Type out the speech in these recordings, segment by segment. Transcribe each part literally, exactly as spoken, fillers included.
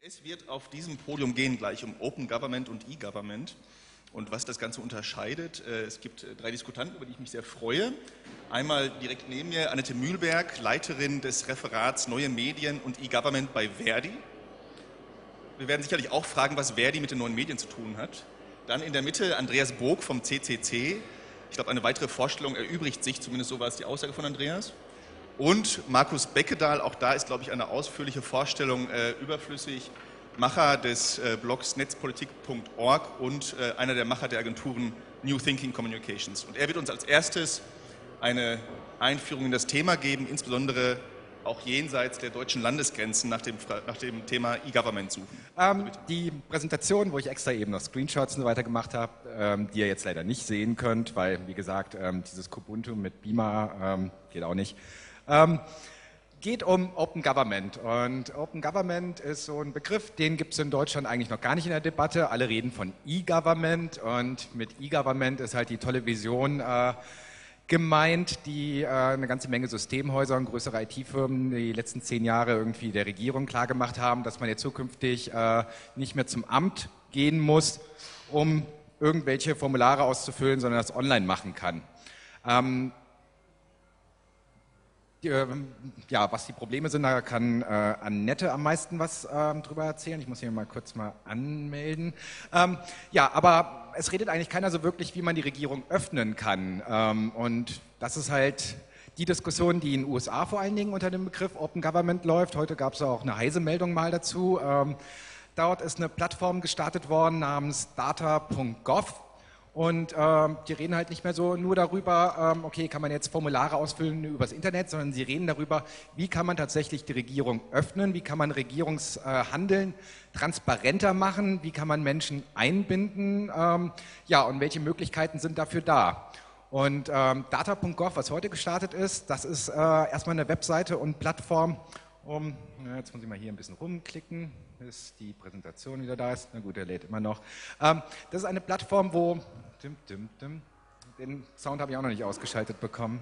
Es wird auf diesem Podium gehen gleich um Open Government und E-Government und was das Ganze unterscheidet. Es gibt drei Diskutanten, über die ich mich sehr freue. Einmal direkt neben mir Annette Mühlberg, Leiterin des Referats Neue Medien und E-Government bei Verdi. Wir werden sicherlich auch fragen, was Verdi mit den neuen Medien zu tun hat. Dann in der Mitte Andreas Bog vom C C C. Ich glaube, eine weitere Vorstellung erübrigt sich, zumindest so war es die Aussage von Andreas. Und Markus Beckedahl, auch da ist, glaube ich, eine ausführliche Vorstellung äh, überflüssig, Macher des äh, Blogs netzpolitik punkt org und äh, einer der Macher der Agenturen New Thinking Communications. Und er wird uns als erstes eine Einführung in das Thema geben, insbesondere auch jenseits der deutschen Landesgrenzen nach dem, nach dem Thema E-Government suchen. Ähm, die Präsentation, wo ich extra eben noch Screenshots und so weiter gemacht habe, ähm, die ihr jetzt leider nicht sehen könnt, weil, wie gesagt, ähm, dieses Kubuntu mit Beamer ähm, geht auch nicht. Ähm, geht um Open Government und Open Government ist so ein Begriff, den gibt es in Deutschland eigentlich noch gar nicht in der Debatte. Alle reden von E-Government und mit E-Government ist halt die tolle Vision äh, gemeint, die äh, eine ganze Menge Systemhäuser und größere I T-Firmen die letzten zehn Jahre irgendwie der Regierung klargemacht haben, dass man jetzt zukünftig äh, nicht mehr zum Amt gehen muss, um irgendwelche Formulare auszufüllen, sondern das online machen kann. Ähm, Ja, was die Probleme sind, da kann äh, Annette am meisten was ähm, drüber erzählen. Ich muss hier mal kurz mal anmelden. Ähm, ja, aber es redet eigentlich keiner so wirklich, wie man die Regierung öffnen kann. Ähm, und das ist halt die Diskussion, die in den U S A vor allen Dingen unter dem Begriff Open Government läuft. Heute gab es auch eine Heise-Meldung mal dazu. Ähm, dort ist eine Plattform gestartet worden namens data punkt gov. Und ähm, die reden halt nicht mehr so nur darüber, ähm, okay, kann man jetzt Formulare ausfüllen übers Internet, sondern sie reden darüber, wie kann man tatsächlich die Regierung öffnen, wie kann man Regierungshandeln äh, transparenter machen, wie kann man Menschen einbinden, ähm, ja, und welche Möglichkeiten sind dafür da. Und ähm, data punkt gov, was heute gestartet ist, das ist äh, erstmal eine Webseite und Plattform, um, ja, jetzt muss ich mal hier ein bisschen rumklicken, bis die Präsentation wieder da ist. Na gut, der lädt immer noch. Ähm, das ist eine Plattform, wo, dim, dim, dim, den Sound habe ich auch noch nicht ausgeschaltet bekommen.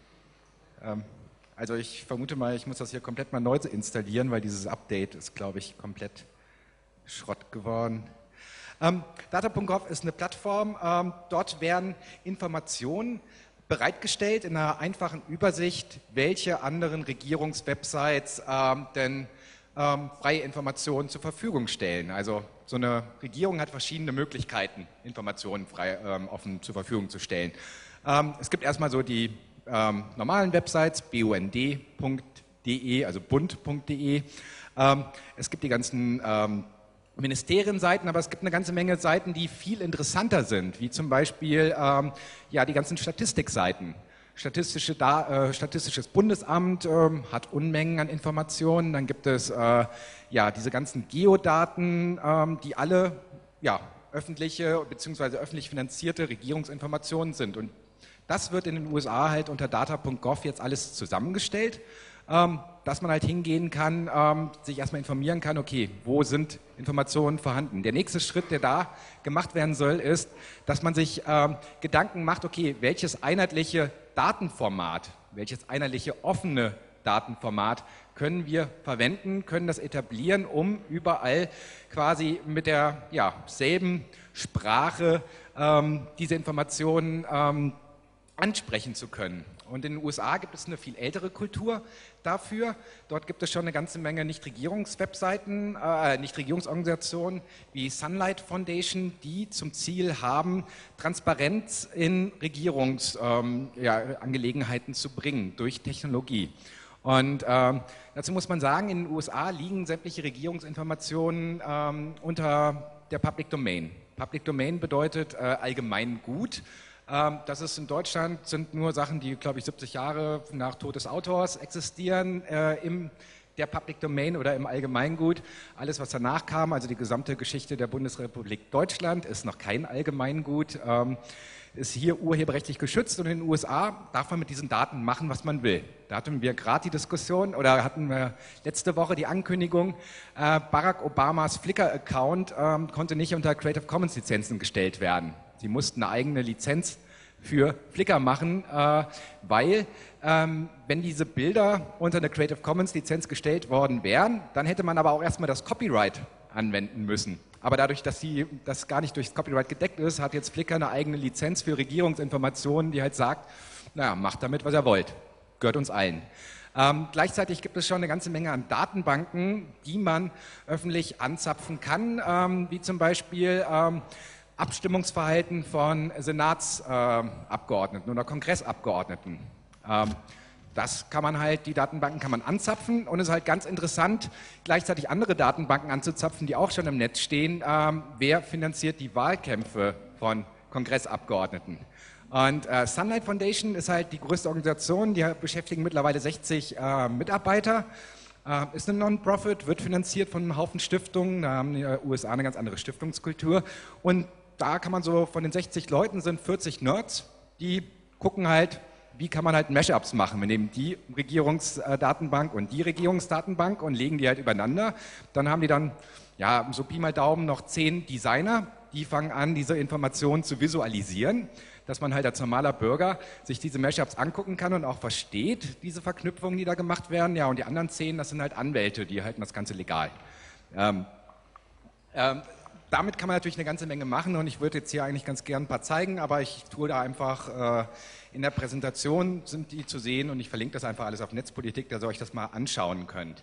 Ähm, also ich vermute mal, ich muss das hier komplett mal neu installieren, weil dieses Update ist, glaube ich, komplett Schrott geworden. Ähm, data punkt gov ist eine Plattform, ähm, dort werden Informationen bereitgestellt in einer einfachen Übersicht, welche anderen Regierungswebsites ähm, denn ähm, freie Informationen zur Verfügung stellen. Also so eine Regierung hat verschiedene Möglichkeiten, Informationen frei ähm, offen zur Verfügung zu stellen. Ähm, es gibt erstmal so die ähm, normalen Websites, bund punkt de, also bund punkt de. Ähm, es gibt die ganzen ähm, Ministerienseiten, aber es gibt eine ganze Menge Seiten, die viel interessanter sind, wie zum Beispiel ähm, ja, die ganzen Statistikseiten. Statistische da, äh, Statistisches Bundesamt äh, hat Unmengen an Informationen, dann gibt es äh, ja, diese ganzen Geodaten, äh, die alle ja, öffentliche bzw. öffentlich finanzierte Regierungsinformationen sind. Und das wird in den U S A halt unter data punkt gov jetzt alles zusammengestellt, ähm, dass man halt hingehen kann, ähm, sich erstmal informieren kann, okay, wo sind Informationen vorhanden. Der nächste Schritt, der da gemacht werden soll, ist, dass man sich ähm, Gedanken macht, okay, welches einheitliche Datenformat, welches einheitliche offene Datenformat können wir verwenden, können das etablieren, um überall quasi mit der ja, selben Sprache ähm, diese Informationen ähm, ansprechen zu können. Und in den U S A gibt es eine viel ältere Kultur dafür. Dort gibt es schon eine ganze Menge Nichtregierungswebseiten, äh, Nichtregierungsorganisationen wie Sunlight Foundation, die zum Ziel haben, Transparenz in Regierungsangelegenheiten ähm, ja, zu bringen durch Technologie. Und ähm, dazu muss man sagen, in den U S A liegen sämtliche Regierungsinformationen ähm, unter der Public Domain. Public Domain bedeutet äh, allgemeingut. Das ist in Deutschland, sind nur Sachen, die, glaube ich, siebzig Jahre nach Tod des Autors existieren, äh, im der Public Domain oder im Allgemeingut. Alles, was danach kam, also die gesamte Geschichte der Bundesrepublik Deutschland, ist noch kein Allgemeingut, ähm, ist hier urheberrechtlich geschützt und in den U S A darf man mit diesen Daten machen, was man will. Da hatten wir gerade die Diskussion oder hatten wir letzte Woche die Ankündigung, äh, Barack Obamas Flickr-Account äh, konnte nicht unter Creative Commons Lizenzen gestellt werden. Sie mussten eine eigene Lizenz für Flickr machen, äh, weil ähm, wenn diese Bilder unter eine Creative Commons Lizenz gestellt worden wären, dann hätte man aber auch erstmal das Copyright anwenden müssen. Aber dadurch, dass sie, das gar nicht durchs Copyright gedeckt ist, hat jetzt Flickr eine eigene Lizenz für Regierungsinformationen, die halt sagt, naja, macht damit, was ihr wollt. Gehört uns allen. Ähm, gleichzeitig gibt es schon eine ganze Menge an Datenbanken, die man öffentlich anzapfen kann, ähm, wie zum Beispiel ähm, Abstimmungsverhalten von Senatsabgeordneten äh, oder Kongressabgeordneten. Ähm, das kann man halt, die Datenbanken kann man anzapfen und es ist halt ganz interessant, gleichzeitig andere Datenbanken anzuzapfen, die auch schon im Netz stehen. Ähm, wer finanziert die Wahlkämpfe von Kongressabgeordneten? Und äh, Sunlight Foundation ist halt die größte Organisation, die beschäftigen mittlerweile sechzig äh, Mitarbeiter, äh, ist eine Non-Profit, wird finanziert von einem Haufen Stiftungen, da haben die U S A eine ganz andere Stiftungskultur und da kann man so, von den sechzig Leuten sind vierzig Nerds, die gucken halt, wie kann man halt Mashups machen. Wir nehmen die Regierungsdatenbank und die Regierungsdatenbank und legen die halt übereinander. Dann haben die dann, ja, so Pi mal Daumen noch zehn Designer, die fangen an, diese Informationen zu visualisieren, dass man halt als normaler Bürger sich diese Mashups angucken kann und auch versteht, diese Verknüpfungen, die da gemacht werden. Ja, und die anderen zehn, das sind halt Anwälte, die halten das Ganze legal. Ähm, ähm, damit kann man natürlich eine ganze Menge machen und ich würde jetzt hier eigentlich ganz gern ein paar zeigen, aber ich tue da einfach, äh, in der Präsentation sind die zu sehen und ich verlinke das einfach alles auf Netzpolitik, dass ihr euch das mal anschauen könnt.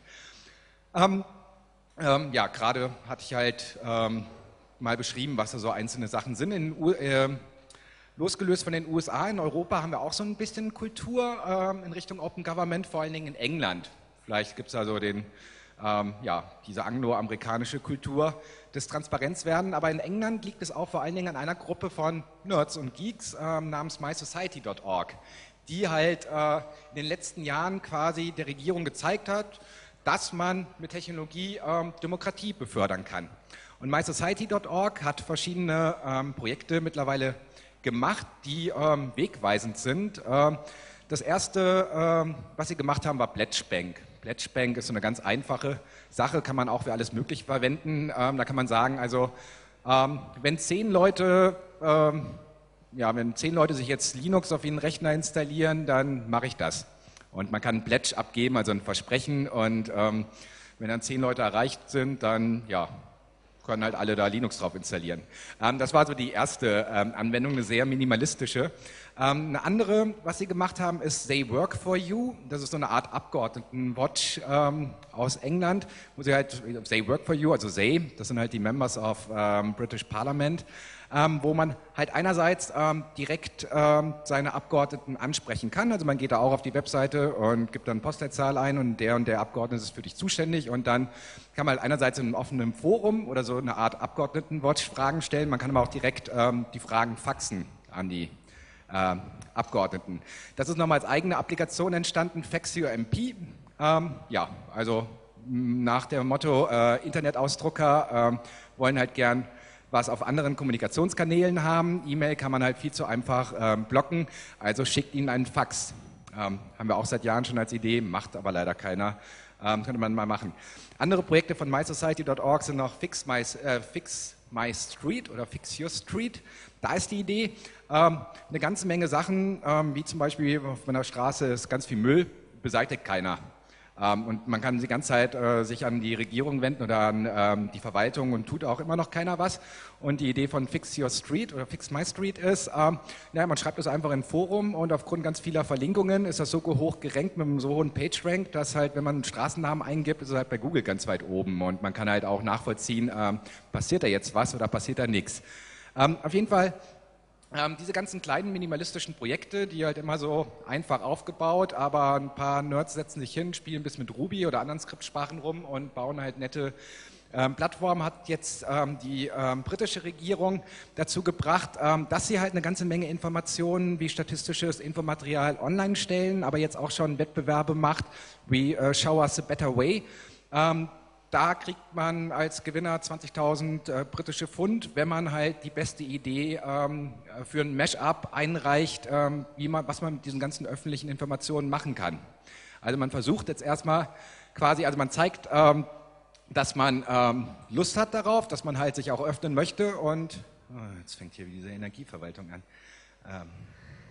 Ähm, ähm, ja, gerade hatte ich halt ähm, mal beschrieben, was da so einzelne Sachen sind. In, äh, losgelöst von den U S A, in Europa haben wir auch so ein bisschen Kultur ähm, in Richtung Open Government, vor allen Dingen in England. Vielleicht gibt es also den, ähm, ja, diese angloamerikanische Kultur des Transparenzwerden, aber in England liegt es auch vor allen Dingen an einer Gruppe von Nerds und Geeks ähm, namens my society dot org, die halt äh, in den letzten Jahren quasi der Regierung gezeigt hat, dass man mit Technologie ähm, Demokratie befördern kann. Und my society dot org hat verschiedene ähm, Projekte mittlerweile gemacht, die ähm, wegweisend sind. Ähm, das erste, ähm, was sie gemacht haben, war Pledge Bank. Pledge Bank ist so eine ganz einfache Sache, kann man auch für alles Mögliche verwenden. Ähm, da kann man sagen, also ähm, wenn zehn Leute, ähm, ja, wenn zehn Leute sich jetzt Linux auf ihren Rechner installieren, dann mache ich das. Und man kann ein Pledge abgeben, also ein Versprechen. Und ähm, wenn dann zehn Leute erreicht sind, dann ja, können halt alle da Linux drauf installieren. Ähm, das war so die erste ähm, Anwendung, eine sehr minimalistische. Ähm, eine andere, was sie gemacht haben, ist They Work for You. Das ist so eine Art Abgeordnetenwatch ähm, aus England, wo sie halt, They Work for You, also They, das sind halt die Members of ähm, British Parliament, ähm, wo man halt einerseits ähm, direkt ähm, seine Abgeordneten ansprechen kann. Also man geht da auch auf die Webseite und gibt dann Postleitzahl ein und der und der Abgeordnete ist für dich zuständig und dann kann man halt einerseits in einem offenen Forum oder so eine Art Abgeordnetenwatch Fragen stellen, man kann aber auch direkt ähm, die Fragen faxen an die äh, Abgeordneten. Das ist nochmal als eigene Applikation entstanden, Fax Your M P. Ähm, ja, also nach dem Motto äh, Internetausdrucker äh, wollen halt gern was auf anderen Kommunikationskanälen haben. E-Mail kann man halt viel zu einfach ähm, blocken, also schickt ihnen einen Fax. Ähm, haben wir auch seit Jahren schon als Idee, macht aber leider keiner. Ähm, könnte man mal machen. Andere Projekte von my society dot org sind noch Fix My, äh, Fix My Street oder Fix Your Street. Da ist die Idee, ähm, eine ganze Menge Sachen, ähm, wie zum Beispiel auf einer Straße ist ganz viel Müll, beseitigt keiner. Ähm, und man kann die ganze Zeit äh, sich an die Regierung wenden oder an ähm, die Verwaltung und tut auch immer noch keiner was. Und die Idee von Fix Your Street oder Fix My Street ist, ähm, naja, man schreibt das einfach in ein Forum und aufgrund ganz vieler Verlinkungen ist das so hoch gerankt mit einem so hohen PageRank, dass halt, wenn man einen Straßennamen eingibt, ist es halt bei Google ganz weit oben und man kann halt auch nachvollziehen, ähm, passiert da jetzt was oder passiert da nichts. Ähm, auf jeden Fall Ähm, diese ganzen kleinen minimalistischen Projekte, die halt immer so einfach aufgebaut, aber ein paar Nerds setzen sich hin, spielen ein bisschen mit Ruby oder anderen Skriptsprachen rum und bauen halt nette ähm, Plattformen, hat jetzt ähm, die ähm, britische Regierung dazu gebracht, ähm, dass sie halt eine ganze Menge Informationen wie statistisches Infomaterial online stellen, aber jetzt auch schon Wettbewerbe macht, wie äh, Show Us a Better Way. Ähm, Da kriegt man als Gewinner zwanzigtausend äh, britische Pfund, wenn man halt die beste Idee ähm, für ein Mashup einreicht, ähm, wie man, was man mit diesen ganzen öffentlichen Informationen machen kann. Also man versucht jetzt erstmal quasi, also man zeigt, ähm, dass man ähm, Lust hat darauf, dass man halt sich auch öffnen möchte und, oh, jetzt fängt hier diese Energieverwaltung an. Ähm,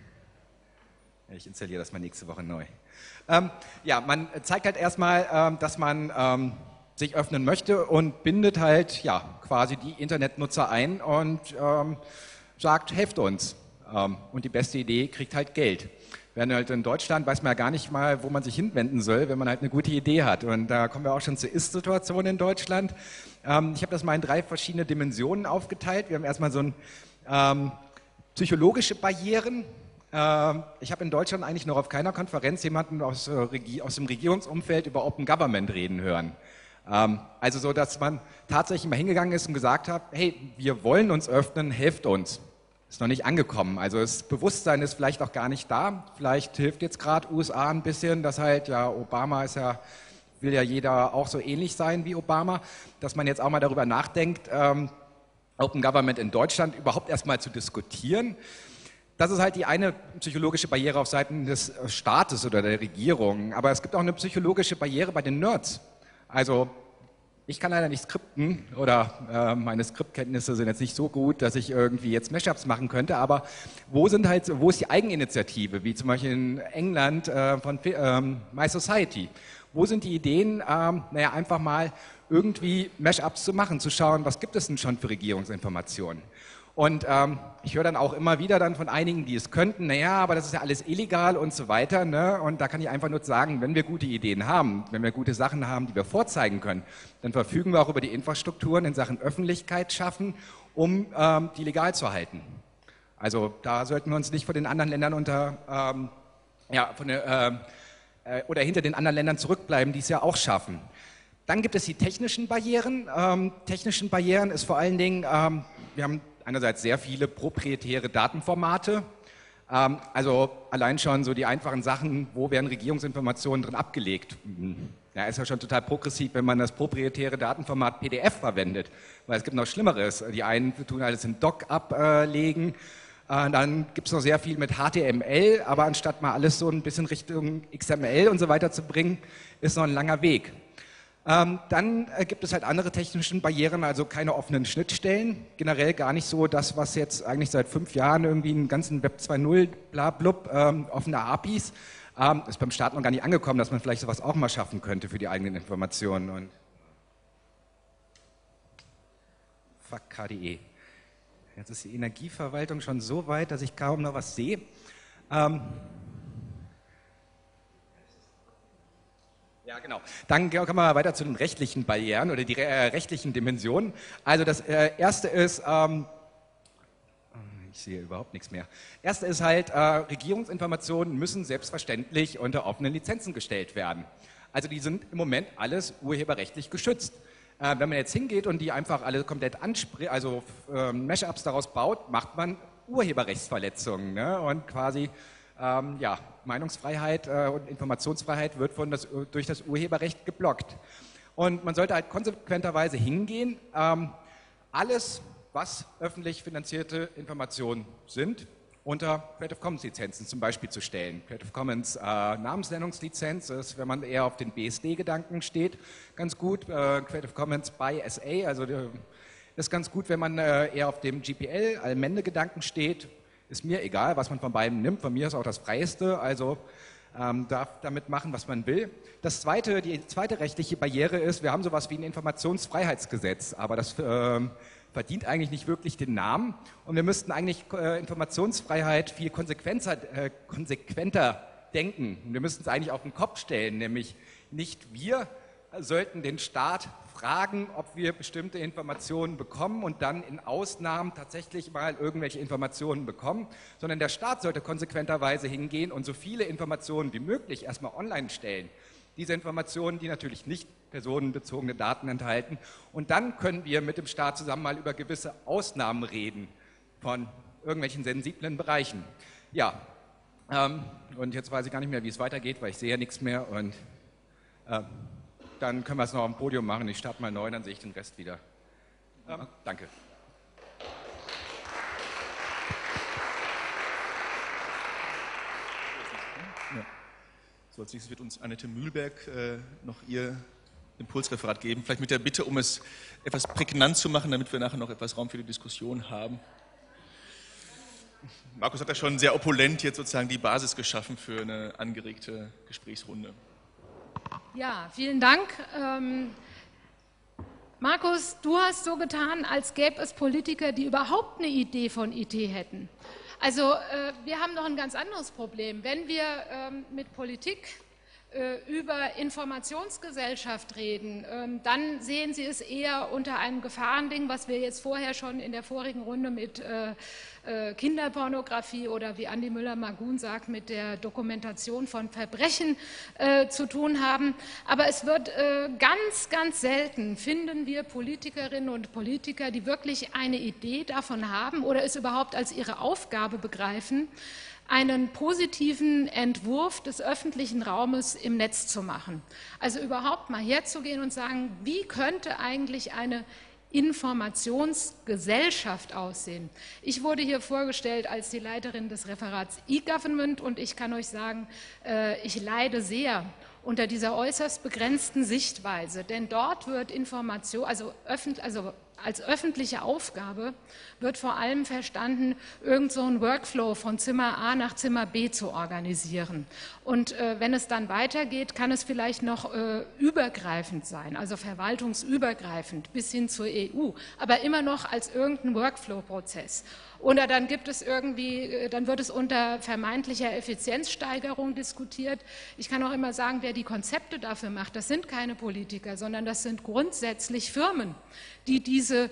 Ich installiere das mal nächste Woche neu. Ähm, ja, man zeigt halt erstmal, ähm, dass man ähm, sich öffnen möchte und bindet halt ja, quasi die Internetnutzer ein und ähm, sagt, helft uns. Ähm, und die beste Idee kriegt halt Geld. Während halt in Deutschland weiß man ja gar nicht mal, wo man sich hinwenden soll, wenn man halt eine gute Idee hat. Und da kommen wir auch schon zur Ist-Situation in Deutschland. Ähm, ich habe das mal in drei verschiedene Dimensionen aufgeteilt. Wir haben erstmal so ein ähm, psychologische Barrieren. Ähm, ich habe in Deutschland eigentlich noch auf keiner Konferenz jemanden aus, äh, aus dem Regierungsumfeld über Open Government reden hören. Ähm, also so, dass man tatsächlich mal hingegangen ist und gesagt hat, hey, wir wollen uns öffnen, helft uns. Ist noch nicht angekommen. Also das Bewusstsein ist vielleicht auch gar nicht da. Vielleicht hilft jetzt gerade U S A ein bisschen, dass halt, ja, Obama ist ja, will ja jeder auch so ähnlich sein wie Obama, dass man jetzt auch mal darüber nachdenkt, ähm, Open Government in Deutschland überhaupt erstmal zu diskutieren. Das ist halt die eine psychologische Barriere auf Seiten des Staates oder der Regierung. Aber es gibt auch eine psychologische Barriere bei den Nerds. Also ich kann leider nicht skripten oder äh, meine Skriptkenntnisse sind jetzt nicht so gut, dass ich irgendwie jetzt Mashups machen könnte, aber wo sind halt, wo ist die Eigeninitiative, wie zum Beispiel in England äh, von ähm, My Society? Wo sind die Ideen, ähm, naja, einfach mal irgendwie Mashups zu machen, zu schauen, was gibt es denn schon für Regierungsinformationen? Und ähm, ich höre dann auch immer wieder dann von einigen, die es könnten, naja, aber das ist ja alles illegal und so weiter. Ne? Und da kann ich einfach nur sagen, wenn wir gute Ideen haben, wenn wir gute Sachen haben, die wir vorzeigen können, dann verfügen wir auch über die Infrastrukturen in Sachen Öffentlichkeit schaffen, um ähm, die legal zu halten. Also da sollten wir uns nicht von den anderen Ländern unter, ähm, ja, von der, äh, oder hinter den anderen Ländern zurückbleiben, die es ja auch schaffen. Dann gibt es die technischen Barrieren. Ähm, technischen Barrieren ist vor allen Dingen, ähm, wir haben einerseits sehr viele proprietäre Datenformate, ähm, also allein schon so die einfachen Sachen, wo werden Regierungsinformationen drin abgelegt. Ja, ist ja schon total progressiv, wenn man das proprietäre Datenformat P D F verwendet, weil es gibt noch Schlimmeres. Die einen tun alles in Doc ablegen, äh, dann gibt es noch sehr viel mit H T M L, aber anstatt mal alles so ein bisschen Richtung X M L und so weiter zu bringen, ist noch ein langer Weg. Ähm, dann äh, gibt es halt andere technische Barrieren, also keine offenen Schnittstellen. Generell gar nicht so das, was jetzt eigentlich seit fünf Jahren irgendwie im ganzen Web zwei Punkt null, blablub, ähm, offene A P Is. Ähm, ist beim Staat noch gar nicht angekommen, dass man vielleicht sowas auch mal schaffen könnte für die eigenen Informationen. Und fuck K D E. Jetzt ist die Energieverwaltung schon so weit, dass ich kaum noch was sehe. Ähm, Ja, genau. Dann kommen wir mal weiter zu den rechtlichen Barrieren oder die äh, rechtlichen Dimensionen. Also das äh, erste ist, ähm, ich sehe überhaupt nichts mehr. Erste ist halt, äh, Regierungsinformationen müssen selbstverständlich unter offenen Lizenzen gestellt werden. Also die sind im Moment alles urheberrechtlich geschützt. Äh, wenn man jetzt hingeht und die einfach alle komplett anspricht, also äh, Mashups daraus baut, macht man Urheberrechtsverletzungen, ne? Und quasi ähm, ja, Meinungsfreiheit äh, und Informationsfreiheit wird von das, durch das Urheberrecht geblockt. Und man sollte halt konsequenterweise hingehen, ähm, alles, was öffentlich finanzierte Informationen sind, unter Creative Commons Lizenzen zum Beispiel zu stellen. Creative Commons äh, Namensnennungslizenz ist, wenn man eher auf den B S D-Gedanken steht, ganz gut. Äh, Creative Commons by S A, also äh, ist ganz gut, wenn man äh, eher auf dem G P L, Allmende-Gedanken steht. Ist mir egal, was man von beiden nimmt. Von mir ist auch das Freieste, also ähm, darf damit machen, was man will. Das zweite, die zweite rechtliche Barriere ist, wir haben sowas wie ein Informationsfreiheitsgesetz, aber das ähm, verdient eigentlich nicht wirklich den Namen. Und wir müssten eigentlich äh, Informationsfreiheit viel konsequenter, äh, konsequenter denken. Und wir müssten es eigentlich auf den Kopf stellen, nämlich nicht wir sollten den Staat fragen, ob wir bestimmte Informationen bekommen und dann in Ausnahmen tatsächlich mal irgendwelche Informationen bekommen, sondern der Staat sollte konsequenterweise hingehen und so viele Informationen wie möglich erstmal online stellen. Diese Informationen, die natürlich nicht personenbezogene Daten enthalten. Und dann können wir mit dem Staat zusammen mal über gewisse Ausnahmen reden von irgendwelchen sensiblen Bereichen. Ja, ähm, und jetzt weiß ich gar nicht mehr, wie es weitergeht, weil ich sehe ja nichts mehr. Und äh, dann können wir es noch am Podium machen. Ich starte mal neu, dann sehe ich den Rest wieder. Ähm, danke. Ja. So, als nächstes wird uns Annette Mühlberg äh, noch ihr Impulsreferat geben. Vielleicht mit der Bitte, um es etwas prägnant zu machen, damit wir nachher noch etwas Raum für die Diskussion haben. Markus hat ja schon sehr opulent jetzt sozusagen die Basis geschaffen für eine angeregte Gesprächsrunde. Ja, vielen Dank. Ähm, Markus, du hast so getan, als gäbe es Politiker, die überhaupt eine Idee von I T hätten. Also äh, wir haben noch ein ganz anderes Problem. Wenn wir ähm, mit Politik äh, über Informationsgesellschaft reden, ähm, dann sehen Sie es eher unter einem Gefahrending, was wir jetzt vorher schon in der vorigen Runde mit äh, äh, Kinderpornografie oder wie Andi Müller-Magun sagt, mit der Dokumentation von Verbrechen äh, zu tun haben. Aber es wird äh, ganz, ganz selten, finden wir Politikerinnen und Politiker, die wirklich eine Idee davon haben oder es überhaupt als ihre Aufgabe begreifen, einen positiven Entwurf des öffentlichen Raumes im Netz zu machen. Also überhaupt mal herzugehen und sagen, wie könnte eigentlich eine Informationsgesellschaft aussehen. Ich wurde hier vorgestellt als die Leiterin des Referats E-Government und ich kann euch sagen, ich leide sehr unter dieser äußerst begrenzten Sichtweise, denn dort wird Information, also, öffentlich, also als öffentliche Aufgabe wird vor allem verstanden, irgend so einen Workflow von Zimmer A nach Zimmer B zu organisieren. Und äh, wenn es dann weitergeht, kann es vielleicht noch äh, übergreifend sein, also verwaltungsübergreifend bis hin zur E U, aber immer noch als irgendein Workflow-Prozess. Oder dann gibt es irgendwie, dann wird es unter vermeintlicher Effizienzsteigerung diskutiert. Ich kann auch immer sagen, wer die Konzepte dafür macht, das sind keine Politiker, sondern das sind grundsätzlich Firmen, die diese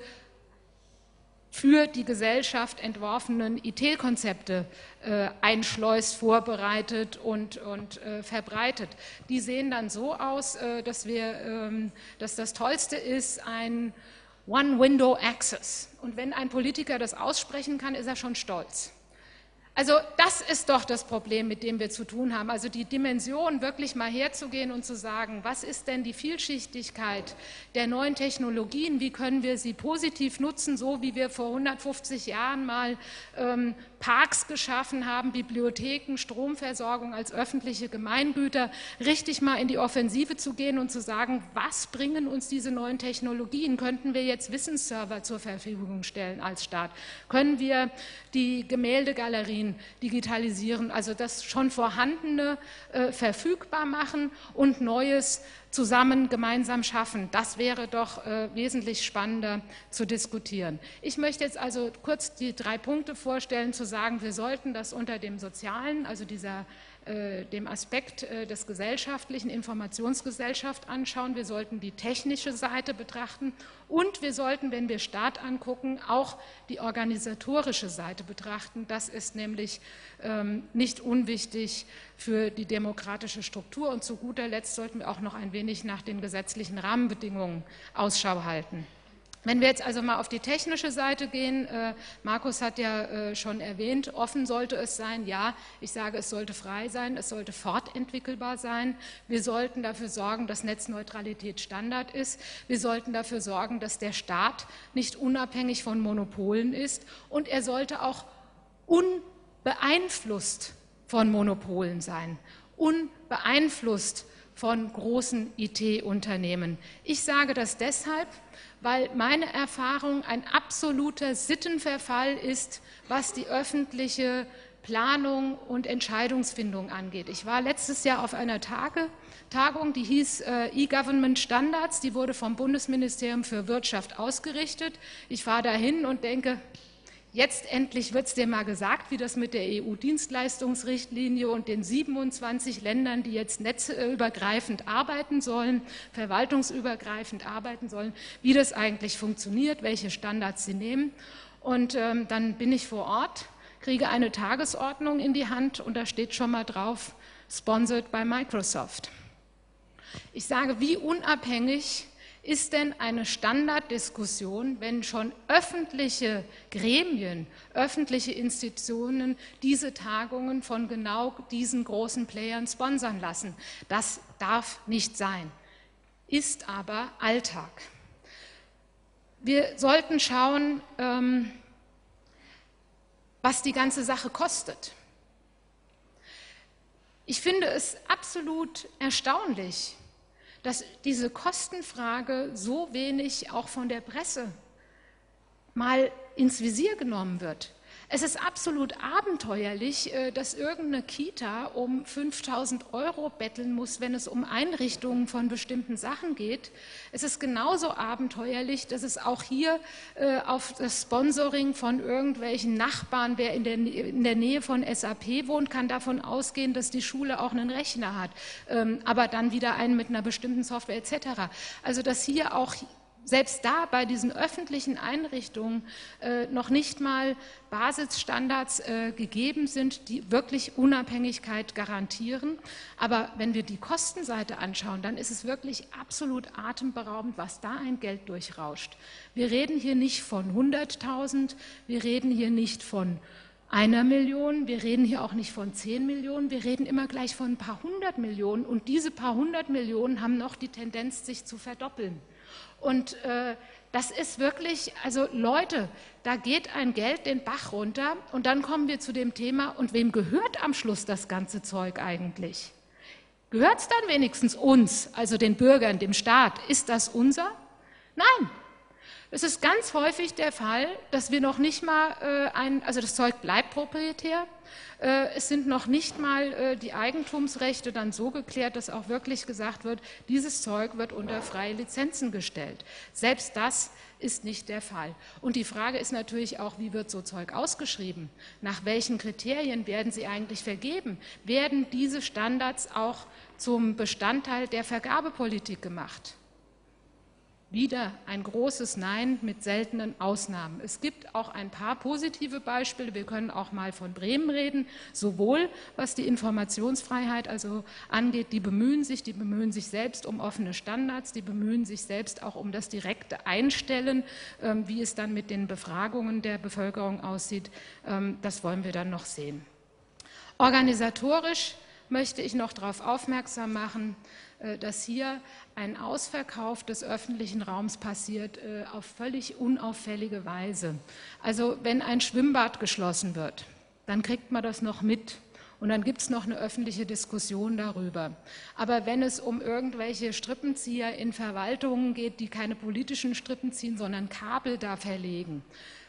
für die Gesellschaft entworfenen I T-Konzepte äh, einschleust, vorbereitet und, und äh, verbreitet. Die sehen dann so aus, äh, dass, wir, ähm, dass das Tollste ist, ein One-Window-Access. Und wenn ein Politiker das aussprechen kann, ist er schon stolz. Also das ist doch das Problem, mit dem wir zu tun haben. Also die Dimension, wirklich mal herzugehen und zu sagen, was ist denn die Vielschichtigkeit der neuen Technologien, wie können wir sie positiv nutzen, so wie wir vor hundertfünfzig Jahren mal ähm, Parks geschaffen haben, Bibliotheken, Stromversorgung als öffentliche Gemeingüter, richtig mal in die Offensive zu gehen und zu sagen, was bringen uns diese neuen Technologien? Könnten wir jetzt Wissensserver zur Verfügung stellen als Staat? Können wir die Gemäldegalerien digitalisieren, also das schon Vorhandene äh, verfügbar machen und Neues zusammen gemeinsam schaffen? Das wäre doch äh, wesentlich spannender zu diskutieren. Ich möchte jetzt also kurz die drei Punkte vorstellen, zu sagen, wir sollten das unter dem Sozialen, also dieser dem Aspekt des gesellschaftlichen Informationsgesellschaft anschauen. Wir sollten die technische Seite betrachten und wir sollten, wenn wir Staat angucken, auch die organisatorische Seite betrachten. Das ist nämlich ähm, nicht unwichtig für die demokratische Struktur. Und zu guter Letzt sollten wir auch noch ein wenig nach den gesetzlichen Rahmenbedingungen Ausschau halten. Wenn wir jetzt also mal auf die technische Seite gehen, äh, Markus hat ja äh, schon erwähnt, offen sollte es sein, ja, ich sage, es sollte frei sein, es sollte fortentwickelbar sein, wir sollten dafür sorgen, dass Netzneutralität Standard ist, wir sollten dafür sorgen, dass der Staat nicht unabhängig von Monopolen ist und er sollte auch unbeeinflusst von Monopolen sein, unbeeinflusst von großen I T-Unternehmen. Ich sage das deshalb, weil meine Erfahrung ein absoluter Sittenverfall ist, was die öffentliche Planung und Entscheidungsfindung angeht. Ich war letztes Jahr auf einer Tage, Tagung, die hieß äh, E-Government Standards, die wurde vom Bundesministerium für Wirtschaft ausgerichtet. Ich fahre dahin und denke, jetzt endlich wird es dir mal gesagt, wie das mit der E U-Dienstleistungsrichtlinie und den siebenundzwanzig Ländern, die jetzt netzübergreifend arbeiten sollen, verwaltungsübergreifend arbeiten sollen, wie das eigentlich funktioniert, welche Standards sie nehmen. Und ähm, dann bin ich vor Ort, kriege eine Tagesordnung in die Hand und da steht schon mal drauf, sponsored by Microsoft. Ich sage, wie unabhängig ist denn eine Standarddiskussion, wenn schon öffentliche Gremien, öffentliche Institutionen diese Tagungen von genau diesen großen Playern sponsern lassen? Das darf nicht sein, ist aber Alltag. Wir sollten schauen, ähm, was die ganze Sache kostet. Ich finde es absolut erstaunlich, dass diese Kostenfrage so wenig auch von der Presse mal ins Visier genommen wird. Es ist absolut abenteuerlich, dass irgendeine Kita um fünftausend Euro betteln muss, wenn es um Einrichtungen von bestimmten Sachen geht. Es ist genauso abenteuerlich, dass es auch hier auf das Sponsoring von irgendwelchen Nachbarn, wer in der, in der Nähe von S A P wohnt, kann davon ausgehen, dass die Schule auch einen Rechner hat, aber dann wieder einen mit einer bestimmten Software et cetera. Also dass hier auch selbst da bei diesen öffentlichen Einrichtungen äh, noch nicht mal Basisstandards äh, gegeben sind, die wirklich Unabhängigkeit garantieren. Aber wenn wir die Kostenseite anschauen, dann ist es wirklich absolut atemberaubend, was da ein Geld durchrauscht. Wir reden hier nicht von hunderttausend, wir reden hier nicht von einer Million, wir reden hier auch nicht von zehn Millionen, wir reden immer gleich von ein paar hundert Millionen. Und diese paar hundert Millionen haben noch die Tendenz, sich zu verdoppeln. Und äh, das ist wirklich, also Leute, da geht ein Geld den Bach runter und dann kommen wir zu dem Thema, und wem gehört am Schluss das ganze Zeug eigentlich? Gehört es dann wenigstens uns, also den Bürgern, dem Staat? Ist das unser? Nein. Es ist ganz häufig der Fall, dass wir noch nicht mal äh, ein, also das Zeug bleibt proprietär, äh, es sind noch nicht mal äh, die Eigentumsrechte dann so geklärt, dass auch wirklich gesagt wird, dieses Zeug wird unter freie Lizenzen gestellt. Selbst das ist nicht der Fall. Und die Frage ist natürlich auch, wie wird so Zeug ausgeschrieben? Nach welchen Kriterien werden sie eigentlich vergeben? Werden diese Standards auch zum Bestandteil der Vergabepolitik gemacht? Wieder ein großes Nein mit seltenen Ausnahmen. Es gibt auch ein paar positive Beispiele. Wir können auch mal von Bremen reden, sowohl was die Informationsfreiheit also angeht, die bemühen sich, die bemühen sich selbst um offene Standards, die bemühen sich selbst auch um das direkte Einstellen, wie es dann mit den Befragungen der Bevölkerung aussieht. Das wollen wir dann noch sehen. Organisatorisch möchte ich noch darauf aufmerksam machen, dass hier ein Ausverkauf des öffentlichen Raums passiert auf völlig unauffällige Weise. Also wenn ein Schwimmbad geschlossen wird, dann kriegt man das noch mit und dann gibt es noch eine öffentliche Diskussion darüber. Aber wenn es um irgendwelche Strippenzieher in Verwaltungen geht, die keine politischen Strippen ziehen, sondern Kabel da verlegen,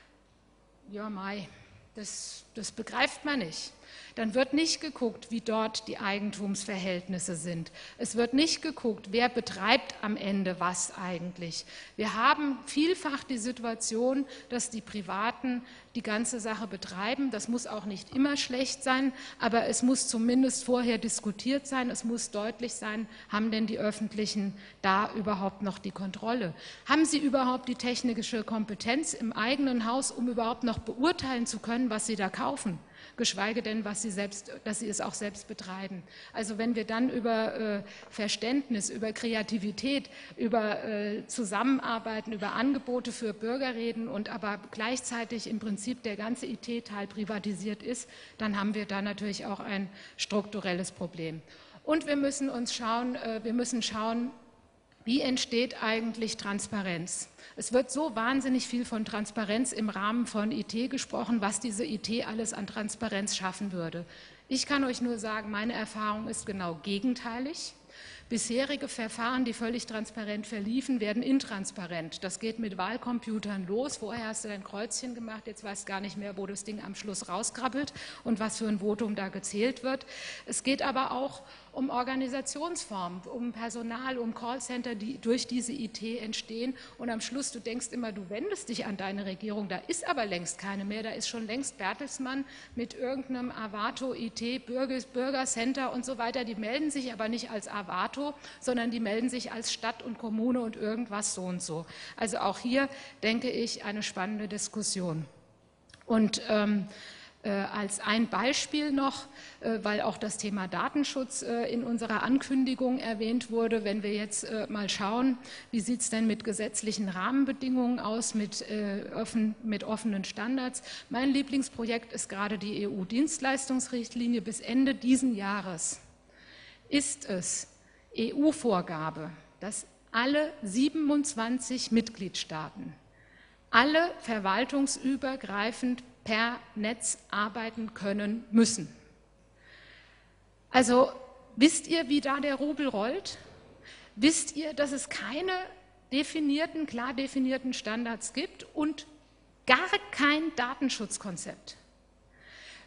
ja mei, das, das begreift man nicht. Dann wird nicht geguckt, wie dort die Eigentumsverhältnisse sind. Es wird nicht geguckt, wer betreibt am Ende was eigentlich. Wir haben vielfach die Situation, dass die Privaten die ganze Sache betreiben. Das muss auch nicht immer schlecht sein, aber es muss zumindest vorher diskutiert sein. Es muss deutlich sein, haben denn die Öffentlichen da überhaupt noch die Kontrolle? Haben sie überhaupt die technische Kompetenz im eigenen Haus, um überhaupt noch beurteilen zu können, was sie da kaufen? Geschweige denn, was sie selbst, dass sie es auch selbst betreiben. Also wenn wir dann über äh, Verständnis, über Kreativität, über äh, Zusammenarbeiten, über Angebote für Bürger reden und aber gleichzeitig im Prinzip der ganze I T-Teil privatisiert ist, dann haben wir da natürlich auch ein strukturelles Problem. Und wir müssen uns schauen, äh, wir müssen schauen, wie entsteht eigentlich Transparenz? Es wird so wahnsinnig viel von Transparenz im Rahmen von I T gesprochen, was diese I T alles an Transparenz schaffen würde. Ich kann euch nur sagen, meine Erfahrung ist genau gegenteilig. Bisherige Verfahren, die völlig transparent verliefen, werden intransparent. Das geht mit Wahlcomputern los. Vorher hast du dein Kreuzchen gemacht, jetzt weißt du gar nicht mehr, wo das Ding am Schluss rauskrabbelt und was für ein Votum da gezählt wird. Es geht aber auch um Organisationsformen, um Personal, um Callcenter, die durch diese I T entstehen. Und am Schluss, du denkst immer, du wendest dich an deine Regierung, da ist aber längst keine mehr. Da ist schon längst Bertelsmann mit irgendeinem Avato, I T, Bürger, Bürgercenter und so weiter. Die melden sich aber nicht als Avato, sondern die melden sich als Stadt und Kommune und irgendwas so und so. Also auch hier, denke ich, eine spannende Diskussion. Und ähm, Äh, als ein Beispiel noch, äh, weil auch das Thema Datenschutz äh, in unserer Ankündigung erwähnt wurde, wenn wir jetzt äh, mal schauen, wie sieht es denn mit gesetzlichen Rahmenbedingungen aus, mit, äh, offen, mit offenen Standards. Mein Lieblingsprojekt ist gerade die E U-Dienstleistungsrichtlinie. Bis Ende diesen Jahres ist es E U-Vorgabe, dass alle siebenundzwanzig Mitgliedstaaten alle verwaltungsübergreifend per Netz arbeiten können müssen. Also wisst ihr, wie da der Rubel rollt? Wisst ihr, dass es keine definierten, klar definierten Standards gibt und gar kein Datenschutzkonzept?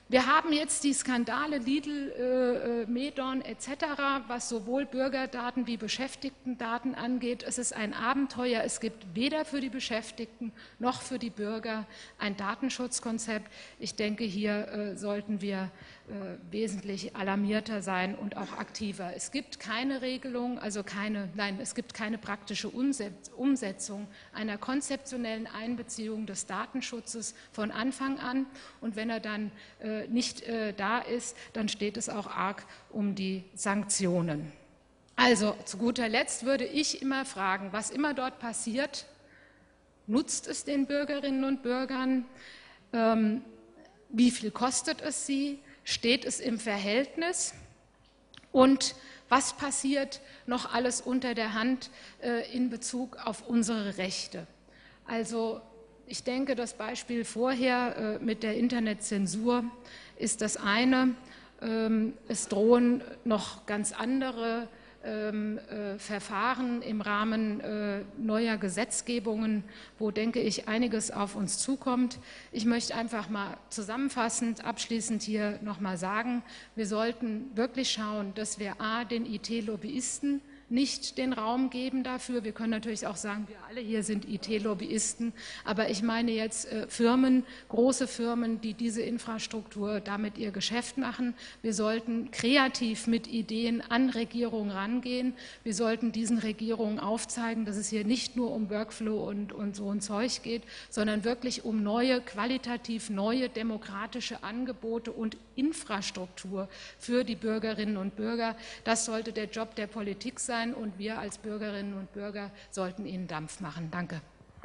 Wir haben jetzt die Skandale Lidl, äh, Medon et cetera, was sowohl Bürgerdaten wie Beschäftigtendaten angeht. Es ist ein Abenteuer. Es gibt weder für die Beschäftigten noch für die Bürger ein Datenschutzkonzept. Ich denke, hier äh, sollten wir äh, wesentlich alarmierter sein und auch aktiver. Es gibt keine Regelung, also keine, nein, es gibt keine praktische Umsetzung einer konzeptionellen Einbeziehung des Datenschutzes von Anfang an. Und wenn er dann äh, nicht äh, da ist, dann steht es auch arg um die Sanktionen. Also zu guter Letzt würde ich immer fragen, was immer dort passiert, nutzt es den Bürgerinnen und Bürgern? Ähm, wie viel kostet es sie? Steht es im Verhältnis? Und was passiert noch alles unter der Hand äh, in Bezug auf unsere Rechte? Also ich denke, das Beispiel vorher äh, mit der Internetzensur ist das eine. Ähm, es drohen noch ganz andere ähm, äh, Verfahren im Rahmen äh, neuer Gesetzgebungen, wo, denke ich, einiges auf uns zukommt. Ich möchte einfach mal zusammenfassend, abschließend hier nochmal sagen, wir sollten wirklich schauen, dass wir a, den I T-Lobbyisten nicht den Raum geben dafür. Wir können natürlich auch sagen, wir alle hier sind I T-Lobbyisten, aber ich meine jetzt äh, Firmen, große Firmen, die diese Infrastruktur damit ihr Geschäft machen. Wir sollten kreativ mit Ideen an Regierungen rangehen. Wir sollten diesen Regierungen aufzeigen, dass es hier nicht nur um Workflow und, und so ein Zeug geht, sondern wirklich um neue, qualitativ neue demokratische Angebote und Infrastruktur für die Bürgerinnen und Bürger. Das sollte der Job der Politik sein. Und wir als Bürgerinnen und Bürger sollten ihnen Dampf machen. Danke.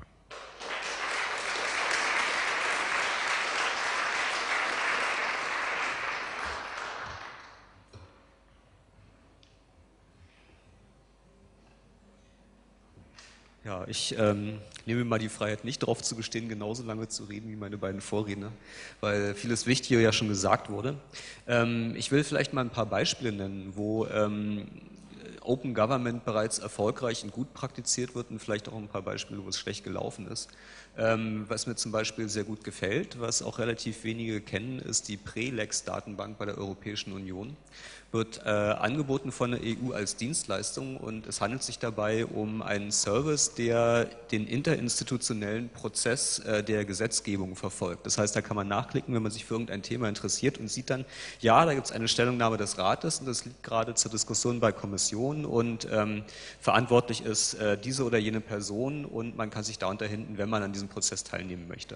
Ja, ich ähm, nehme mir mal die Freiheit, nicht darauf zu bestehen, genauso lange zu reden wie meine beiden Vorredner, weil vieles Wichtige ja schon gesagt wurde. Ähm, ich will vielleicht mal ein paar Beispiele nennen, wo ähm, Open Government bereits erfolgreich und gut praktiziert wird und vielleicht auch ein paar Beispiele, wo es schlecht gelaufen ist. Ähm, was mir zum Beispiel sehr gut gefällt, was auch relativ wenige kennen, ist die Prelex-Datenbank bei der Europäischen Union. Wird äh, angeboten von der E U als Dienstleistung und es handelt sich dabei um einen Service, der den interinstitutionellen Prozess äh, der Gesetzgebung verfolgt. Das heißt, da kann man nachklicken, wenn man sich für irgendein Thema interessiert und sieht dann, ja, da gibt es eine Stellungnahme des Rates und das liegt gerade zur Diskussion bei Kommission und ähm, verantwortlich ist äh, diese oder jene Person und man kann sich da unterhinden, wenn man an diesem Prozess teilnehmen möchte.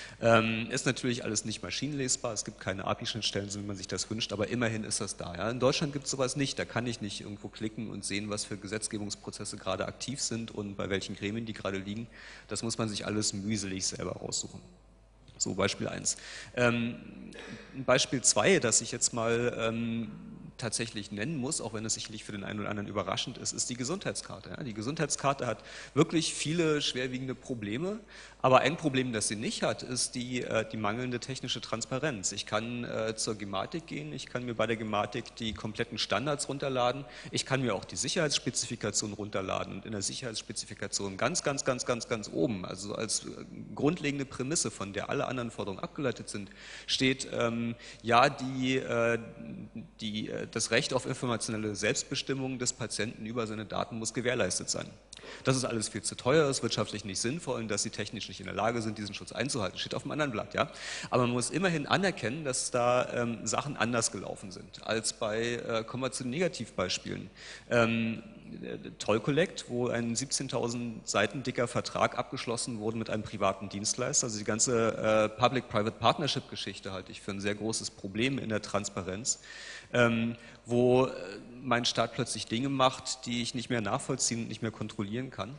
Ähm, ist natürlich alles nicht maschinenlesbar, es gibt keine A P I-Schnittstellen, so wie man sich das wünscht, aber immerhin ist das da. Ja? In Deutschland gibt es sowas nicht, da kann ich nicht irgendwo klicken und sehen, was für Gesetzgebungsprozesse gerade aktiv sind und bei welchen Gremien die gerade liegen. Das muss man sich alles mühselig selber raussuchen. So, Beispiel eins. Ähm, Beispiel zwei, das ich jetzt mal ähm, tatsächlich nennen muss, auch wenn es sicherlich für den einen oder anderen überraschend ist, ist die Gesundheitskarte. Ja, die Gesundheitskarte hat wirklich viele schwerwiegende Probleme, aber ein Problem, das sie nicht hat, ist die, äh, die mangelnde technische Transparenz. Ich kann äh, zur Gematik gehen, ich kann mir bei der Gematik die kompletten Standards runterladen, ich kann mir auch die Sicherheitsspezifikation runterladen und in der Sicherheitsspezifikation ganz, ganz, ganz, ganz, ganz oben, also als äh, grundlegende Prämisse, von der alle anderen Forderungen abgeleitet sind, steht, ähm, ja, die, äh, die, das Recht auf informationelle Selbstbestimmung des Patienten über seine Daten muss gewährleistet sein. Das ist alles viel zu teuer, ist wirtschaftlich nicht sinnvoll und dass sie technisch nicht in der Lage sind, diesen Schutz einzuhalten, steht auf dem anderen Blatt. Ja? Aber man muss immerhin anerkennen, dass da ähm, Sachen anders gelaufen sind als bei, äh, kommen wir zu den Negativbeispielen. Ähm, Toll Collect, wo ein siebzehntausend Seiten dicker Vertrag abgeschlossen wurde mit einem privaten Dienstleister. Also die ganze äh, Public-Private Partnership-Geschichte halte ich für ein sehr großes Problem in der Transparenz, ähm, wo äh, mein Staat plötzlich Dinge macht, die ich nicht mehr nachvollziehen und nicht mehr kontrollieren kann.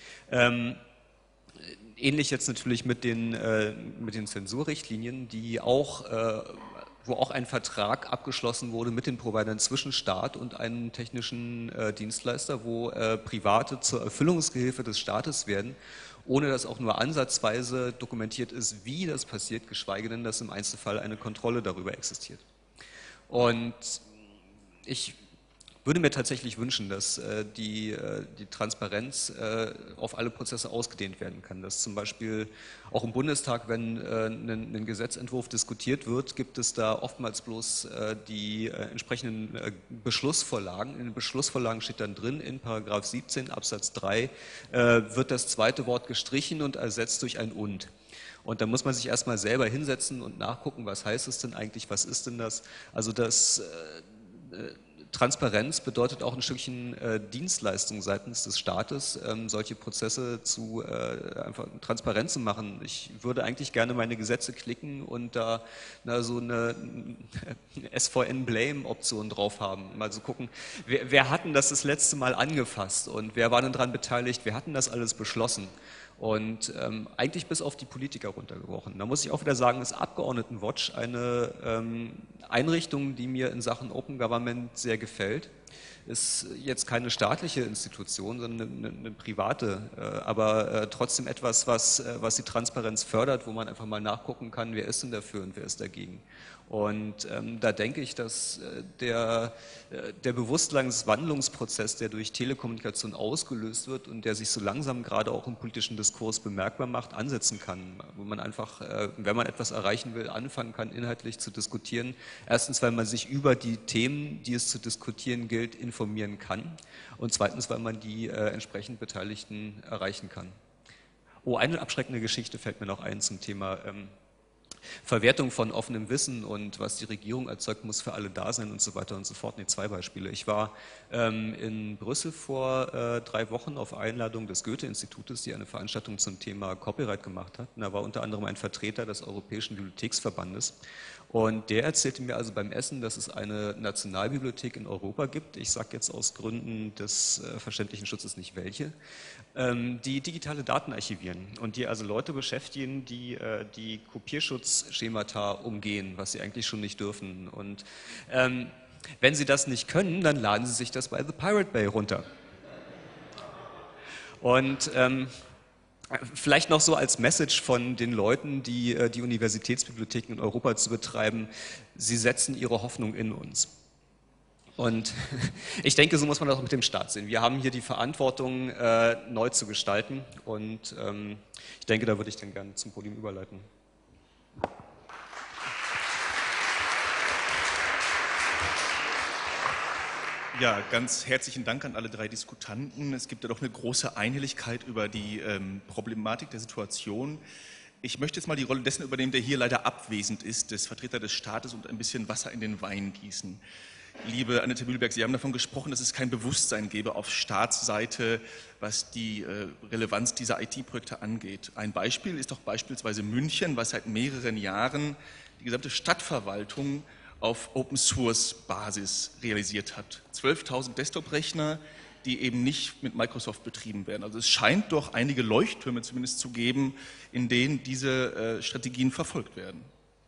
Ähm, ähnlich jetzt natürlich mit den, äh, mit den Zensurrichtlinien, die auch äh, wo auch ein Vertrag abgeschlossen wurde mit den Providern zwischen Staat und einem technischen äh, Dienstleister, wo äh, Private zur Erfüllungsgehilfe des Staates werden, ohne dass auch nur ansatzweise dokumentiert ist, wie das passiert, geschweige denn, dass im Einzelfall eine Kontrolle darüber existiert. Und ich würde mir tatsächlich wünschen, dass äh, die, äh, die Transparenz äh, auf alle Prozesse ausgedehnt werden kann. Dass zum Beispiel auch im Bundestag, wenn äh, ein, ein Gesetzentwurf diskutiert wird, gibt es da oftmals bloß äh, die äh, entsprechenden äh, Beschlussvorlagen. In den Beschlussvorlagen steht dann drin, in Paragraph siebzehn Absatz drei äh, wird das zweite Wort gestrichen und ersetzt durch ein Und. Und da muss man sich erstmal selber hinsetzen und nachgucken, was heißt es denn eigentlich, was ist denn das? Also das äh, Transparenz bedeutet auch ein Stückchen äh, Dienstleistung seitens des Staates, ähm, solche Prozesse zu äh, einfach transparent zu machen. Ich würde eigentlich gerne meine Gesetze klicken und da na, so eine S V N-Blame-Option drauf haben. Mal so gucken, wer, wer hat denn das das letzte Mal angefasst und wer war denn daran beteiligt, wer hat denn das alles beschlossen? Und ähm, eigentlich bis auf die Politiker runtergebrochen. Da muss ich auch wieder sagen, ist Abgeordnetenwatch eine ähm, Einrichtung, die mir in Sachen Open Government sehr gefällt. Ist jetzt keine staatliche Institution, sondern eine, eine private, äh, aber äh, trotzdem etwas, was, äh, was die Transparenz fördert, wo man einfach mal nachgucken kann, wer ist denn dafür und wer ist dagegen. Und ähm, da denke ich, dass äh, der, äh, der Bewusstseinswandlungsprozess, der durch Telekommunikation ausgelöst wird und der sich so langsam gerade auch im politischen Diskurs bemerkbar macht, ansetzen kann. Wo man einfach, äh, wenn man etwas erreichen will, anfangen kann, inhaltlich zu diskutieren. Erstens, weil man sich über die Themen, die es zu diskutieren gilt, informieren kann. Und zweitens, weil man die äh, entsprechend Beteiligten erreichen kann. Oh, eine abschreckende Geschichte fällt mir noch ein zum Thema ähm, Verwertung von offenem Wissen und was die Regierung erzeugt, muss für alle da sein und so weiter und so fort. Nee, zwei Beispiele. Ich war ähm, in Brüssel vor äh, drei Wochen auf Einladung des Goethe-Institutes, die eine Veranstaltung zum Thema Copyright gemacht hat. Und da war unter anderem ein Vertreter des Europäischen Bibliotheksverbandes. Und der erzählte mir also beim Essen, dass es eine Nationalbibliothek in Europa gibt. Ich sage jetzt aus Gründen des äh, verständlichen Schutzes nicht welche, ähm, die digitale Daten archivieren und die also Leute beschäftigen, die äh, die Kopierschutzschemata umgehen, was sie eigentlich schon nicht dürfen. Und ähm, wenn sie das nicht können, dann laden sie sich das bei The Pirate Bay runter. Und ähm, vielleicht noch so als Message von den Leuten, die die Universitätsbibliotheken in Europa zu betreiben, sie setzen ihre Hoffnung in uns. Und ich denke, so muss man das auch mit dem Staat sehen. Wir haben hier die Verantwortung, äh, neu zu gestalten und ähm, ich denke, da würde ich dann gerne zum Podium überleiten. Ja, ganz herzlichen Dank an alle drei Diskutanten. Es gibt ja doch eine große Einhelligkeit über die ähm, Problematik der Situation. Ich möchte jetzt mal die Rolle dessen übernehmen, der hier leider abwesend ist, des Vertreters des Staates, und ein bisschen Wasser in den Wein gießen. Liebe Annette Mühlberg, Sie haben davon gesprochen, dass es kein Bewusstsein gäbe auf Staatsseite, was die äh, Relevanz dieser I T-Projekte angeht. Ein Beispiel ist doch beispielsweise München, was seit mehreren Jahren die gesamte Stadtverwaltung auf Open-Source-Basis realisiert hat. zwölftausend Desktop-Rechner, die eben nicht mit Microsoft betrieben werden. Also es scheint doch einige Leuchttürme zumindest zu geben, in denen diese äh, Strategien verfolgt werden.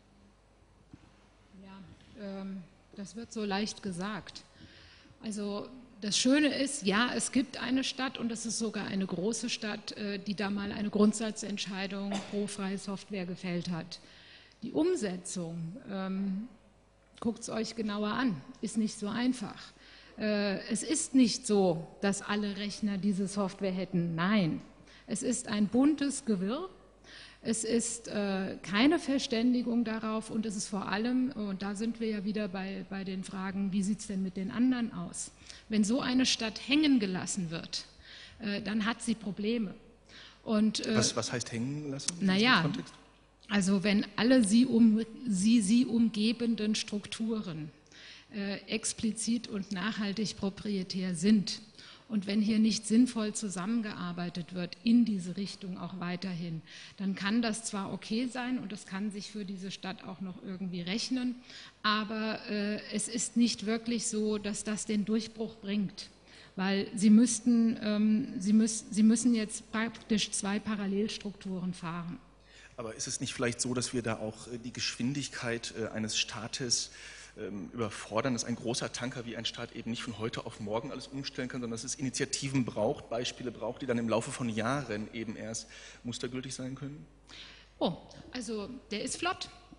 Ja, ähm, das wird so leicht gesagt. Also das Schöne ist, ja, es gibt eine Stadt und es ist sogar eine große Stadt, äh, die da mal eine Grundsatzentscheidung pro freie Software gefällt hat. Die Umsetzung, ähm, guckt es euch genauer an, ist nicht so einfach. Äh, es ist nicht so, dass alle Rechner diese Software hätten. Nein, es ist ein buntes Gewirr. Es ist äh, keine Verständigung darauf und es ist vor allem, und da sind wir ja wieder bei, bei den Fragen, wie sieht es denn mit den anderen aus? Wenn so eine Stadt hängen gelassen wird, äh, dann hat sie Probleme. Und, äh, was, was heißt hängen lassen? Naja, also wenn alle sie, um, sie, sie umgebenden Strukturen äh, explizit und nachhaltig proprietär sind und wenn hier nicht sinnvoll zusammengearbeitet wird in diese Richtung auch weiterhin, dann kann das zwar okay sein und es kann sich für diese Stadt auch noch irgendwie rechnen, aber äh, es ist nicht wirklich so, dass das den Durchbruch bringt. Weil sie, müssten, ähm, sie, müß, sie müssen jetzt praktisch zwei Parallelstrukturen fahren. Aber ist es nicht vielleicht so, dass wir da auch die Geschwindigkeit eines Staates überfordern, dass ein großer Tanker wie ein Staat eben nicht von heute auf morgen alles umstellen kann, sondern dass es Initiativen braucht, Beispiele braucht, die dann im Laufe von Jahren eben erst mustergültig sein können? Oh, also der ist flott.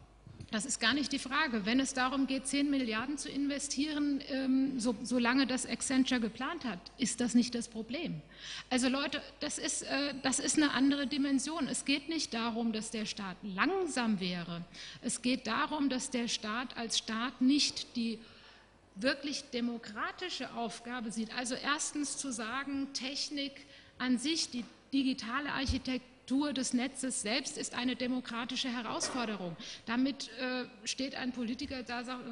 Das ist gar nicht die Frage. Wenn es darum geht, zehn Milliarden zu investieren, ähm, so, solange das Accenture geplant hat, ist das nicht das Problem. Also Leute, das ist, äh, das ist eine andere Dimension. Es geht nicht darum, dass der Staat langsam wäre. Es geht darum, dass der Staat als Staat nicht die wirklich demokratische Aufgabe sieht. Also erstens zu sagen, Technik an sich, die digitale Architektur des Netzes selbst ist eine demokratische Herausforderung. Damit äh, steht ein Politiker da, sagt,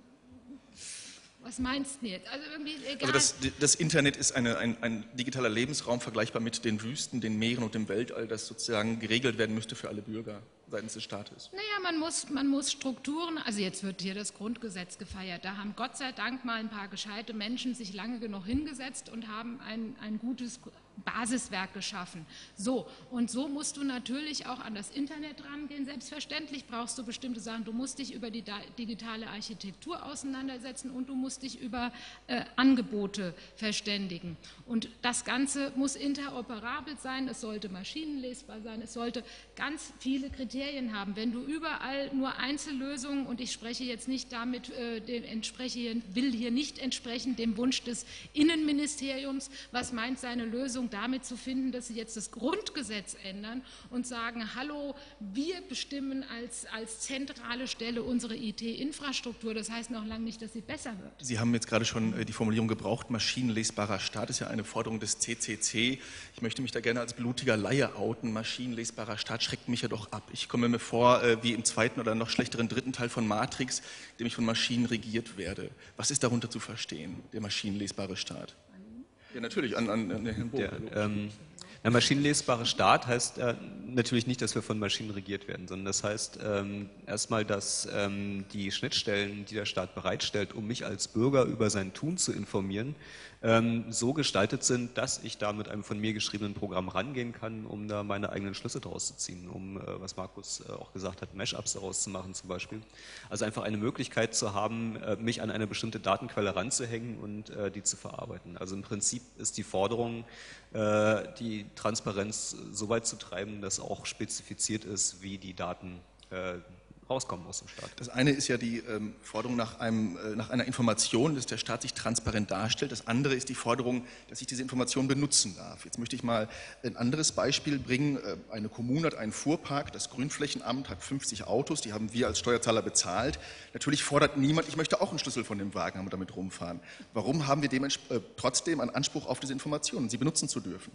was meinst du jetzt? Also irgendwie egal. Also das, das Internet ist eine, ein, ein digitaler Lebensraum, vergleichbar mit den Wüsten, den Meeren und dem Weltall, das sozusagen geregelt werden müsste für alle Bürger seitens des Staates. Naja, man muss, man muss Strukturen, also jetzt wird hier das Grundgesetz gefeiert, da haben Gott sei Dank mal ein paar gescheite Menschen sich lange genug hingesetzt und haben ein, ein gutes Basiswerk geschaffen. So, und so musst du natürlich auch an das Internet rangehen. Selbstverständlich brauchst du bestimmte Sachen. Du musst dich über die digitale Architektur auseinandersetzen und du musst dich über äh, Angebote verständigen. Und das Ganze muss interoperabel sein, es sollte maschinenlesbar sein, es sollte ganz viele Kriterien haben. Wenn du überall nur Einzellösungen, und ich spreche jetzt nicht damit, äh, dem entspreche, will hier nicht entsprechen dem Wunsch des Innenministeriums, was meint seine Lösung damit zu finden, dass sie jetzt das Grundgesetz ändern und sagen, hallo, wir bestimmen als, als zentrale Stelle unsere I T-Infrastruktur. Das heißt noch lange nicht, dass sie besser wird. Sie haben jetzt gerade schon die Formulierung gebraucht, maschinenlesbarer Staat ist ja eine Forderung des C C C. Ich möchte mich da gerne als blutiger Laie outen. Maschinenlesbarer Staat schreckt mich ja doch ab. Ich komme mir vor wie im zweiten oder noch schlechteren dritten Teil von Matrix, in dem ich von Maschinen regiert werde. Was ist darunter zu verstehen, der maschinenlesbare Staat? Ja, natürlich, an, an, an Herrn Boog. Der, ähm, der maschinenlesbare Staat heißt äh, natürlich nicht, dass wir von Maschinen regiert werden, sondern das heißt ähm, erstmal, dass ähm, die Schnittstellen, die der Staat bereitstellt, um mich als Bürger über sein Tun zu informieren, ähm, so gestaltet sind, dass ich da mit einem von mir geschriebenen Programm rangehen kann, um da meine eigenen Schlüsse daraus zu ziehen, um, äh, was Markus äh, auch gesagt hat, Mashups daraus zu machen zum Beispiel. Also einfach eine Möglichkeit zu haben, äh, mich an eine bestimmte Datenquelle ranzuhängen und äh, die zu verarbeiten. Also im Prinzip ist die Forderung, äh, die Transparenz so weit zu treiben, dass auch spezifiziert ist, wie die Daten äh, rauskommen aus dem Staat. Das eine ist ja die ähm, Forderung nach, einem, äh, nach einer Information, dass der Staat sich transparent darstellt. Das andere ist die Forderung, dass ich diese Information benutzen darf. Jetzt möchte ich mal ein anderes Beispiel bringen. Äh, eine Kommune hat einen Fuhrpark, das Grünflächenamt hat fünfzig Autos, die haben wir als Steuerzahler bezahlt. Natürlich fordert niemand, ich möchte auch einen Schlüssel von dem Wagen haben und damit rumfahren. Warum haben wir äh, trotzdem einen Anspruch auf diese Informationen, sie benutzen zu dürfen?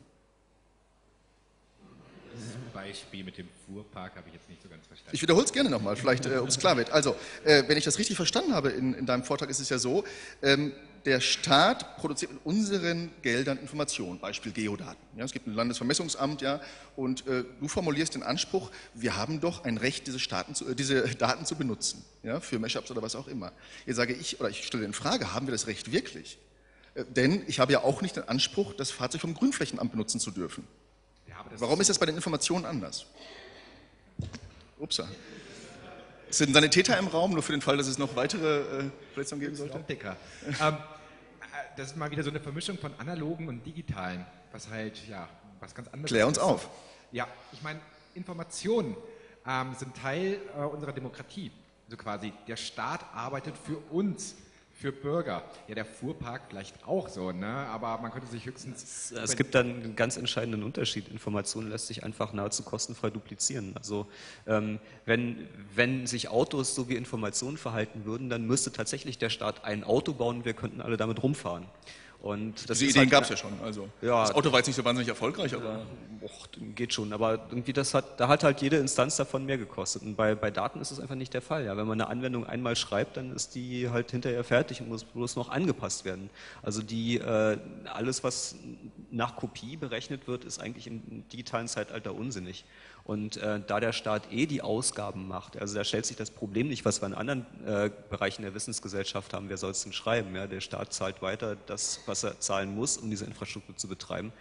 Beispiel mit dem Fuhrpark habe ich jetzt nicht so ganz verstanden. Ich wiederhole es gerne nochmal, vielleicht, äh, ob es klar wird. Also, äh, wenn ich das richtig verstanden habe in, in deinem Vortrag, ist es ja so, ähm, der Staat produziert mit unseren Geldern Informationen, Beispiel Geodaten. Ja, es gibt ein Landesvermessungsamt, ja, und äh, du formulierst den Anspruch, wir haben doch ein Recht, diese, Staaten zu, äh, diese Daten zu benutzen, ja, für Mashups oder was auch immer. Jetzt sage ich, oder ich stelle in Frage, haben wir das Recht wirklich? Äh, denn ich habe ja auch nicht den Anspruch, das Fahrzeug vom Grünflächenamt benutzen zu dürfen. Warum ist das bei den Informationen anders? Upsa. Sind Sanitäter im Raum, nur für den Fall, dass es noch weitere äh, Verletzungen geben sollte? ähm, das ist mal wieder so eine Vermischung von analogen und digitalen, was halt, ja, was ganz anderes ist. Klär uns auf. Ja, ich meine, Informationen ähm, sind Teil äh, unserer Demokratie. Also quasi, der Staat arbeitet für uns. Für Bürger. Ja, der Fuhrpark vielleicht auch so, ne? Aber man könnte sich höchstens... Es, es gibt dann einen ganz entscheidenden Unterschied. Informationen lässt sich einfach nahezu kostenfrei duplizieren. Also ähm, wenn, wenn sich Autos so wie Informationen verhalten würden, dann müsste tatsächlich der Staat ein Auto bauen, wir könnten alle damit rumfahren. Und das Diese Ideen halt, gab es ja schon. Also, ja, das Auto war jetzt nicht so wahnsinnig erfolgreich, aber... Och, geht schon, aber irgendwie das hat, da hat halt jede Instanz davon mehr gekostet. Und bei, bei Daten ist das einfach nicht der Fall. Ja, wenn man eine Anwendung einmal schreibt, dann ist die halt hinterher fertig und muss bloß noch angepasst werden. Also die, äh, alles, was nach Kopie berechnet wird, ist eigentlich im digitalen Zeitalter unsinnig. Und äh, da der Staat eh die Ausgaben macht, also da stellt sich das Problem nicht, was wir in anderen äh, Bereichen der Wissensgesellschaft haben, wer soll es denn schreiben? Ja? Der Staat zahlt weiter das, was er zahlen muss, um diese Infrastruktur zu betreiben.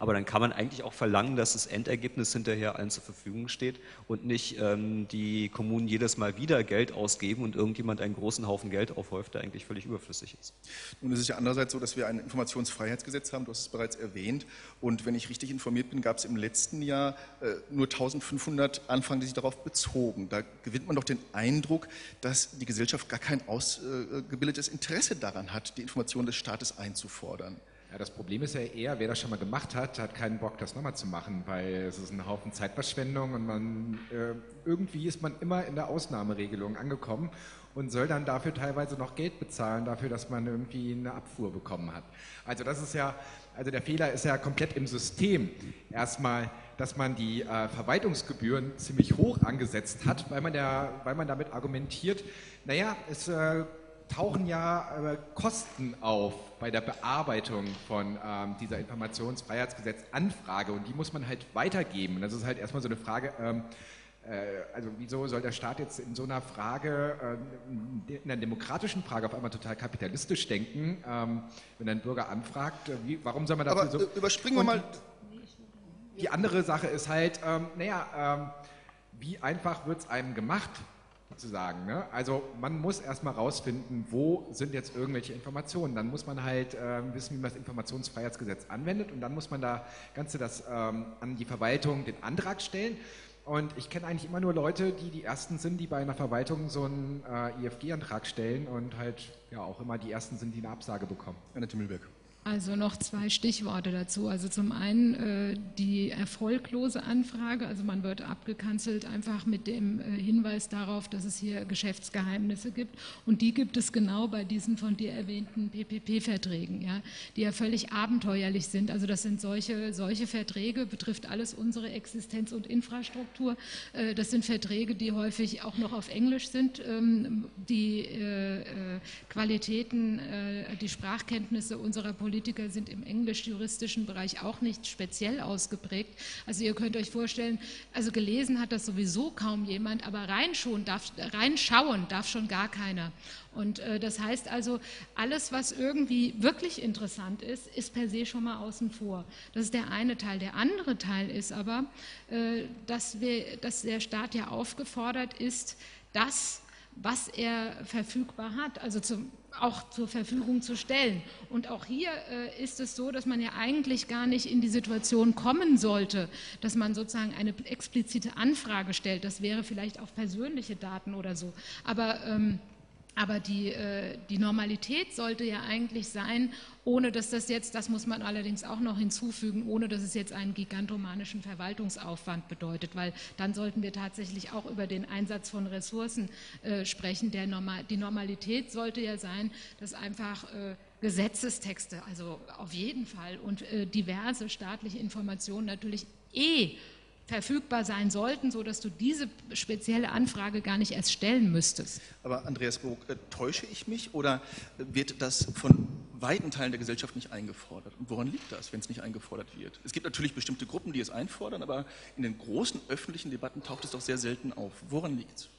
Aber dann kann man eigentlich auch verlangen, dass das Endergebnis hinterher allen zur Verfügung steht und nicht ähm, die Kommunen jedes Mal wieder Geld ausgeben und irgendjemand einen großen Haufen Geld aufhäuft, der eigentlich völlig überflüssig ist. Nun ist es ja andererseits so, dass wir ein Informationsfreiheitsgesetz haben, du hast es bereits erwähnt, und wenn ich richtig informiert bin, gab es im letzten Jahr äh, nur eintausendfünfhundert Anfragen, die sich darauf bezogen. Da gewinnt man doch den Eindruck, dass die Gesellschaft gar kein ausgebildetes Interesse daran hat, die Informationen des Staates einzufordern. Ja, das Problem ist ja eher, wer das schon mal gemacht hat, hat keinen Bock, das nochmal zu machen, weil es ist ein Haufen Zeitverschwendung und man äh, irgendwie ist man immer in der Ausnahmeregelung angekommen und soll dann dafür teilweise noch Geld bezahlen, dafür, dass man irgendwie eine Abfuhr bekommen hat. Also das ist ja, also der Fehler ist ja komplett im System. Erstmal, dass man die äh, Verwaltungsgebühren ziemlich hoch angesetzt hat, weil man, der, weil man damit argumentiert, naja, es äh, tauchen ja äh, Kosten auf bei der Bearbeitung von ähm, dieser Informationsfreiheitsgesetz-Anfrage und die muss man halt weitergeben. Und das ist halt erstmal so eine Frage, ähm, äh, also wieso soll der Staat jetzt in so einer Frage, äh, in einer demokratischen Frage auf einmal total kapitalistisch denken, ähm, wenn ein Bürger anfragt, äh, wie, warum soll man dafür Aber so... äh, überspringen wir mal... Die andere Sache ist halt, ähm, naja, ähm, wie einfach wird es einem gemacht, sozusagen. Ne? Also man muss erstmal rausfinden, wo sind jetzt irgendwelche Informationen. Dann muss man halt ähm, wissen, wie man das Informationsfreiheitsgesetz anwendet und dann muss man da Ganze das ähm, an die Verwaltung den Antrag stellen. Und ich kenne eigentlich immer nur Leute, die die Ersten sind, die bei einer Verwaltung so einen äh, I F G-Antrag stellen und halt ja auch immer die Ersten sind, die eine Absage bekommen. Annette Mühlberg. Also noch zwei Stichworte dazu. Also zum einen äh, die erfolglose Anfrage, also man wird abgekanzelt einfach mit dem äh, Hinweis darauf, dass es hier Geschäftsgeheimnisse gibt und die gibt es genau bei diesen von dir erwähnten P P P-Verträgen, ja, die ja völlig abenteuerlich sind. Also das sind solche, solche Verträge, betrifft alles unsere Existenz und Infrastruktur. Äh, das sind Verträge, die häufig auch noch auf Englisch sind. Ähm, die äh, äh, Qualitäten, äh, die Sprachkenntnisse unserer Politiker Politiker sind im englisch-juristischen Bereich auch nicht speziell ausgeprägt. Also ihr könnt euch vorstellen, also gelesen hat das sowieso kaum jemand, aber reinschauen darf, reinschauen darf schon gar keiner. Und äh, das heißt also, alles, was irgendwie wirklich interessant ist, ist per se schon mal außen vor. Das ist der eine Teil. Der andere Teil ist aber, äh, dass, wir, dass der Staat ja aufgefordert ist, das, was er verfügbar hat, also zum auch zur Verfügung zu stellen. Und auch hier äh, ist es so, dass man ja eigentlich gar nicht in die Situation kommen sollte, dass man sozusagen eine explizite Anfrage stellt. Das wäre vielleicht auf persönliche Daten oder so. Aber, ähm, aber die, äh, die Normalität sollte ja eigentlich sein, ohne dass das jetzt, das muss man allerdings auch noch hinzufügen, ohne dass es jetzt einen gigantomanischen Verwaltungsaufwand bedeutet, weil dann sollten wir tatsächlich auch über den Einsatz von Ressourcen äh, sprechen. Der Normal, die Normalität sollte ja sein, dass einfach äh, Gesetzestexte, also auf jeden Fall, und äh, diverse staatliche Informationen natürlich eh verfügbar sein sollten, sodass du diese spezielle Anfrage gar nicht erst stellen müsstest. Aber Andreas Burg, äh, täusche ich mich oder wird das von weiten Teilen der Gesellschaft nicht eingefordert? Und woran liegt das, wenn es nicht eingefordert wird? Es gibt natürlich bestimmte Gruppen, die es einfordern, aber in den großen öffentlichen Debatten taucht es doch sehr selten auf. Woran liegt es?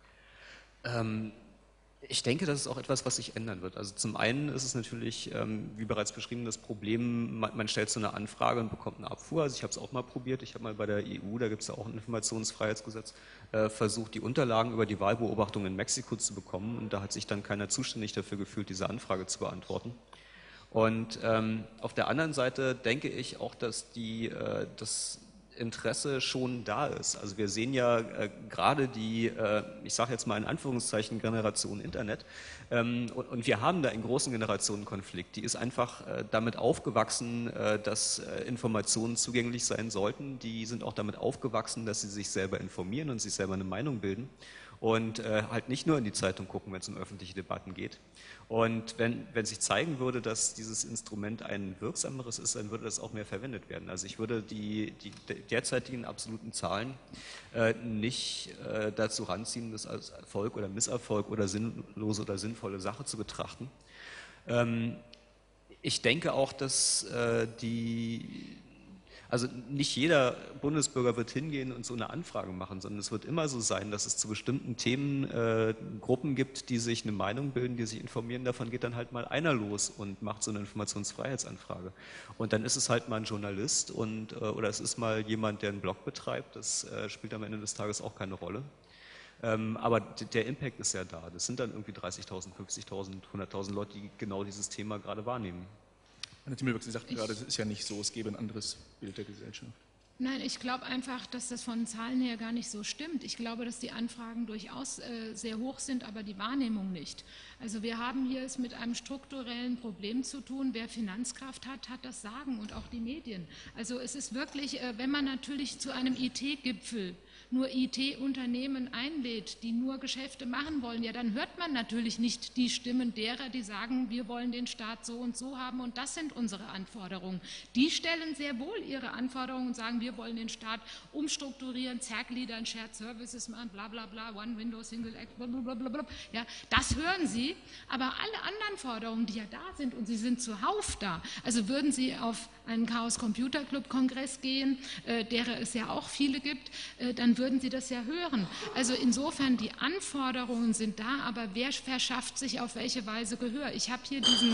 Ähm, ich denke, das ist auch etwas, was sich ändern wird. Also zum einen ist es natürlich, ähm, wie bereits beschrieben, das Problem, man, man stellt so eine Anfrage und bekommt eine Abfuhr. Also ich habe es auch mal probiert, ich habe mal bei der E U, da gibt es ja auch ein Informationsfreiheitsgesetz, äh, versucht, die Unterlagen über die Wahlbeobachtung in Mexiko zu bekommen und da hat sich dann keiner zuständig dafür gefühlt, diese Anfrage zu beantworten. Und ähm, auf der anderen Seite denke ich auch, dass die, äh, das Interesse schon da ist. Also wir sehen ja äh, gerade die, äh, ich sage jetzt mal in Anführungszeichen, Generation Internet ähm, und, und wir haben da einen großen Generationenkonflikt. Die ist einfach äh, damit aufgewachsen, äh, dass äh, Informationen zugänglich sein sollten. Die sind auch damit aufgewachsen, dass sie sich selber informieren und sich selber eine Meinung bilden und äh, halt nicht nur in die Zeitung gucken, wenn es um öffentliche Debatten geht. Und wenn, wenn sich zeigen würde, dass dieses Instrument ein wirksameres ist, dann würde das auch mehr verwendet werden. Also ich würde die, die derzeitigen absoluten Zahlen äh, nicht äh, dazu ranziehen, das als Erfolg oder Misserfolg oder sinnlose oder sinnvolle Sache zu betrachten. Ähm, ich denke auch, dass äh, die Also nicht jeder Bundesbürger wird hingehen und so eine Anfrage machen, sondern es wird immer so sein, dass es zu bestimmten Themen äh, Gruppen gibt, die sich eine Meinung bilden, die sich informieren. Davon geht dann halt mal einer los und macht so eine Informationsfreiheitsanfrage. Und dann ist es halt mal ein Journalist und, äh, oder es ist mal jemand, der einen Blog betreibt. Das äh, spielt am Ende des Tages auch keine Rolle. Ähm, aber der Impact ist ja da. Das sind dann irgendwie dreißigtausend, fünfzigtausend, hunderttausend Leute, die genau dieses Thema gerade wahrnehmen. Herr Timmelberg, Sie sagten gerade, es ist ja nicht so, es gäbe ein anderes Bild der Gesellschaft. Nein, ich glaube einfach, dass das von Zahlen her gar nicht so stimmt. Ich glaube, dass die Anfragen durchaus äh, sehr hoch sind, aber die Wahrnehmung nicht. Also wir haben hier es mit einem strukturellen Problem zu tun. Wer Finanzkraft hat, hat das Sagen und auch die Medien. Also es ist wirklich, äh, wenn man natürlich zu einem I T-Gipfel nur I T-Unternehmen einlädt, die nur Geschäfte machen wollen, ja, dann hört man natürlich nicht die Stimmen derer, die sagen, wir wollen den Staat so und so haben und das sind unsere Anforderungen. Die stellen sehr wohl ihre Anforderungen und sagen, wir wollen den Staat umstrukturieren, zergliedern, Shared Services machen, bla bla bla, One Window, Single Act, bla bla bla bla. Ja, das hören Sie, aber alle anderen Forderungen, die ja da sind und sie sind zuhauf da, also würden Sie auf einen Chaos Computer Club Kongress gehen, äh, derer es ja auch viele gibt, äh, dann würden Sie das ja hören. Also insofern, die Anforderungen sind da, aber wer verschafft sich auf welche Weise Gehör? Ich habe hier diesen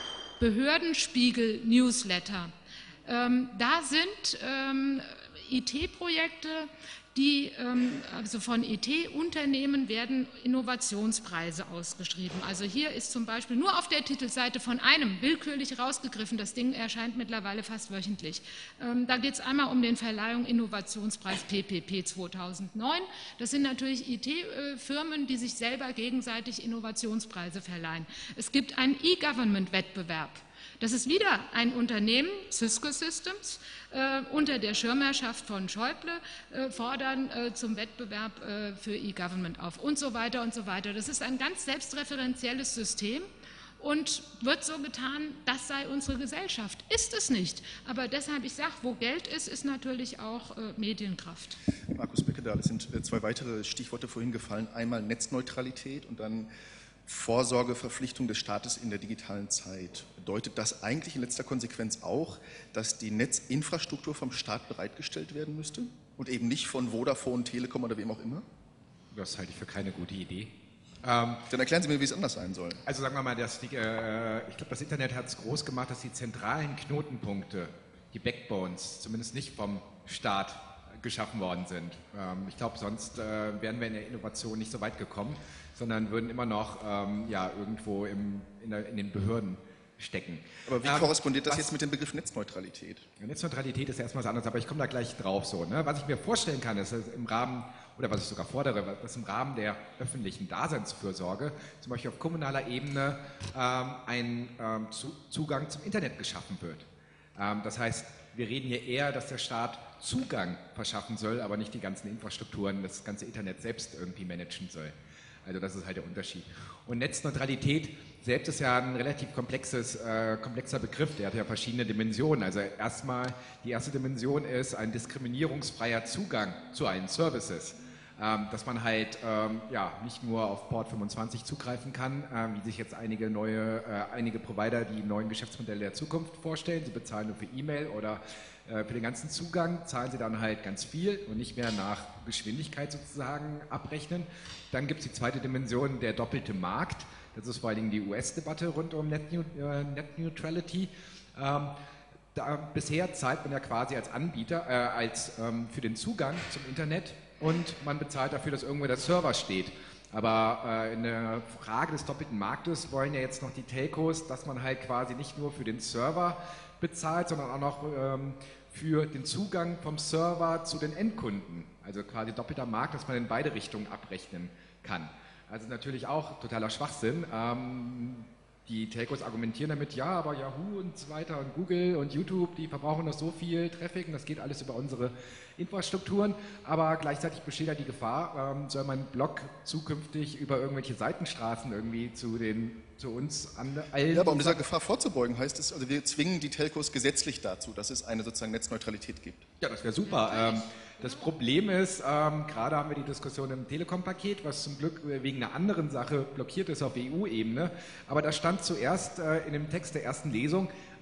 Behördenspiegel-Newsletter. Ähm, da sind ähm, I T-Projekte, die, ähm, also von I T-Unternehmen werden Innovationspreise ausgeschrieben. Also hier ist zum Beispiel nur auf der Titelseite von einem willkürlich rausgegriffen, das Ding erscheint mittlerweile fast wöchentlich. Ähm, da geht es einmal um den Verleihung Innovationspreis P P P zweitausendneun. Das sind natürlich I T-Firmen, die sich selber gegenseitig Innovationspreise verleihen. Es gibt einen E-Government-Wettbewerb. Das ist wieder ein Unternehmen, Cisco Systems, äh, unter der Schirmherrschaft von Schäuble, äh, fordern äh, zum Wettbewerb äh, für E-Government auf und so weiter und so weiter. Das ist ein ganz selbstreferenzielles System und wird so getan, das sei unsere Gesellschaft. Ist es nicht. Aber deshalb, ich sage, wo Geld ist, ist natürlich auch äh, Medienkraft. Markus Beckedahl, es sind äh, zwei weitere Stichworte vorhin gefallen. Einmal Netzneutralität und dann Vorsorgeverpflichtung des Staates in der digitalen Zeit. Bedeutet das eigentlich in letzter Konsequenz auch, dass die Netzinfrastruktur vom Staat bereitgestellt werden müsste und eben nicht von Vodafone, Telekom oder wem auch immer? Das halte ich für keine gute Idee. Ähm, Dann erklären Sie mir, wie es anders sein soll. Also sagen wir mal, dass die, äh, ich glaube, das Internet hat es groß gemacht, dass die zentralen Knotenpunkte, die Backbones, zumindest nicht vom Staat geschaffen worden sind. Ähm, ich glaube, sonst äh, wären wir in der Innovation nicht so weit gekommen, sondern würden immer noch ähm, ja, irgendwo im, in, der, in den Behörden stecken. Aber wie ähm, korrespondiert das was, jetzt mit dem Begriff Netzneutralität? Netzneutralität ist erstmal was anderes, aber ich komme da gleich drauf. So, ne? Was ich mir vorstellen kann, ist, dass im Rahmen, oder was ich sogar fordere, was im Rahmen der öffentlichen Daseinsfürsorge, zum Beispiel auf kommunaler Ebene, ähm, ein ähm, zu, Zugang zum Internet geschaffen wird. Ähm, das heißt, wir reden hier eher, dass der Staat Zugang verschaffen soll, aber nicht die ganzen Infrastrukturen, das ganze Internet selbst irgendwie managen soll. Also das ist halt der Unterschied. Und Netzneutralität selbst ist ja ein relativ komplexes, äh, komplexer Begriff, der hat ja verschiedene Dimensionen. Also erstmal, die erste Dimension ist ein diskriminierungsfreier Zugang zu allen Services. Ähm, dass man halt ähm, ja, nicht nur auf Port fünfundzwanzig zugreifen kann, äh, wie sich jetzt einige neue, äh, einige Provider die neuen Geschäftsmodelle der Zukunft vorstellen. Sie bezahlen nur für E-Mail oder äh, für den ganzen Zugang zahlen sie dann halt ganz viel und nicht mehr nach Geschwindigkeit sozusagen abrechnen. Dann gibt es die zweite Dimension, der doppelte Markt. Das ist vor allen Dingen die U S-Debatte rund um Net, äh, Net Neutrality. Ähm, da, bisher zahlt man ja quasi als Anbieter, äh, als ähm, für den Zugang zum Internet und man bezahlt dafür, dass irgendwo der Server steht. Aber äh, in der Frage des doppelten Marktes wollen ja jetzt noch die Telcos, dass man halt quasi nicht nur für den Server bezahlt, sondern auch noch ähm, für den Zugang vom Server zu den Endkunden. Also quasi doppelter Markt, dass man in beide Richtungen abrechnen kann. Also natürlich auch totaler Schwachsinn. Ähm, Die Telcos argumentieren damit, ja, aber Yahoo und so weiter und Google und YouTube, die verbrauchen noch so viel Traffic und das geht alles über unsere Infrastrukturen, aber gleichzeitig besteht ja die Gefahr, ähm, soll mein Blog zukünftig über irgendwelche Seitenstraßen irgendwie zu, den, zu uns an allen... Ja, aber um dieser Gefahr vorzubeugen, heißt es, also wir zwingen die Telcos gesetzlich dazu, dass es eine sozusagen Netzneutralität gibt. Ja, das wäre super. Ähm, das Problem ist, ähm, gerade haben wir die Diskussion im Telekom-Paket, was zum Glück wegen einer anderen Sache blockiert ist auf E U-Ebene, aber da stand zuerst äh, in dem Text der ersten Lesung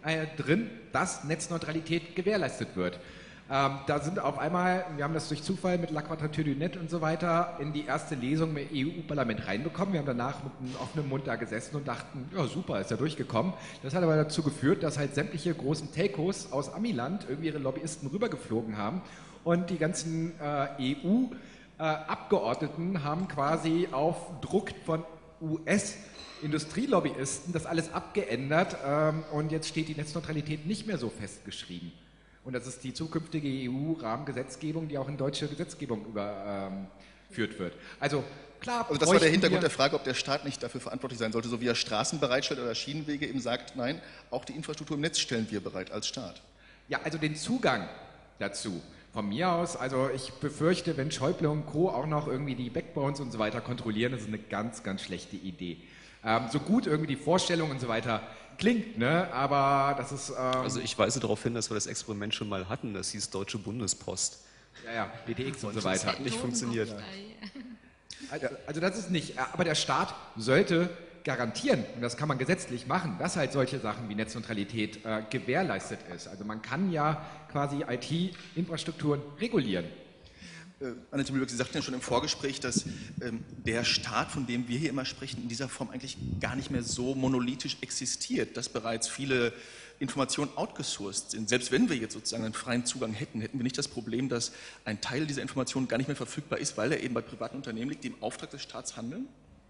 äh, drin, dass Netzneutralität gewährleistet wird. Ähm, da sind auf einmal, wir haben das durch Zufall mit La Quadrature du Net und so weiter in die erste Lesung im E U-Parlament reinbekommen. Wir haben danach mit einem offenen Mund da gesessen und dachten, ja super, ist ja durchgekommen. Das hat aber dazu geführt, dass halt sämtliche großen Telcos aus Amiland irgendwie ihre Lobbyisten rübergeflogen haben und die ganzen äh, E U-Abgeordneten haben quasi auf Druck von U S-Industrielobbyisten das alles abgeändert ähm, und jetzt steht die Netzneutralität nicht mehr so festgeschrieben. Und das ist die zukünftige E U-Rahmengesetzgebung, die auch in deutsche Gesetzgebung überführt wird. Also klar. Also das war der Hintergrund der Frage, ob der Staat nicht dafür verantwortlich sein sollte, so wie er Straßen bereitstellt oder Schienenwege, eben sagt, nein, auch die Infrastruktur im Netz stellen wir bereit als Staat. Ja, also den Zugang dazu. Von mir aus, also ich befürchte, wenn Schäuble und Co. auch noch irgendwie die Backbones und so weiter kontrollieren, das ist eine ganz, ganz schlechte Idee. Ähm, so gut irgendwie die Vorstellung und so weiter klingt, ne? Aber das ist... Ähm also ich weise darauf hin, dass wir das Experiment schon mal hatten, das hieß Deutsche Bundespost. Ja, ja, D T X und, und so Das weiter. hat nicht funktioniert. Also, also das ist nicht, aber der Staat sollte garantieren, und das kann man gesetzlich machen, dass halt solche Sachen wie Netzneutralität äh, gewährleistet ist. Also man kann ja quasi I T-Infrastrukturen regulieren. Äh, Annette Mühlberg, Sie sagten ja schon im Vorgespräch, dass ähm, der Staat, von dem wir hier immer sprechen, in dieser Form eigentlich gar nicht mehr so monolithisch existiert, dass bereits viele Informationen outgesourced sind. Selbst wenn wir jetzt sozusagen einen freien Zugang hätten, hätten wir nicht das Problem, dass ein Teil dieser Informationen gar nicht mehr verfügbar ist, weil er eben bei privaten Unternehmen liegt, die im Auftrag des Staats handeln?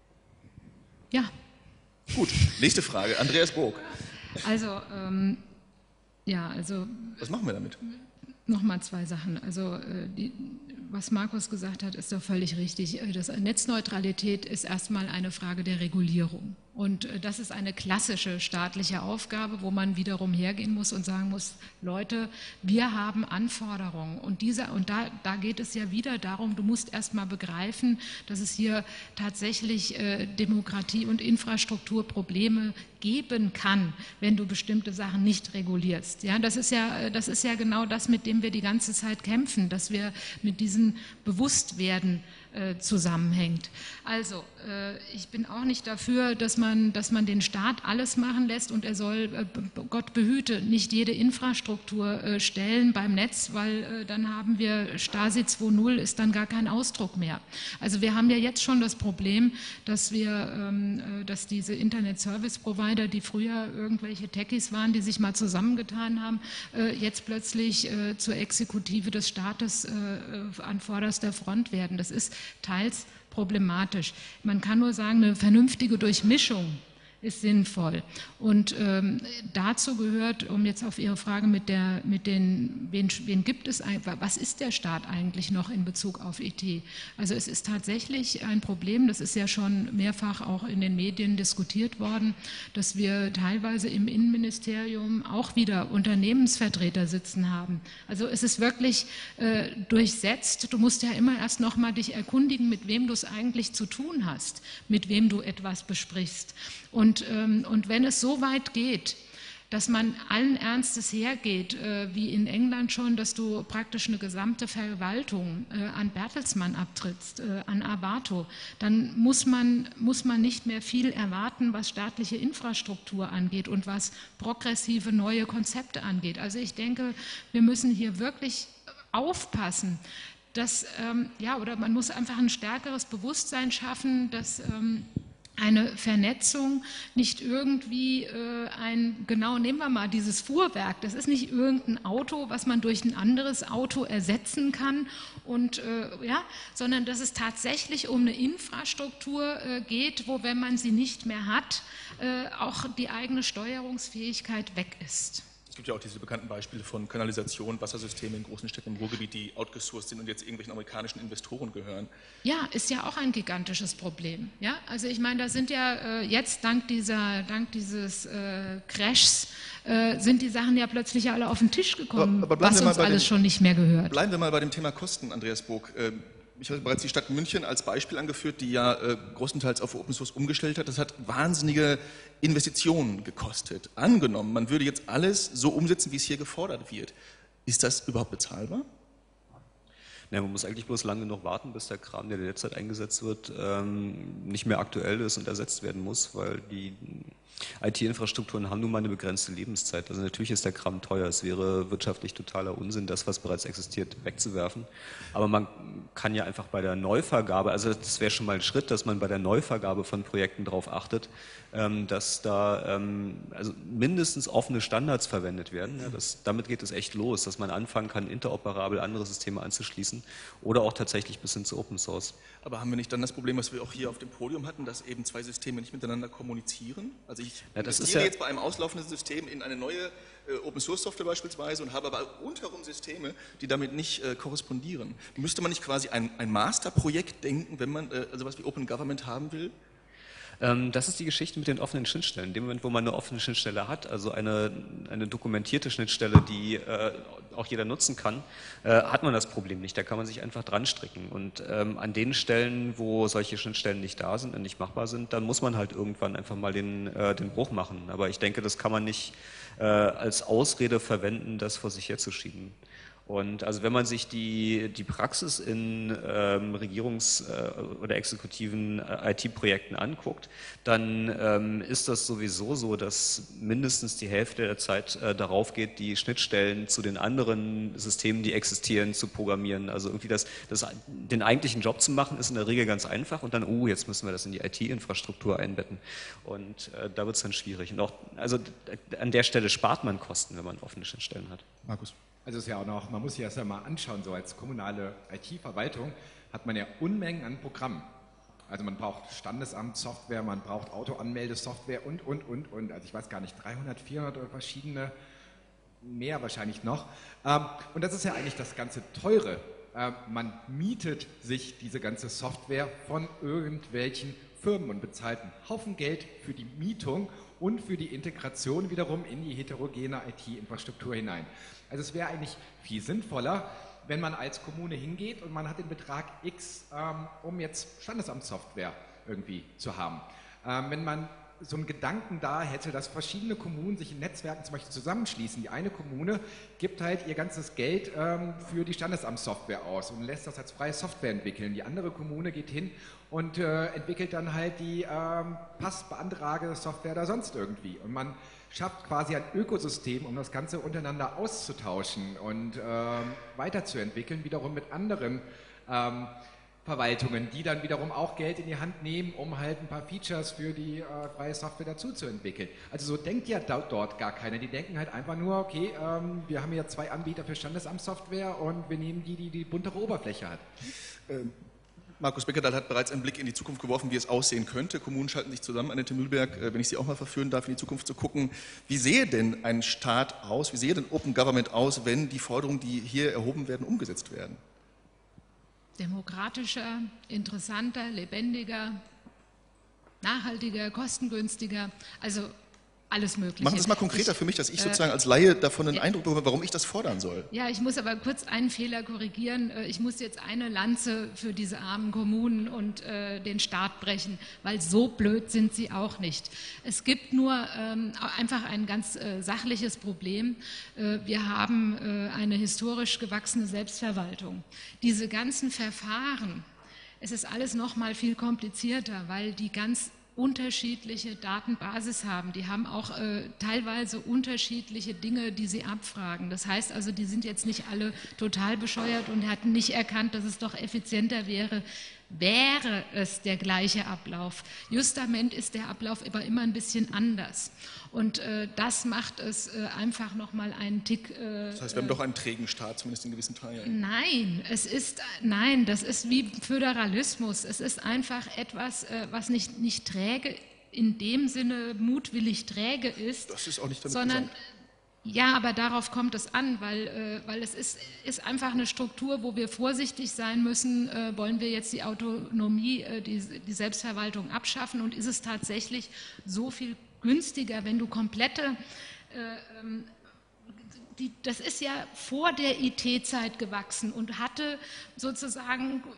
Ja. Gut, nächste Frage. Andreas Burg. Also, ähm, ja, also... Was machen wir damit? Nochmal zwei Sachen. Also äh, die, was Markus gesagt hat, ist doch völlig richtig. Das Netzneutralität ist erstmal eine Frage der Regulierung. Und äh, das ist eine klassische staatliche Aufgabe, wo man wiederum hergehen muss und sagen muss, Leute, wir haben Anforderungen. Und, diese, und da, da geht es ja wieder darum, du musst erstmal begreifen, dass es hier tatsächlich äh, Demokratie- und Infrastrukturprobleme geben kann, wenn du bestimmte Sachen nicht regulierst. Ja, das ist ja, das ist ja genau das, mit dem wir die ganze Zeit kämpfen, dass wir mit diesem Bewusstwerden äh, zusammenhängt. Also, äh, ich bin auch nicht dafür, dass man, dass man den Staat alles machen lässt und er soll, äh, Gott behüte, nicht jede Infrastruktur äh, stellen beim Netz, weil äh, dann haben wir Stasi zwei Punkt null, ist dann gar kein Ausdruck mehr. Also wir haben ja jetzt schon das Problem, dass wir, ähm, dass diese Internet-Service-Provider, die früher irgendwelche Techies waren, die sich mal zusammengetan haben, äh, jetzt plötzlich äh, zur Exekutive des Staates äh, an vorderster Front werden. Das ist teils problematisch. Man kann nur sagen, eine vernünftige Durchmischung ist sinnvoll. Und ähm, dazu gehört, um jetzt auf Ihre Frage mit der, mit den, wen, wen gibt es, was ist der Staat eigentlich noch in Bezug auf I T? Also es ist tatsächlich ein Problem, das ist ja schon mehrfach auch in den Medien diskutiert worden, dass wir teilweise im Innenministerium auch wieder Unternehmensvertreter sitzen haben. Also es ist wirklich äh, durchsetzt. Du musst ja immer erst noch mal dich erkundigen, mit wem du es eigentlich zu tun hast, mit wem du etwas besprichst. Und, ähm, und wenn es so weit geht, dass man allen Ernstes hergeht, äh, wie in England schon, dass du praktisch eine gesamte Verwaltung äh, an Bertelsmann abtrittst, äh, an Avato, dann muss man, muss man nicht mehr viel erwarten, was staatliche Infrastruktur angeht und was progressive neue Konzepte angeht. Also ich denke, wir müssen hier wirklich aufpassen, dass, ähm, ja, oder man muss einfach ein stärkeres Bewusstsein schaffen, dass ähm, eine Vernetzung nicht irgendwie äh, ein, genau, nehmen wir mal dieses Fuhrwerk, das ist nicht irgendein Auto, was man durch ein anderes Auto ersetzen kann, und, äh, ja, sondern dass es tatsächlich um eine Infrastruktur äh, geht, wo, wenn man sie nicht mehr hat, äh, auch die eigene Steuerungsfähigkeit weg ist. Es gibt ja auch diese bekannten Beispiele von Kanalisation, Wassersysteme in großen Städten im Ruhrgebiet, die outgesourced sind und jetzt irgendwelchen amerikanischen Investoren gehören. Ja, ist ja auch ein gigantisches Problem. Ja? Also ich meine, da sind ja äh, jetzt dank, dieser, dank dieses äh, Crashs äh, sind die Sachen ja plötzlich alle auf den Tisch gekommen, aber, aber was uns alles dem, schon nicht mehr gehört. Bleiben wir mal bei dem Thema Kosten, Andreas Burg. Ähm, Ich habe bereits die Stadt München als Beispiel angeführt, die ja äh, größtenteils auf Open Source umgestellt hat. Das hat wahnsinnige Investitionen gekostet. Angenommen, man würde jetzt alles so umsetzen, wie es hier gefordert wird. Ist das überhaupt bezahlbar? Ja, man muss eigentlich bloß lange noch warten, bis der Kram, der derzeit eingesetzt wird, ähm, nicht mehr aktuell ist und ersetzt werden muss, weil die I T-Infrastrukturen haben nun mal eine begrenzte Lebenszeit. Also natürlich ist der Kram teuer. Es wäre wirtschaftlich totaler Unsinn, das, was bereits existiert, wegzuwerfen. Aber man kann ja einfach bei der Neuvergabe, also das wäre schon mal ein Schritt, dass man bei der Neuvergabe von Projekten darauf achtet, dass da also mindestens offene Standards verwendet werden. Ja, das, damit geht es echt los, dass man anfangen kann, interoperabel andere Systeme anzuschließen oder auch tatsächlich bis hin zu Open Source. Aber haben wir nicht dann das Problem, was wir auch hier auf dem Podium hatten, dass eben zwei Systeme nicht miteinander kommunizieren? Also ich ja, das investiere ist ja jetzt bei einem auslaufenden System in eine neue äh, Open-Source-Software beispielsweise und habe aber rundherum Systeme, die damit nicht äh, korrespondieren. Müsste man nicht quasi ein, ein Masterprojekt denken, wenn man äh, also was wie Open Government haben will? Das ist die Geschichte mit den offenen Schnittstellen. In dem Moment, wo man eine offene Schnittstelle hat, also eine, eine dokumentierte Schnittstelle, die äh, auch jeder nutzen kann, äh, hat man das Problem nicht. Da kann man sich einfach dran stricken. Und ähm, an den Stellen, wo solche Schnittstellen nicht da sind und nicht machbar sind, dann muss man halt irgendwann einfach mal den, äh, den Bruch machen. Aber ich denke, das kann man nicht äh, als Ausrede verwenden, das vor sich herzuschieben. Und also wenn man sich die, die Praxis in ähm, Regierungs- äh, oder exekutiven äh, I T-Projekten anguckt, dann ähm, ist das sowieso so, dass mindestens die Hälfte der Zeit äh, darauf geht, die Schnittstellen zu den anderen Systemen, die existieren, zu programmieren. Also irgendwie das, das, den eigentlichen Job zu machen, ist in der Regel ganz einfach und dann, oh, jetzt müssen wir das in die I T-Infrastruktur einbetten. Und äh, da wird es dann schwierig. Und auch, also an der Stelle spart man Kosten, wenn man offene Schnittstellen hat. Markus. Also es ist ja auch noch, man muss sich das ja mal anschauen, so als kommunale I T-Verwaltung hat man ja Unmengen an Programmen. Also man braucht Standesamtssoftware, man braucht Autoanmeldesoftware und, und, und, und. Also ich weiß gar nicht, dreihundert, vierhundert oder verschiedene, mehr wahrscheinlich noch. Und das ist ja eigentlich das ganze Teure. Man mietet sich diese ganze Software von irgendwelchen Firmen und bezahlt einen Haufen Geld für die Mietung und für die Integration wiederum in die heterogene I T-Infrastruktur hinein. Also es wäre eigentlich viel sinnvoller, wenn man als Kommune hingeht und man hat den Betrag X, ähm, um jetzt Standesamtssoftware irgendwie zu haben. Ähm, wenn man so einen Gedanken da hätte, dass verschiedene Kommunen sich in Netzwerken zum Beispiel zusammenschließen. Die eine Kommune gibt halt ihr ganzes Geld ähm, für die Standesamtssoftware aus und lässt das als freie Software entwickeln. Die andere Kommune geht hin und äh, entwickelt dann halt die ähm, Passbeantrage-Software da sonst irgendwie. Und man schafft quasi ein Ökosystem, um das Ganze untereinander auszutauschen und ähm, weiterzuentwickeln, wiederum mit anderen ähm, Verwaltungen, die dann wiederum auch Geld in die Hand nehmen, um halt ein paar Features für die äh, freie Software dazu zu entwickeln. Also so denkt ja da, dort gar keiner. Die denken halt einfach nur, okay, ähm, wir haben ja zwei Anbieter für Standesamtssoftware und wir nehmen die, die die buntere Oberfläche hat. Ähm. Markus Beckerdahl hat bereits einen Blick in die Zukunft geworfen, wie es aussehen könnte. Kommunen schalten sich zusammen. Annette Mühlberg, wenn ich Sie auch mal verführen darf, in die Zukunft zu gucken. Wie sehe denn ein Staat aus, wie sehe denn Open Government aus, wenn die Forderungen, die hier erhoben werden, umgesetzt werden? Demokratischer, interessanter, lebendiger, nachhaltiger, kostengünstiger, also alles Mögliche. Machen Sie es mal konkreter ich, für mich, dass ich sozusagen als Laie davon einen äh, Eindruck bekomme, warum ich das fordern soll. Ja, ich muss aber kurz einen Fehler korrigieren. Ich muss jetzt eine Lanze für diese armen Kommunen und äh, den Staat brechen, weil so blöd sind sie auch nicht. Es gibt nur ähm, einfach ein ganz äh, sachliches Problem. Äh, wir haben äh, eine historisch gewachsene Selbstverwaltung. Diese ganzen Verfahren, es ist alles noch mal viel komplizierter, weil die ganz unterschiedliche Datenbasis haben. Die haben auch äh, teilweise unterschiedliche Dinge, die sie abfragen. Das heißt also, die sind jetzt nicht alle total bescheuert und hatten nicht erkannt, dass es doch effizienter wäre, wäre es der gleiche Ablauf. Justament ist der Ablauf aber immer ein bisschen anders. Und äh, das macht es äh, einfach nochmal einen Tick... Äh, das heißt, wir haben doch einen trägen Staat, zumindest in gewissen Teilen. Nein, es ist, nein, das ist wie Föderalismus. Es ist einfach etwas, äh, was nicht, nicht träge, in dem Sinne mutwillig träge ist, das ist auch nicht damit sondern... gesagt. Ja, aber darauf kommt es an, weil, äh, weil es ist, ist einfach eine Struktur, wo wir vorsichtig sein müssen, äh, wollen wir jetzt die Autonomie, äh, die, die Selbstverwaltung abschaffen und ist es tatsächlich so viel günstiger, wenn du komplette, äh, ähm, die, das ist ja vor der I T-Zeit gewachsen und hatte sozusagen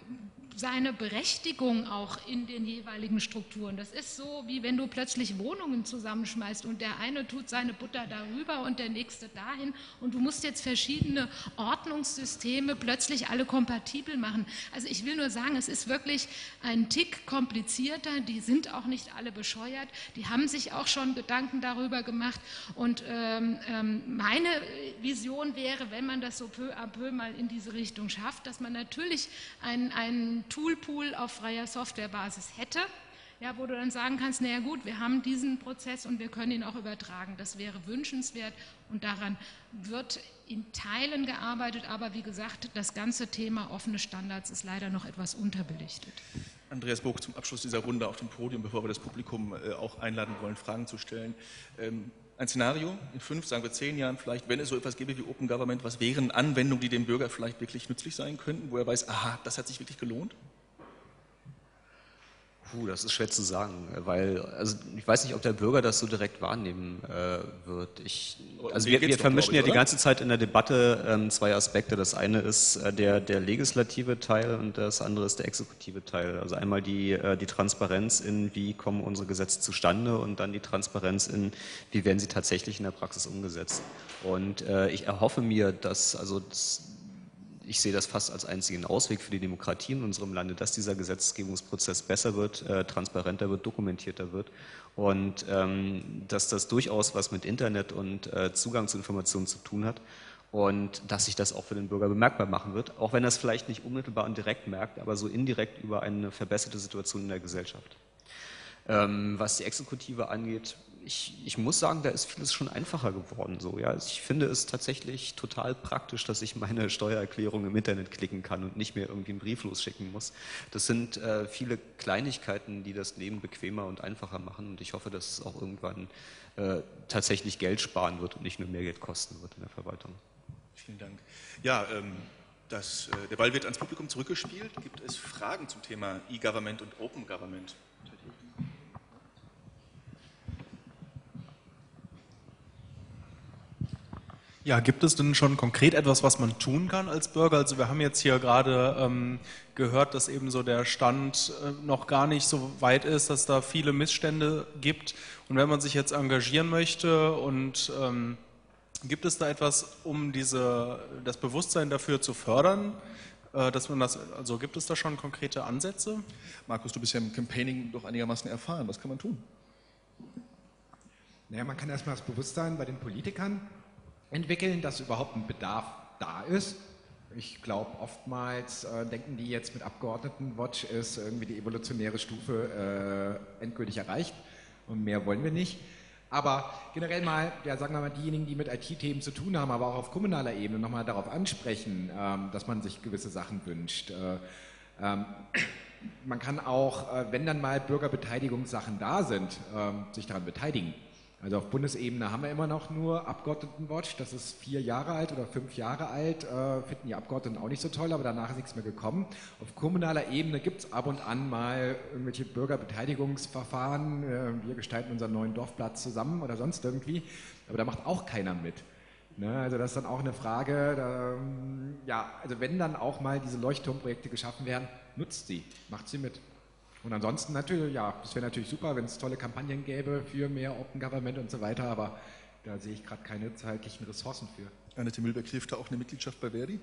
seine Berechtigung auch in den jeweiligen Strukturen. Das ist so, wie wenn du plötzlich Wohnungen zusammenschmeißt und der eine tut seine Butter darüber und der nächste dahin und du musst jetzt verschiedene Ordnungssysteme plötzlich alle kompatibel machen. Also ich will nur sagen, es ist wirklich ein Tick komplizierter, die sind auch nicht alle bescheuert, die haben sich auch schon Gedanken darüber gemacht und ähm, ähm, meine Vision wäre, wenn man das so peu à peu mal in diese Richtung schafft, dass man natürlich einen, einen Toolpool auf freier Softwarebasis hätte, ja, wo du dann sagen kannst, naja gut, wir haben diesen Prozess und wir können ihn auch übertragen. Das wäre wünschenswert und daran wird in Teilen gearbeitet, aber wie gesagt, das ganze Thema offene Standards ist leider noch etwas unterbelichtet. Andreas Burg, zum Abschluss dieser Runde auf dem Podium, bevor wir das Publikum äh, auch einladen wollen, Fragen zu stellen. Ähm, ein Szenario in fünf, sagen wir zehn Jahren vielleicht, wenn es so etwas gäbe wie Open Government, was wären Anwendungen, die dem Bürger vielleicht wirklich nützlich sein könnten, wo er weiß, aha, das hat sich wirklich gelohnt? Puh, das ist schwer zu sagen, weil also ich weiß nicht, ob der Bürger das so direkt wahrnehmen äh, wird. Ich, also wir, wir vermischen ja die ganze Zeit in der Debatte ähm, zwei Aspekte. Das eine ist äh, der, der legislative Teil und das andere ist der exekutive Teil. Also einmal die, äh, die Transparenz in, wie kommen unsere Gesetze zustande und dann die Transparenz in, wie werden sie tatsächlich in der Praxis umgesetzt. Und äh, ich erhoffe mir, dass also das, ich sehe das fast als einzigen Ausweg für die Demokratie in unserem Lande, dass dieser Gesetzgebungsprozess besser wird, äh, transparenter wird, dokumentierter wird und ähm, dass das durchaus was mit Internet und äh, Zugang zu Informationen zu tun hat und dass sich das auch für den Bürger bemerkbar machen wird, auch wenn er es vielleicht nicht unmittelbar und direkt merkt, aber so indirekt über eine verbesserte Situation in der Gesellschaft. Ähm, was die Exekutive angeht, Ich, ich muss sagen, da ist vieles schon einfacher geworden. So, ja. Ich finde es tatsächlich total praktisch, dass ich meine Steuererklärung im Internet klicken kann und nicht mehr irgendwie einen Brief losschicken muss. Das sind äh, viele Kleinigkeiten, die das Leben bequemer und einfacher machen und ich hoffe, dass es auch irgendwann äh, tatsächlich Geld sparen wird und nicht nur mehr Geld kosten wird in der Verwaltung. Vielen Dank. Ja, ähm, das, äh, der Ball wird ans Publikum zurückgespielt. Gibt es Fragen zum Thema E-Government und Open Government? Ja, gibt es denn schon konkret etwas, was man tun kann als Bürger? Also wir haben jetzt hier gerade ähm, gehört, dass eben so der Stand äh, noch gar nicht so weit ist, dass da viele Missstände gibt. Und wenn man sich jetzt engagieren möchte und ähm, gibt es da etwas, um diese, das Bewusstsein dafür zu fördern, äh, dass man das, also gibt es da schon konkrete Ansätze? Markus, du bist ja im Campaigning doch einigermaßen erfahren. Was kann man tun? Naja, man kann erstmal das Bewusstsein bei den Politikern entwickeln, dass überhaupt ein Bedarf da ist. Ich glaube, oftmals äh, denken die jetzt mit Abgeordnetenwatch ist irgendwie die evolutionäre Stufe äh, endgültig erreicht und mehr wollen wir nicht. Aber generell mal, ja, sagen wir mal, diejenigen, die mit I T-Themen zu tun haben, aber auch auf kommunaler Ebene nochmal darauf ansprechen, ähm, dass man sich gewisse Sachen wünscht. Äh, ähm, man kann auch, äh, wenn dann mal Bürgerbeteiligungssachen da sind, ähm, sich daran beteiligen. Also auf Bundesebene haben wir immer noch nur Abgeordnetenwatch, das ist vier Jahre alt oder fünf Jahre alt, äh, finden die Abgeordneten auch nicht so toll, aber danach ist nichts mehr gekommen. Auf kommunaler Ebene gibt es ab und an mal irgendwelche Bürgerbeteiligungsverfahren, äh, wir gestalten unseren neuen Dorfplatz zusammen oder sonst irgendwie, aber da macht auch keiner mit. Ne? Also das ist dann auch eine Frage, da, ja, also wenn dann auch mal diese Leuchtturmprojekte geschaffen werden, nutzt sie, macht sie mit. Und ansonsten natürlich, ja, das wäre natürlich super, wenn es tolle Kampagnen gäbe für mehr Open Government und so weiter, aber da sehe ich gerade keine zeitlichen Ressourcen für. Annette Mühlberg, hilft da auch eine Mitgliedschaft bei Verdi?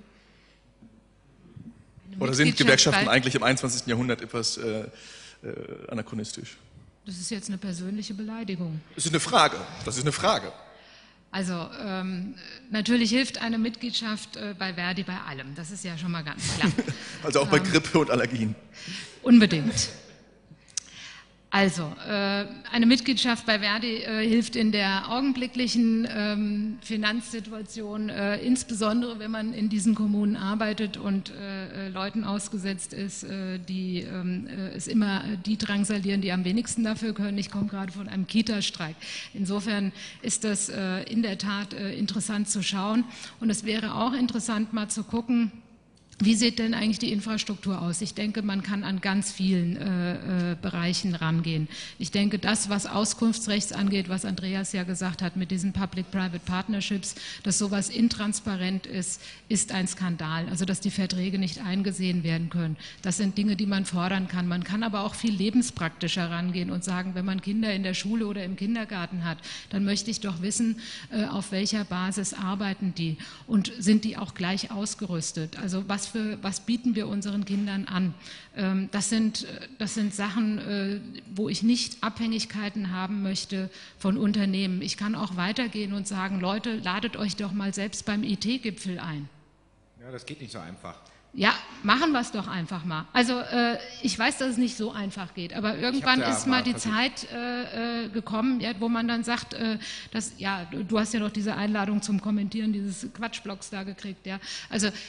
Oder sind Gewerkschaften eigentlich im einundzwanzigsten Jahrhundert etwas äh, äh, anachronistisch? Das ist jetzt eine persönliche Beleidigung. Das ist eine Frage, das ist eine Frage. Also ähm, natürlich hilft eine Mitgliedschaft äh, bei Verdi bei allem, das ist ja schon mal ganz klar. Also auch bei ähm, Grippe und Allergien? Unbedingt. Also, äh, eine Mitgliedschaft bei Verdi äh, hilft in der augenblicklichen ähm, Finanzsituation, äh, insbesondere wenn man in diesen Kommunen arbeitet und äh, Leuten ausgesetzt ist, äh, die ähm, äh, es immer die drangsalieren, die am wenigsten dafür können. Ich komme gerade von einem Kita-Streik. Insofern ist das äh, in der Tat äh, interessant zu schauen und es wäre auch interessant mal zu gucken, Wie sieht denn eigentlich die Infrastruktur aus? Ich denke, man kann an ganz vielen äh, äh, Bereichen rangehen. Ich denke, das, was Auskunftsrechts angeht, was Andreas ja gesagt hat mit diesen Public-Private Partnerships, dass sowas intransparent ist, ist ein Skandal. Also, dass die Verträge nicht eingesehen werden können. Das sind Dinge, die man fordern kann. Man kann aber auch viel lebenspraktischer rangehen und sagen, wenn man Kinder in der Schule oder im Kindergarten hat, dann möchte ich doch wissen, äh, auf welcher Basis arbeiten die und sind die auch gleich ausgerüstet. Also, was Für, was bieten wir unseren Kindern an? Das sind, das sind Sachen, wo ich nicht Abhängigkeiten haben möchte von Unternehmen. Ich kann auch weitergehen und sagen, Leute, ladet euch doch mal selbst beim I T-Gipfel ein. Ja, das geht nicht so einfach. Ja, machen wir es doch einfach mal. Also äh, ich weiß, dass es nicht so einfach geht, aber irgendwann ist mal die Zeit äh, gekommen, ja, wo man dann sagt, äh, dass, ja, du, du hast ja doch diese Einladung zum Kommentieren dieses Quatschblogs da gekriegt, ja, also äh,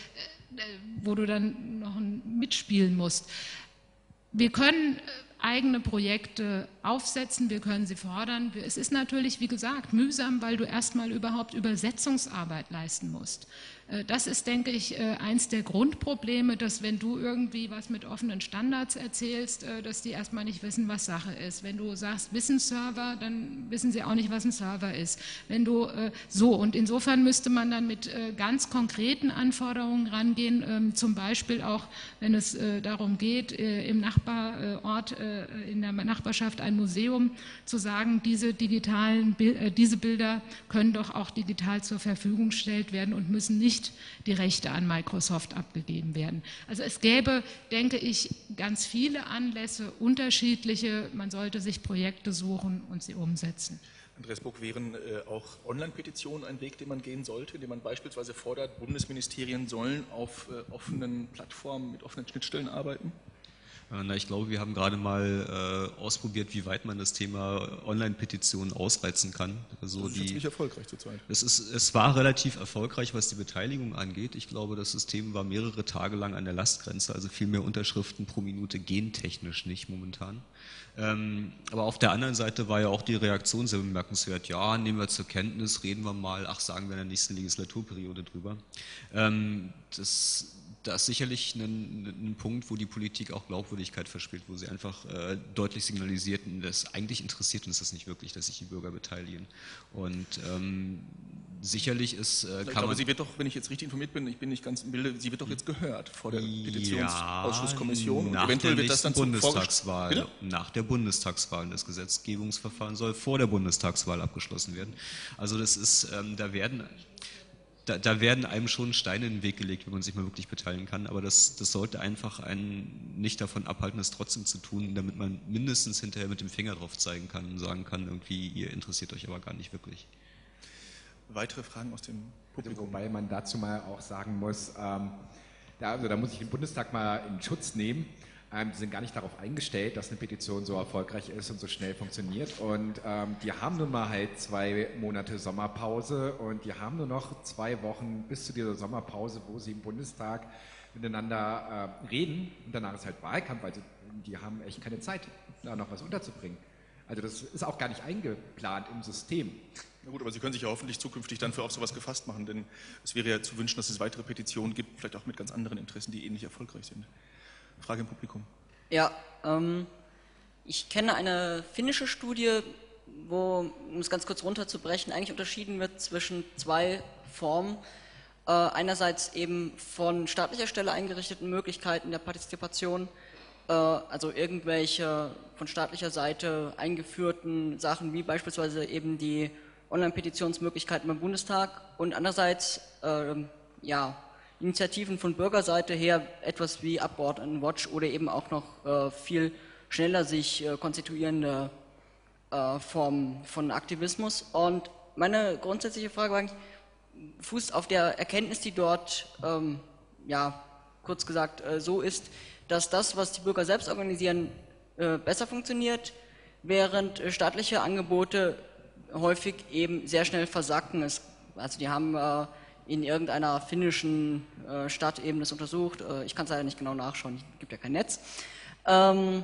wo du dann noch mitspielen musst. Wir können eigene Projekte aufsetzen, wir können sie fordern. Es ist natürlich, wie gesagt, mühsam, weil du erstmal überhaupt Übersetzungsarbeit leisten musst. Das ist, denke ich, eins der Grundprobleme, dass wenn du irgendwie was mit offenen Standards erzählst, dass die erstmal nicht wissen, was Sache ist. Wenn du sagst, Wissensserver, dann wissen sie auch nicht, was ein Server ist. Wenn du so, und insofern müsste man dann mit ganz konkreten Anforderungen rangehen, zum Beispiel auch, wenn es darum geht, im Nachbarort, in der Nachbarschaft ein Museum zu sagen, diese digitalen, diese Bilder können doch auch digital zur Verfügung gestellt werden und müssen nicht die Rechte an Microsoft abgegeben werden. Also es gäbe, denke ich, ganz viele Anlässe, unterschiedliche. Man sollte sich Projekte suchen und sie umsetzen. Andreas Buck, wären äh, auch Online-Petitionen ein Weg, den man gehen sollte, indem man beispielsweise fordert, Bundesministerien sollen auf äh, offenen Plattformen mit offenen Schnittstellen arbeiten? Na, ich glaube, wir haben gerade mal äh, ausprobiert, wie weit man das Thema Online-Petitionen ausreizen kann. Also das ist die, ziemlich erfolgreich zurzeit. Es, ist, es war relativ erfolgreich, was die Beteiligung angeht. Ich glaube, das System war mehrere Tage lang an der Lastgrenze, also viel mehr Unterschriften pro Minute gehen technisch nicht momentan. Ähm, aber auf der anderen Seite war ja auch die Reaktion sehr bemerkenswert. Ja, nehmen wir zur Kenntnis, reden wir mal, ach, sagen wir in der nächsten Legislaturperiode drüber. Ähm, das Das ist sicherlich ein, ein Punkt, wo die Politik auch Glaubwürdigkeit verspielt, wo sie einfach äh, deutlich signalisiert, dass eigentlich interessiert uns das nicht wirklich, dass sich die Bürger beteiligen. Und ähm, sicherlich ist, äh, kann ich glaube, man... sie wird doch, wenn ich jetzt richtig informiert bin, ich bin nicht ganz im Bilde, sie wird doch jetzt gehört vor der Petitionsausschusskommission. Ja, nach und eventuell der wird das dann Bundestagswahl. Bitte? Nach der Bundestagswahl. Das Gesetzgebungsverfahren soll vor der Bundestagswahl abgeschlossen werden. Also das ist, ähm, da werden... Da, da werden einem schon Steine in den Weg gelegt, wenn man sich mal wirklich beteiligen kann, aber das, das sollte einfach einen nicht davon abhalten, es trotzdem zu tun, damit man mindestens hinterher mit dem Finger drauf zeigen kann und sagen kann, irgendwie, ihr interessiert euch aber gar nicht wirklich. Weitere Fragen aus dem Publikum? Wobei man dazu mal auch sagen muss, ähm, da, also da muss ich den Bundestag mal in Schutz nehmen. Ähm, die sind gar nicht darauf eingestellt, dass eine Petition so erfolgreich ist und so schnell funktioniert. Und ähm, die haben nun mal halt zwei Monate Sommerpause und die haben nur noch zwei Wochen bis zu dieser Sommerpause, wo sie im Bundestag miteinander äh, reden. Und danach ist halt Wahlkampf, also die haben echt keine Zeit, da noch was unterzubringen. Also das ist auch gar nicht eingeplant im System. Na gut, aber Sie können sich ja hoffentlich zukünftig dann für auch sowas gefasst machen, denn es wäre ja zu wünschen, dass es weitere Petitionen gibt, vielleicht auch mit ganz anderen Interessen, die ähnlich erfolgreich sind. Frage im Publikum. Ja, ähm, ich kenne eine finnische Studie, wo, um es ganz kurz runterzubrechen, eigentlich unterschieden wird zwischen zwei Formen. Äh, einerseits eben von staatlicher Stelle eingerichteten Möglichkeiten der Partizipation, äh, also irgendwelche von staatlicher Seite eingeführten Sachen, wie beispielsweise eben die Online-Petitionsmöglichkeiten beim Bundestag, und andererseits, äh, ja, Initiativen von Bürgerseite her, etwas wie Abgeordnetenwatch oder eben auch noch äh, viel schneller sich äh, konstituierende äh, Formen von Aktivismus. Und meine grundsätzliche Frage war eigentlich, fußt auf der Erkenntnis, die dort, ähm, ja, kurz gesagt, äh, so ist, dass das, was die Bürger selbst organisieren, äh, besser funktioniert, während äh, staatliche Angebote häufig eben sehr schnell versacken. Es, also die haben äh, in irgendeiner finnischen äh, Stadt eben das untersucht. Äh, ich kann es leider nicht genau nachschauen, es gibt ja kein Netz. Ähm,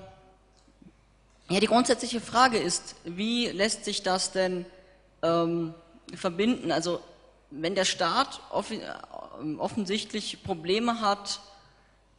ja, die grundsätzliche Frage ist, wie lässt sich das denn ähm, verbinden? Also wenn der Staat off offensichtlich Probleme hat,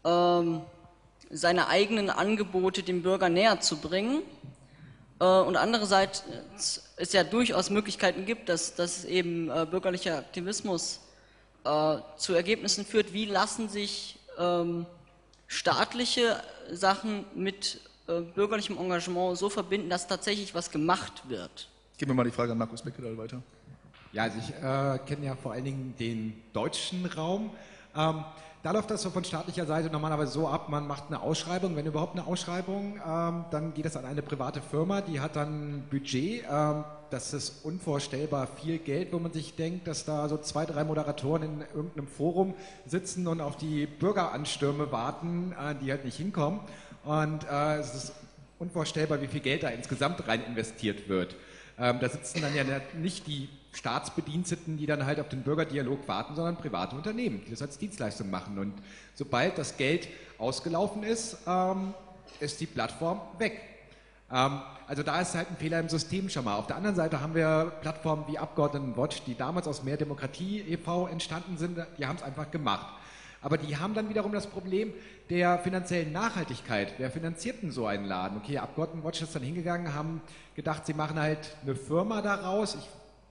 ähm, seine eigenen Angebote dem Bürger näher zu bringen. Äh, und andererseits es ja durchaus Möglichkeiten gibt, dass, dass eben äh, bürgerlicher Aktivismus äh, zu Ergebnissen führt. Wie lassen sich ähm, staatliche Sachen mit äh, bürgerlichem Engagement so verbinden, dass tatsächlich was gemacht wird? Geben wir mal die Frage an Markus Beckedahl weiter. Ja, also ich äh, kenne ja vor allen Dingen den deutschen Raum. Ähm, da läuft das so von staatlicher Seite normalerweise so ab, man macht eine Ausschreibung, wenn überhaupt eine Ausschreibung, ähm, dann geht das an eine private Firma, die hat dann ein Budget, ähm, das ist unvorstellbar viel Geld, wo man sich denkt, dass da so zwei, drei Moderatoren in irgendeinem Forum sitzen und auf die Bürgeranstürme warten, äh, die halt nicht hinkommen. Und äh, es ist unvorstellbar, wie viel Geld da insgesamt rein investiert wird. Ähm, da sitzen dann ja nicht die Staatsbediensteten, die dann halt auf den Bürgerdialog warten, sondern private Unternehmen, die das als Dienstleistung machen. Und sobald das Geld ausgelaufen ist, ähm, ist die Plattform weg. Ähm, also da ist halt ein Fehler im System schon mal. Auf der anderen Seite haben wir Plattformen wie Abgeordnetenwatch, die damals aus Mehr Demokratie e V entstanden sind, die haben es einfach gemacht. Aber die haben dann wiederum das Problem der finanziellen Nachhaltigkeit. Wer finanziert denn so einen Laden? Okay, Abgeordnetenwatch ist dann hingegangen, haben gedacht, sie machen halt eine Firma daraus. Ich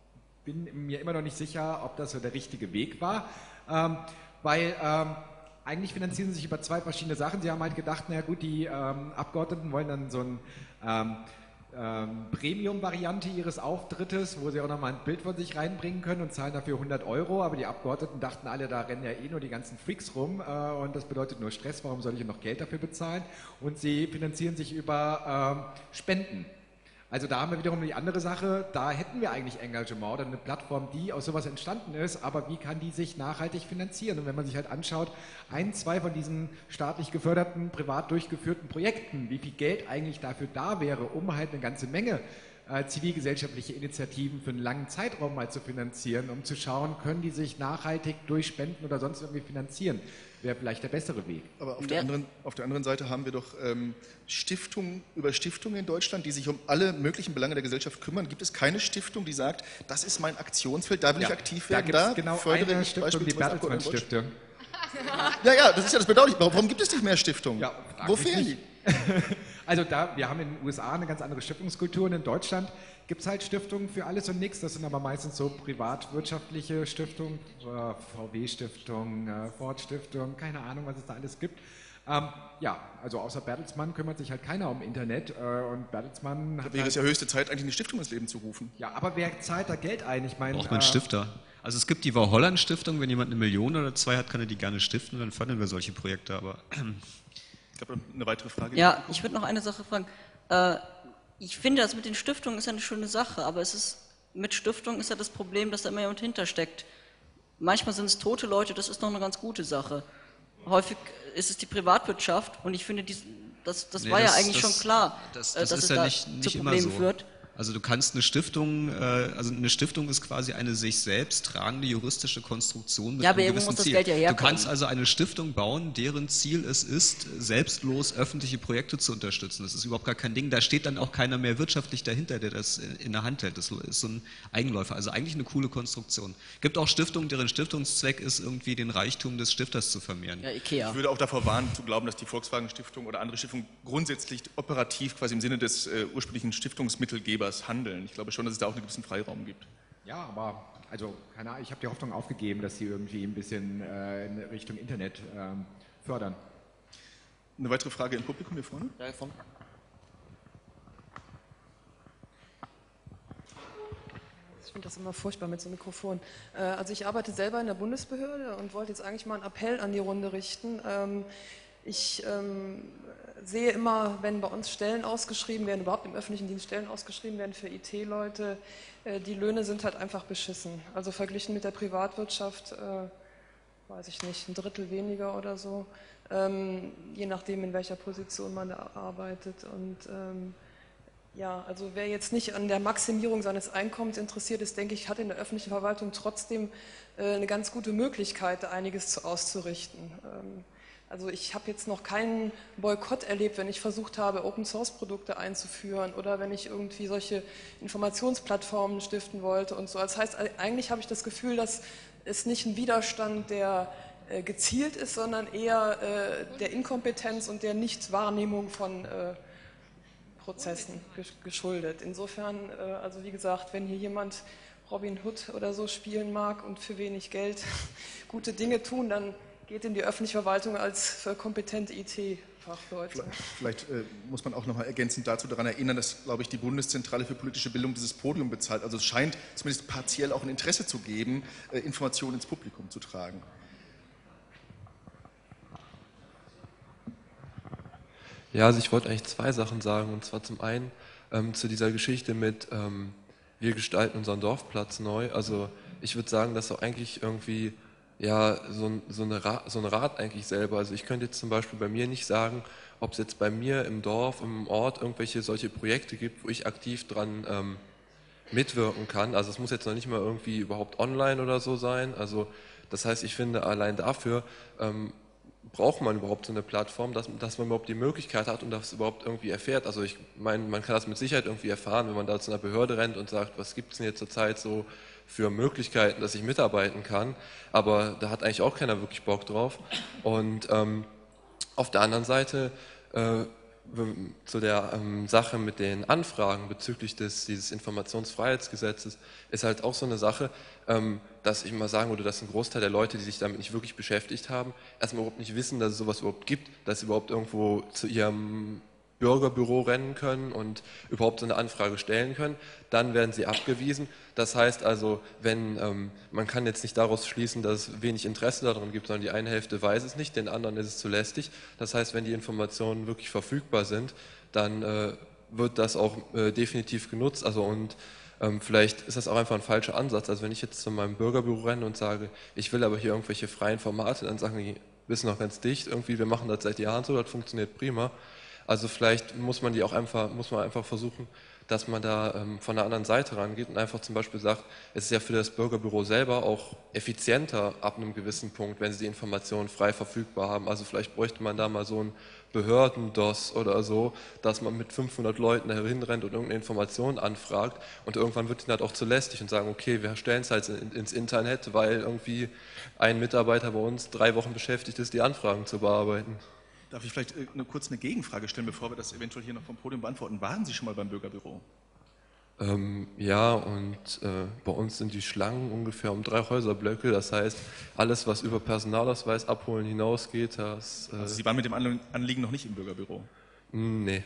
bin mir immer noch nicht sicher, ob das so der richtige Weg war, ähm, weil ähm, eigentlich finanzieren sie sich über zwei verschiedene Sachen. Sie haben halt gedacht, na gut, die ähm, Abgeordneten wollen dann so ein ähm, ähm, Premium-Variante ihres Auftrittes, wo sie auch nochmal ein Bild von sich reinbringen können und zahlen dafür hundert Euro, aber die Abgeordneten dachten alle, da rennen ja eh nur die ganzen Freaks rum äh, und das bedeutet nur Stress, warum soll ich noch Geld dafür bezahlen? Und sie finanzieren sich über ähm, Spenden. Also da haben wir wiederum die andere Sache, da hätten wir eigentlich Engagement oder eine Plattform, die aus sowas entstanden ist, aber wie kann die sich nachhaltig finanzieren? Und wenn man sich halt anschaut, ein, zwei von diesen staatlich geförderten, privat durchgeführten Projekten, wie viel Geld eigentlich dafür da wäre, um halt eine ganze Menge äh, zivilgesellschaftliche Initiativen für einen langen Zeitraum mal zu finanzieren, um zu schauen, können die sich nachhaltig durch Spenden oder sonst irgendwie finanzieren, wäre vielleicht der bessere Weg. Aber auf der anderen, auf der anderen Seite haben wir doch ähm, Stiftungen über Stiftungen in Deutschland, die sich um alle möglichen Belange der Gesellschaft kümmern. Gibt es keine Stiftung, die sagt, das ist mein Aktionsfeld, da will ja, ich aktiv werden, da, da genau fördere eine ich Stiftung, die Bertelsmann-Stiftung. Ja, ja, das ist ja das Bedauerliche. Warum gibt es nicht mehr Stiftungen? Ja, wo fehlen die? Also da, wir haben in den U S A eine ganz andere Stiftungskultur und in Deutschland gibt es halt Stiftungen für alles und nichts. Das sind aber meistens so privatwirtschaftliche Stiftungen, V W-Stiftung, Ford-Stiftung, keine Ahnung, was es da alles gibt. Ähm, ja, also außer Bertelsmann kümmert sich halt keiner um Internet äh, und Bertelsmann hat Da wäre halt, es ja höchste Zeit, eigentlich eine Stiftung ins Leben zu rufen. ja, aber wer zahlt da Geld ein? Ich meine, Braucht man einen äh, Stifter. Also es gibt die War-Holland-Stiftung, wenn jemand eine Million oder zwei hat, kann er die gerne stiften, dann fördern wir solche Projekte, aber... Ich habe eine weitere Frage. Ja, ich würde noch eine Sache fragen. Äh, ich finde, das mit den Stiftungen ist ja eine schöne Sache, aber es ist, mit Stiftungen ist ja das Problem, dass da immer jemand hintersteckt. Manchmal sind es tote Leute, das ist noch eine ganz gute Sache. Häufig ist es die Privatwirtschaft und ich finde, die, das, das Nee, war das- ja eigentlich das- schon klar, das- äh, das dass ist es ja da nicht- nicht zu immer Problemen so. führt. Also du kannst eine Stiftung, äh, also eine Stiftung ist quasi eine sich selbst tragende juristische Konstruktion mit Ja, aber einem irgendwo gewissen muss das Ziel. Geld ja Du herkommen. kannst also eine Stiftung bauen, deren Ziel es ist, selbstlos öffentliche Projekte zu unterstützen. Das ist überhaupt gar kein Ding. Da steht dann auch keiner mehr wirtschaftlich dahinter, der das in der Hand hält. Das ist so ein Eigenläufer. Also eigentlich eine coole Konstruktion. Es gibt auch Stiftungen, deren Stiftungszweck ist, irgendwie den Reichtum des Stifters zu vermehren. Ja, Ikea. Ich würde auch davor warnen, zu glauben, dass die Volkswagen-Stiftung oder andere Stiftungen grundsätzlich operativ quasi im Sinne des äh, ursprünglichen Stiftungsmittelgebers handeln. Ich glaube schon, dass es da auch einen gewissen Freiraum gibt. ja, aber also keine Ahnung, ich habe die Hoffnung aufgegeben, dass sie irgendwie ein bisschen äh, in Richtung Internet ähm, fördern. Eine weitere Frage im Publikum hier vorne? Ja, von- Ich finde das immer furchtbar mit so einem Mikrofon. Äh, Also ich arbeite selber in der Bundesbehörde und wollte jetzt eigentlich mal einen Appell an die Runde richten. Ähm, Ich ähm, sehe immer, wenn bei uns Stellen ausgeschrieben werden, überhaupt im öffentlichen Dienst Stellen ausgeschrieben werden für I T-Leute, äh, die Löhne sind halt einfach beschissen. Also verglichen mit der Privatwirtschaft, äh, weiß ich nicht, ein Drittel weniger oder so, ähm, je nachdem, in welcher Position man da arbeitet. Und ähm, ja, also wer jetzt nicht an der Maximierung seines Einkommens interessiert ist, denke ich, hat in der öffentlichen Verwaltung trotzdem äh, eine ganz gute Möglichkeit, da einiges zu auszurichten. Ähm, also ich habe jetzt noch keinen Boykott erlebt, wenn ich versucht habe, Open-Source-Produkte einzuführen oder wenn ich irgendwie solche Informationsplattformen stiften wollte und so. Das heißt, eigentlich habe ich das Gefühl, dass es nicht ein Widerstand der äh, gezielt ist, sondern eher äh, der Inkompetenz und der Nichtwahrnehmung von äh, Prozessen geschuldet. Insofern, äh, also wie gesagt, wenn hier jemand Robin Hood oder so spielen mag und für wenig Geld gute Dinge tun, dann geht in die öffentliche Verwaltung als für kompetente I T-Fachleute. Vielleicht, vielleicht äh, muss man auch noch mal ergänzend dazu daran erinnern, dass, glaube ich, die Bundeszentrale für politische Bildung dieses Podium bezahlt. Also es scheint zumindest partiell auch ein Interesse zu geben, äh, Informationen ins Publikum zu tragen. Ja, also ich wollte eigentlich zwei Sachen sagen. Und zwar zum einen ähm, zu dieser Geschichte mit ähm, wir gestalten unseren Dorfplatz neu. Also ich würde sagen, dass auch eigentlich irgendwie ja so, so, eine Rat, so ein Rat eigentlich selber. Also ich könnte jetzt zum Beispiel bei mir nicht sagen, ob es jetzt bei mir im Dorf, im Ort irgendwelche solche Projekte gibt, wo ich aktiv dran ähm, mitwirken kann. Also es muss jetzt noch nicht mal irgendwie überhaupt online oder so sein. Also das heißt, ich finde allein dafür ähm, braucht man überhaupt so eine Plattform, dass, dass man überhaupt die Möglichkeit hat und das überhaupt irgendwie erfährt. Also ich meine, man kann das mit Sicherheit irgendwie erfahren, wenn man da zu einer Behörde rennt und sagt, was gibt es denn jetzt zurzeit so für Möglichkeiten, dass ich mitarbeiten kann, aber da hat eigentlich auch keiner wirklich Bock drauf. Und ähm, auf der anderen Seite äh, zu der ähm, Sache mit den Anfragen bezüglich des, dieses Informationsfreiheitsgesetzes ist halt auch so eine Sache, ähm, dass ich mal sagen würde, dass ein Großteil der Leute, die sich damit nicht wirklich beschäftigt haben, erstmal überhaupt nicht wissen, dass es sowas überhaupt gibt, dass sie überhaupt irgendwo zu ihrem Bürgerbüro rennen können und überhaupt so eine Anfrage stellen können, dann werden sie abgewiesen. Das heißt also, wenn ähm, man kann jetzt nicht daraus schließen, dass es wenig Interesse daran gibt, sondern die eine Hälfte weiß es nicht, den anderen ist es zu lästig. Das heißt, wenn die Informationen wirklich verfügbar sind, dann äh, wird das auch äh, definitiv genutzt. Also und ähm, vielleicht ist das auch einfach ein falscher Ansatz. Also wenn ich jetzt zu meinem Bürgerbüro renne und sage, ich will aber hier irgendwelche freien Formate, dann sagen die, wir sind noch ganz dicht, irgendwie, wir machen das seit Jahren so, das funktioniert prima. Also vielleicht muss man die auch einfach, muss man einfach versuchen, dass man da ähm, von der anderen Seite rangeht und einfach zum Beispiel sagt, es ist ja für das Bürgerbüro selber auch effizienter ab einem gewissen Punkt, wenn sie die Informationen frei verfügbar haben. Also vielleicht bräuchte man da mal so ein Behörden-D O S oder so, dass man mit fünfhundert Leuten da hinrennt und irgendeine Information anfragt und irgendwann wird ihnen halt auch zu lästig und sagen, okay, wir stellen es halt ins Internet, weil irgendwie ein Mitarbeiter bei uns drei Wochen beschäftigt ist, die Anfragen zu bearbeiten. Darf ich vielleicht eine, kurz eine Gegenfrage stellen, bevor wir das eventuell hier noch vom Podium beantworten? Waren Sie schon mal beim Bürgerbüro? Ähm, ja, und äh, bei uns sind die Schlangen ungefähr um drei Häuserblöcke. Das heißt, alles, was über Personalausweis abholen hinausgeht, das... Äh, also Sie waren mit dem Anliegen noch nicht im Bürgerbüro? Nee.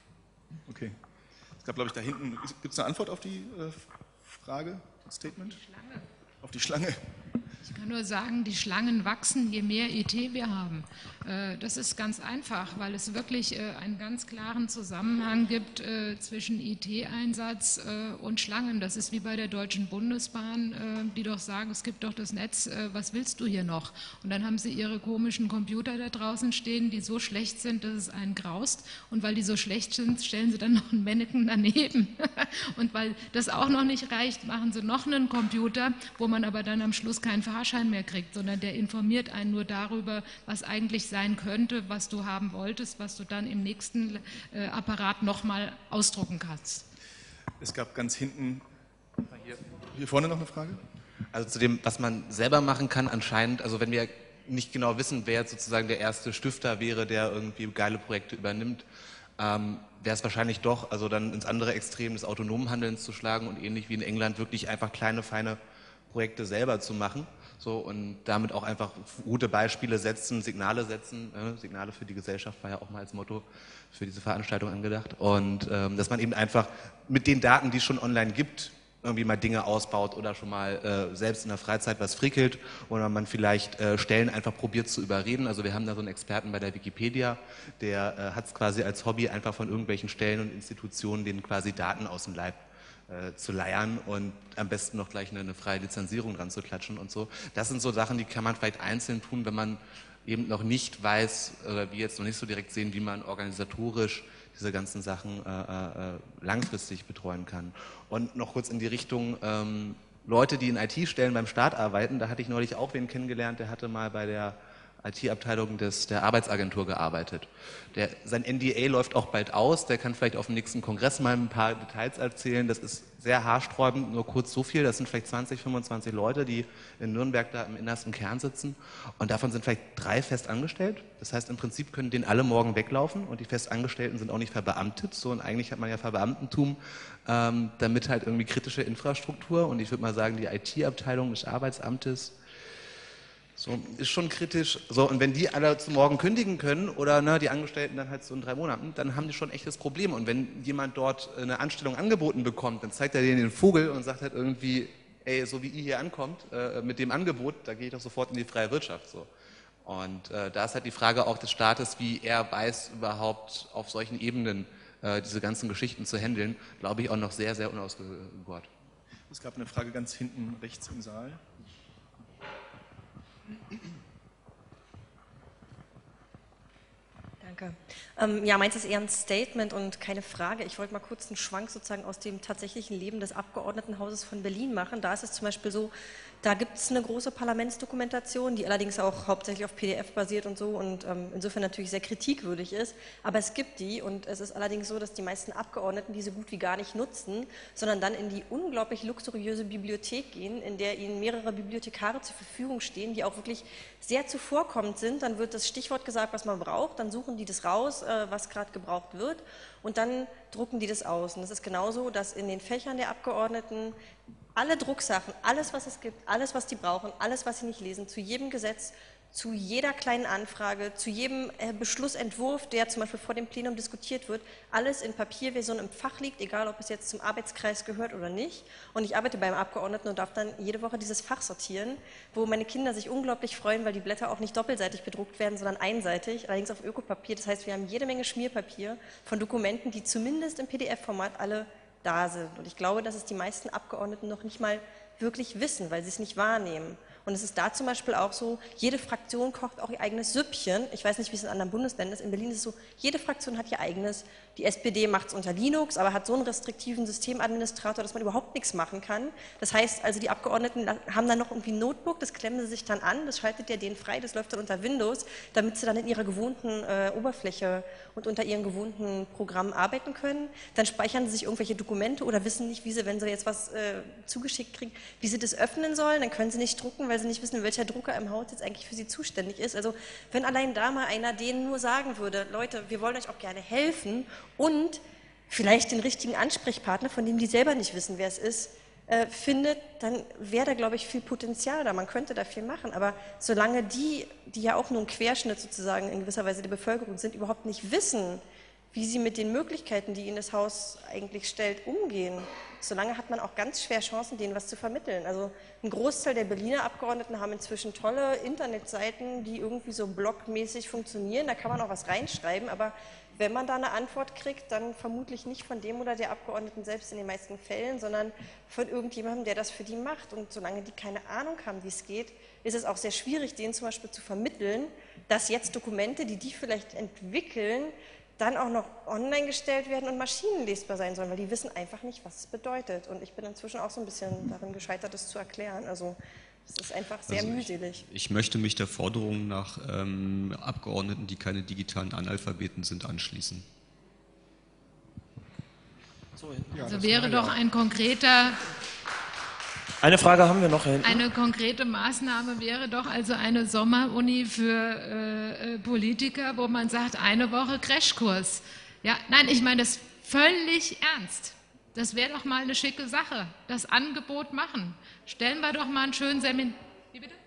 Okay. Es gab, glaube ich, da hinten... Gibt es eine Antwort auf die äh, Frage, das Statement? Die Schlange. Auf die Schlange. Ich kann nur sagen, die Schlangen wachsen, je mehr I T wir haben. Das ist ganz einfach, weil es wirklich einen ganz klaren Zusammenhang gibt zwischen I T-Einsatz und Schlangen. Das ist wie bei der Deutschen Bundesbahn, die doch sagen, es gibt doch das Netz, was willst du hier noch? Und dann haben sie ihre komischen Computer da draußen stehen, die so schlecht sind, dass es einen graust. Und weil die so schlecht sind, stellen sie dann noch einen Mannequin daneben. Und weil das auch noch nicht reicht, machen sie noch einen Computer, wo man aber dann am Schluss keinen Fahrschein mehr kriegt, sondern der informiert einen nur darüber, was eigentlich sein könnte, was du haben wolltest, was du dann im nächsten äh, Apparat nochmal ausdrucken kannst. Es gab ganz hinten, hier, hier vorne noch eine Frage? Also zu dem, was man selber machen kann anscheinend, also wenn wir nicht genau wissen, wer jetzt sozusagen der erste Stifter wäre, der irgendwie geile Projekte übernimmt, ähm, wäre es wahrscheinlich doch, also dann ins andere Extrem des autonomen Handelns zu schlagen und ähnlich wie in England wirklich einfach kleine, feine Projekte selber zu machen. So, und damit auch einfach gute Beispiele setzen, Signale setzen. Äh, Signale für die Gesellschaft war ja auch mal als Motto für diese Veranstaltung angedacht. Und ähm, dass man eben einfach mit den Daten, die es schon online gibt, irgendwie mal Dinge ausbaut oder schon mal äh, selbst in der Freizeit was frickelt oder man vielleicht äh, Stellen einfach probiert zu überreden. Also wir haben da so einen Experten bei der Wikipedia, der äh, hat es quasi als Hobby, einfach von irgendwelchen Stellen und Institutionen denen quasi Daten aus dem Leib zu leiern und am besten noch gleich eine, eine freie Lizenzierung dran zu klatschen und so. Das sind so Sachen, die kann man vielleicht einzeln tun, wenn man eben noch nicht weiß oder wir jetzt noch nicht so direkt sehen, wie man organisatorisch diese ganzen Sachen äh, äh, langfristig betreuen kann. Und noch kurz in die Richtung ähm, Leute, die in I T-Stellen beim Staat arbeiten, da hatte ich neulich auch wen kennengelernt, der hatte mal bei der I T-Abteilung der Arbeitsagentur gearbeitet. Der, sein N D A läuft auch bald aus, der kann vielleicht auf dem nächsten Kongress mal ein paar Details erzählen. Das ist sehr haarsträubend, nur kurz so viel. Das sind vielleicht zwanzig, fünfundzwanzig Leute, die in Nürnberg da im innersten Kern sitzen. Und davon sind vielleicht drei fest angestellt. Das heißt, im Prinzip können denen alle morgen weglaufen und die Festangestellten sind auch nicht verbeamtet. So, und eigentlich hat man ja Verbeamtentum, ähm, damit halt irgendwie kritische Infrastruktur und ich würde mal sagen, die I T-Abteilung des Arbeitsamtes so, ist schon kritisch. So, und wenn die alle zu morgen kündigen können oder ne, die Angestellten dann halt so in drei Monaten, dann haben die schon ein echtes Problem. Und wenn jemand dort eine Anstellung angeboten bekommt, dann zeigt er denen den Vogel und sagt halt irgendwie, ey, so wie ihr hier ankommt, äh, mit dem Angebot, da gehe ich doch sofort in die freie Wirtschaft. So. Und äh, da ist halt die Frage auch des Staates, wie er weiß, überhaupt auf solchen Ebenen äh, diese ganzen Geschichten zu handeln, glaube ich auch noch sehr, sehr unausgegoren. Es gab eine Frage ganz hinten rechts im Saal. Danke. Ähm, ja, meins ist eher ein Statement und keine Frage. Ich wollte mal kurz einen Schwank sozusagen aus dem tatsächlichen Leben des Abgeordnetenhauses von Berlin machen. Da ist es zum Beispiel so, da gibt es eine große Parlamentsdokumentation, die allerdings auch hauptsächlich auf P D F basiert und so und ähm, insofern natürlich sehr kritikwürdig ist. Aber es gibt die und es ist allerdings so, dass die meisten Abgeordneten die so gut wie gar nicht nutzen, sondern dann in die unglaublich luxuriöse Bibliothek gehen, in der ihnen mehrere Bibliothekare zur Verfügung stehen, die auch wirklich sehr zuvorkommend sind. Dann wird das Stichwort gesagt, was man braucht, dann suchen die das raus, äh, was gerade gebraucht wird und dann drucken die das aus. Und das ist genauso, dass in den Fächern der Abgeordneten alle Drucksachen, alles, was es gibt, alles, was die brauchen, alles, was sie nicht lesen, zu jedem Gesetz, zu jeder kleinen Anfrage, zu jedem äh, Beschlussentwurf, der zum Beispiel vor dem Plenum diskutiert wird, alles in Papierversion im Fach liegt, egal ob es jetzt zum Arbeitskreis gehört oder nicht. Und ich arbeite beim Abgeordneten und darf dann jede Woche dieses Fach sortieren, wo meine Kinder sich unglaublich freuen, weil die Blätter auch nicht doppelseitig bedruckt werden, sondern einseitig, allerdings auf Ökopapier. Das heißt, wir haben jede Menge Schmierpapier von Dokumenten, die zumindest im P D F-Format alle da sind. Und ich glaube, dass es die meisten Abgeordneten noch nicht mal wirklich wissen, weil sie es nicht wahrnehmen. Und es ist da zum Beispiel auch so, jede Fraktion kocht auch ihr eigenes Süppchen. Ich weiß nicht, wie es in anderen Bundesländern ist. In Berlin ist es so, jede Fraktion hat ihr eigenes. Die S P D macht es unter Linux, aber hat so einen restriktiven Systemadministrator, dass man überhaupt nichts machen kann. Das heißt, also die Abgeordneten haben dann noch irgendwie ein Notebook, das klemmen sie sich dann an, das schaltet ja denen frei, das läuft dann unter Windows, damit sie dann in ihrer gewohnten äh, Oberfläche und unter ihren gewohnten Programmen arbeiten können. Dann speichern sie sich irgendwelche Dokumente oder wissen nicht, wie sie, wenn sie jetzt was äh, zugeschickt kriegen, wie sie das öffnen sollen. Dann können sie nicht drucken, weil sie nicht wissen, welcher Drucker im Haus jetzt eigentlich für sie zuständig ist. Also wenn allein da mal einer denen nur sagen würde, Leute, wir wollen euch auch gerne helfen und vielleicht den richtigen Ansprechpartner, von dem die selber nicht wissen, wer es ist, äh, findet, dann wäre da, glaube ich, viel Potenzial da. Man könnte da viel machen. Aber solange die, die ja auch nur ein Querschnitt sozusagen in gewisser Weise der Bevölkerung sind, überhaupt nicht wissen, wie sie mit den Möglichkeiten, die ihnen das Haus eigentlich stellt, umgehen, solange hat man auch ganz schwer Chancen, denen was zu vermitteln. Also ein Großteil der Berliner Abgeordneten haben inzwischen tolle Internetseiten, die irgendwie so blogmäßig funktionieren. Da kann man auch was reinschreiben, aber wenn man da eine Antwort kriegt, dann vermutlich nicht von dem oder der Abgeordneten selbst in den meisten Fällen, sondern von irgendjemandem, der das für die macht. Und solange die keine Ahnung haben, wie es geht, ist es auch sehr schwierig, denen zum Beispiel zu vermitteln, dass jetzt Dokumente, die die vielleicht entwickeln, dann auch noch online gestellt werden und maschinenlesbar sein sollen, weil die wissen einfach nicht, was es bedeutet. Und ich bin inzwischen auch so ein bisschen darin gescheitert, das zu erklären. Also es ist einfach sehr also mühselig. Ich, ich möchte mich der Forderung nach ähm, Abgeordneten, die keine digitalen Analphabeten sind, anschließen. So, ja, also wäre doch ein konkreter... Eine Frage haben wir noch. Eine konkrete Maßnahme wäre doch also eine Sommeruni für äh, Politiker, wo man sagt, eine Woche Crashkurs. Ja, nein, ich meine das völlig ernst. Das wäre doch mal eine schicke Sache. Das Angebot machen. Stellen wir doch mal einen schönen Seminar. Wie bitte?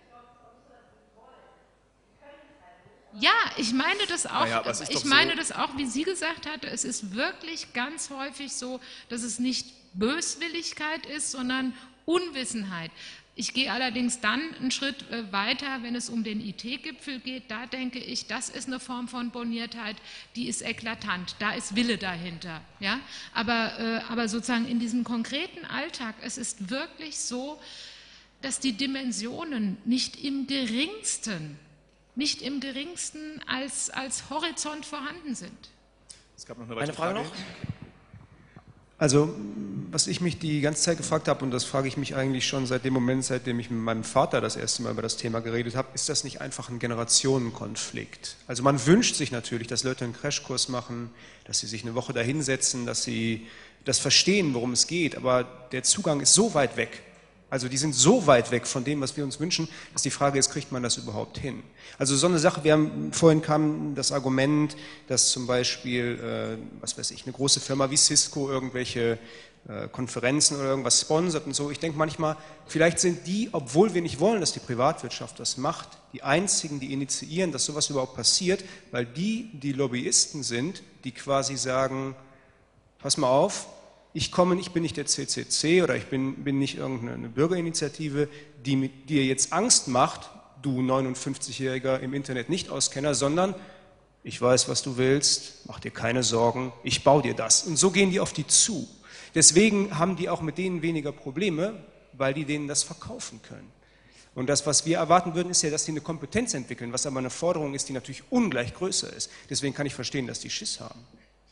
Ja, ich meine das auch. Naja, ich meine so das auch, wie sie gesagt hatte. Es ist wirklich ganz häufig so, dass es nicht Böswilligkeit ist, sondern Unwissenheit. Ich gehe allerdings dann einen Schritt weiter, wenn es um den I T-Gipfel geht. Da denke ich, das ist eine Form von Borniertheit, die ist eklatant. Da ist Wille dahinter. Ja? Aber, äh, aber sozusagen in diesem konkreten Alltag, es ist wirklich so, dass die Dimensionen nicht im geringsten, nicht im geringsten als, als Horizont vorhanden sind. Es gab noch eine weitere Frage. Eine Frage noch? Also, was ich mich die ganze Zeit gefragt habe, und das frage ich mich eigentlich schon seit dem Moment, seitdem ich mit meinem Vater das erste Mal über das Thema geredet habe, ist das nicht einfach ein Generationenkonflikt? Also man wünscht sich natürlich, dass Leute einen Crashkurs machen, dass sie sich eine Woche dahinsetzen, dass sie das verstehen, worum es geht, aber der Zugang ist so weit weg. Also die sind so weit weg von dem, was wir uns wünschen, dass die Frage ist, kriegt man das überhaupt hin? Also so eine Sache, wir haben, vorhin kam das Argument, dass zum Beispiel, äh, was weiß ich, eine große Firma wie Cisco irgendwelche äh, Konferenzen oder irgendwas sponsert und so. Ich denke manchmal, vielleicht sind die, obwohl wir nicht wollen, dass die Privatwirtschaft das macht, die einzigen, die initiieren, dass sowas überhaupt passiert, weil die die Lobbyisten sind, die quasi sagen, pass mal auf, ich komme, ich bin nicht der C C C oder ich bin, bin nicht irgendeine Bürgerinitiative, die mit dir jetzt Angst macht, du neunundfünfzigjähriger im Internet Nicht-Auskenner, sondern ich weiß, was du willst, mach dir keine Sorgen, ich baue dir das. Und so gehen die auf die zu. Deswegen haben die auch mit denen weniger Probleme, weil die denen das verkaufen können. Und das, was wir erwarten würden, ist ja, dass die eine Kompetenz entwickeln, was aber eine Forderung ist, die natürlich ungleich größer ist. Deswegen kann ich verstehen, dass die Schiss haben.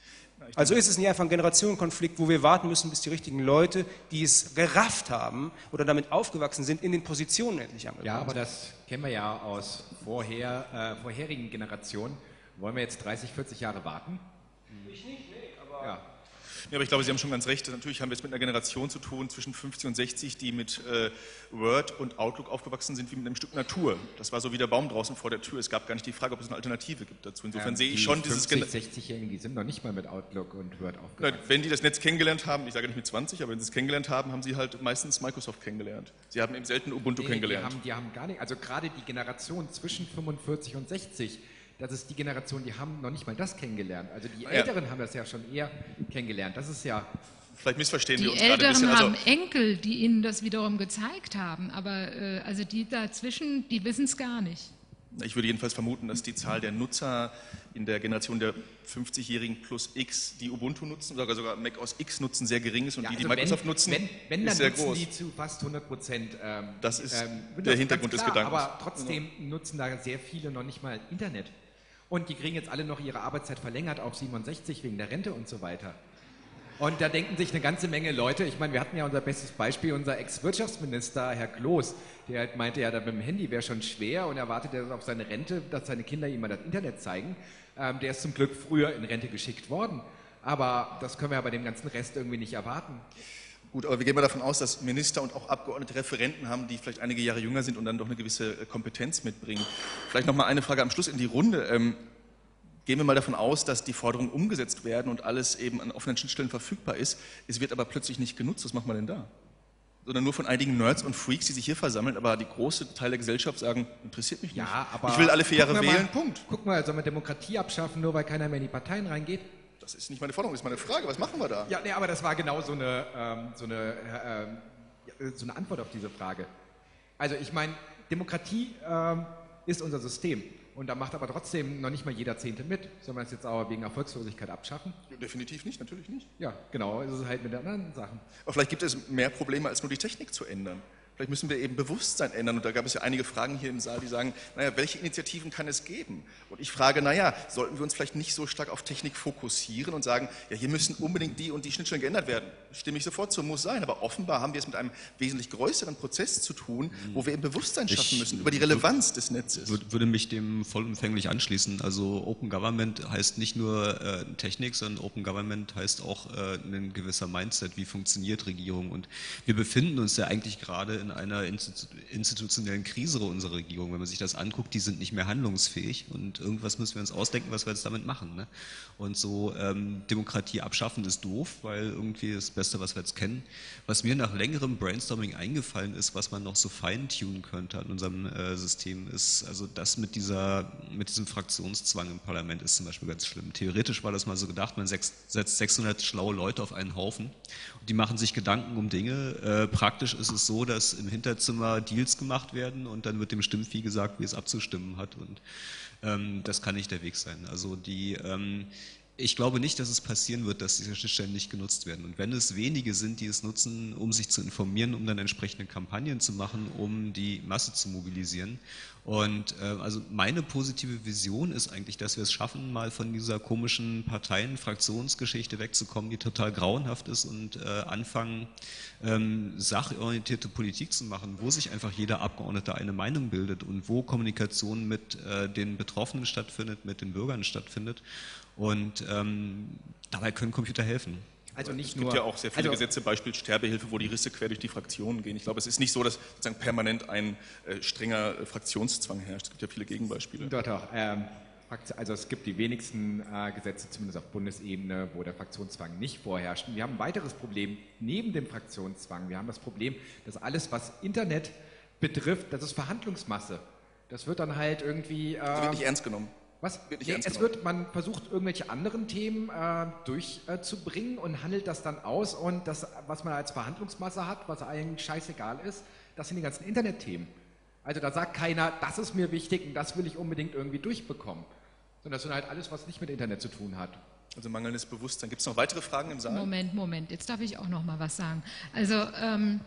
Also ist es nicht einfach ein Generationenkonflikt, wo wir warten müssen, bis die richtigen Leute, die es gerafft haben oder damit aufgewachsen sind, in den Positionen endlich angekommen sind. Ja, aber das kennen wir ja aus vorher, äh, vorherigen Generationen. Wollen wir jetzt dreißig, vierzig Jahre warten? Ich nicht, nee, aber... Ja. Ja, aber ich glaube, Sie haben schon ganz recht. Natürlich haben wir es mit einer Generation zu tun, zwischen fünfzig und sechzig, die mit äh, Word und Outlook aufgewachsen sind, wie mit einem Stück Natur. Das war so wie der Baum draußen vor der Tür. Es gab gar nicht die Frage, ob es eine Alternative gibt dazu. Insofern ähm, sehe ich schon dieses... fünfzig, sechzigjährigen, die sind noch nicht mal mit Outlook und Word aufgewachsen. Wenn die das Netz kennengelernt haben, ich sage nicht mit zwanzig, aber wenn sie es kennengelernt haben, haben sie halt meistens Microsoft kennengelernt. Sie haben eben selten Ubuntu nee, kennengelernt. Die haben, die haben gar nicht, also gerade die Generation zwischen fünfundvierzig und sechzig, das ist die Generation, die haben noch nicht mal das kennengelernt. Also die Älteren ja. haben das ja schon eher kennengelernt. Das ist ja... Vielleicht missverstehen die wir uns gerade ein bisschen. Die Älteren also haben Enkel, die ihnen das wiederum gezeigt haben, aber äh, also die dazwischen, die wissen es gar nicht. Ich würde jedenfalls vermuten, dass die Zahl der Nutzer in der Generation der fünfzigjährigen plus X, die Ubuntu nutzen, oder sogar Mac O S X nutzen, sehr gering ist und ja, die, also die Microsoft wenn, nutzen, wenn, wenn, ist sehr dann nutzen groß. Die zu fast hundert Prozent. Ähm, das ist ähm, der Hintergrund klar, des Gedankens. Aber trotzdem ja. nutzen da sehr viele noch nicht mal Internet. Und die kriegen jetzt alle noch ihre Arbeitszeit verlängert auf siebenundsechzig wegen der Rente und so weiter. Und da denken sich eine ganze Menge Leute, ich meine, wir hatten ja unser bestes Beispiel, unser Ex-Wirtschaftsminister, Herr Kloß, der halt meinte, ja, mit dem Handy wäre schon schwer und erwartet er auf seine Rente, dass seine Kinder ihm mal das Internet zeigen. Ähm, der ist zum Glück früher in Rente geschickt worden. Aber das können wir ja bei dem ganzen Rest irgendwie nicht erwarten. Gut, aber wir gehen mal davon aus, dass Minister und auch Abgeordnete Referenten haben, die vielleicht einige Jahre jünger sind und dann doch eine gewisse Kompetenz mitbringen. Vielleicht noch mal eine Frage am Schluss in die Runde. Ähm, gehen wir mal davon aus, dass die Forderungen umgesetzt werden und alles eben an offenen Schnittstellen verfügbar ist. Es wird aber plötzlich nicht genutzt. Was macht man denn da? Sondern nur von einigen Nerds und Freaks, die sich hier versammeln, aber die große Teil der Gesellschaft sagen, interessiert mich nicht. Ja, aber ich will alle vier Jahre mal, wählen, Punkt. Guck mal, sollen wir Demokratie abschaffen, nur weil keiner mehr in die Parteien reingeht? Das ist nicht meine Forderung, das ist meine Frage. Was machen wir da? Ja, nee, aber das war genau so eine, ähm, so, eine, äh, so eine Antwort auf diese Frage. Also ich meine, Demokratie ähm, ist unser System. Und da macht aber trotzdem noch nicht mal jeder Zehnte mit. Sollen wir das jetzt aber wegen Erfolgslosigkeit abschaffen? Ja, definitiv nicht, natürlich nicht. Ja, genau, ist es halt mit den anderen Sachen. Aber vielleicht gibt es mehr Probleme, als nur die Technik zu ändern. Vielleicht müssen wir eben Bewusstsein ändern. Und da gab es ja einige Fragen hier im Saal, die sagen, naja, welche Initiativen kann es geben? Und ich frage, naja, sollten wir uns vielleicht nicht so stark auf Technik fokussieren und sagen, ja, hier müssen unbedingt die und die Schnittstellen geändert werden. Stimme ich sofort zu, muss sein. Aber offenbar haben wir es mit einem wesentlich größeren Prozess zu tun, wo wir eben Bewusstsein schaffen ich müssen über die Relevanz des Netzes. Würde mich dem vollumfänglich anschließen. Also Open Government heißt nicht nur äh, Technik, sondern Open Government heißt auch äh, ein gewisser Mindset, wie funktioniert Regierung. Und wir befinden uns ja eigentlich gerade in einer institutionellen Krise unserer Regierung. Wenn man sich das anguckt, die sind nicht mehr handlungsfähig und irgendwas müssen wir uns ausdenken, was wir jetzt damit machen. Ne? Und so ähm, Demokratie abschaffen ist doof, weil irgendwie das Beste, was wir jetzt kennen. Was mir nach längerem Brainstorming eingefallen ist, was man noch so feintunen könnte an unserem äh, System, ist, also das mit dieser, mit diesem Fraktionszwang im Parlament ist zum Beispiel ganz schlimm. Theoretisch war das mal so gedacht, man setzt sechshundert schlaue Leute auf einen Haufen und die machen sich Gedanken um Dinge. Äh, praktisch ist es so, dass im Hinterzimmer Deals gemacht werden und dann wird dem Stimmvieh gesagt, wie es abzustimmen hat und ähm, das kann nicht der Weg sein. Also die, ähm, ich glaube nicht, dass es passieren wird, dass diese Schnittstellen nicht genutzt werden. Und wenn es wenige sind, die es nutzen, um sich zu informieren, um dann entsprechende Kampagnen zu machen, um die Masse zu mobilisieren Und äh, also meine positive Vision ist eigentlich, dass wir es schaffen, mal von dieser komischen Parteien-Fraktionsgeschichte wegzukommen, die total grauenhaft ist, und äh, anfangen, ähm, sachorientierte Politik zu machen, wo sich einfach jeder Abgeordnete eine Meinung bildet und wo Kommunikation mit äh, den Betroffenen stattfindet, mit den Bürgern stattfindet. Und ähm, dabei können Computer helfen. Also nicht es gibt nur, ja auch sehr viele also Gesetze, Beispiel Sterbehilfe, wo die Risse quer durch die Fraktionen gehen. Ich glaube, es ist nicht so, dass sozusagen permanent ein äh, strenger äh, Fraktionszwang herrscht. Es gibt ja viele Gegenbeispiele. Doch, doch. Ähm, also es gibt die wenigsten äh, Gesetze, zumindest auf Bundesebene, wo der Fraktionszwang nicht vorherrscht. Wir haben ein weiteres Problem neben dem Fraktionszwang. Wir haben das Problem, dass alles, was Internet betrifft, das ist Verhandlungsmasse. Das wird dann halt irgendwie... Äh, das wird nicht ernst genommen. Was? Nee, es wird, man versucht, irgendwelche anderen Themen äh, durchzubringen äh, und handelt das dann aus, und das, was man als Verhandlungsmasse hat, was eigentlich scheißegal ist, das sind die ganzen Internetthemen. Also da sagt keiner, das ist mir wichtig und das will ich unbedingt irgendwie durchbekommen. Sondern das sind halt alles, was nicht mit Internet zu tun hat. Also mangelndes Bewusstsein. Gibt es noch weitere Fragen im Saal? Moment, Moment, jetzt darf ich auch noch mal was sagen. Also ähm,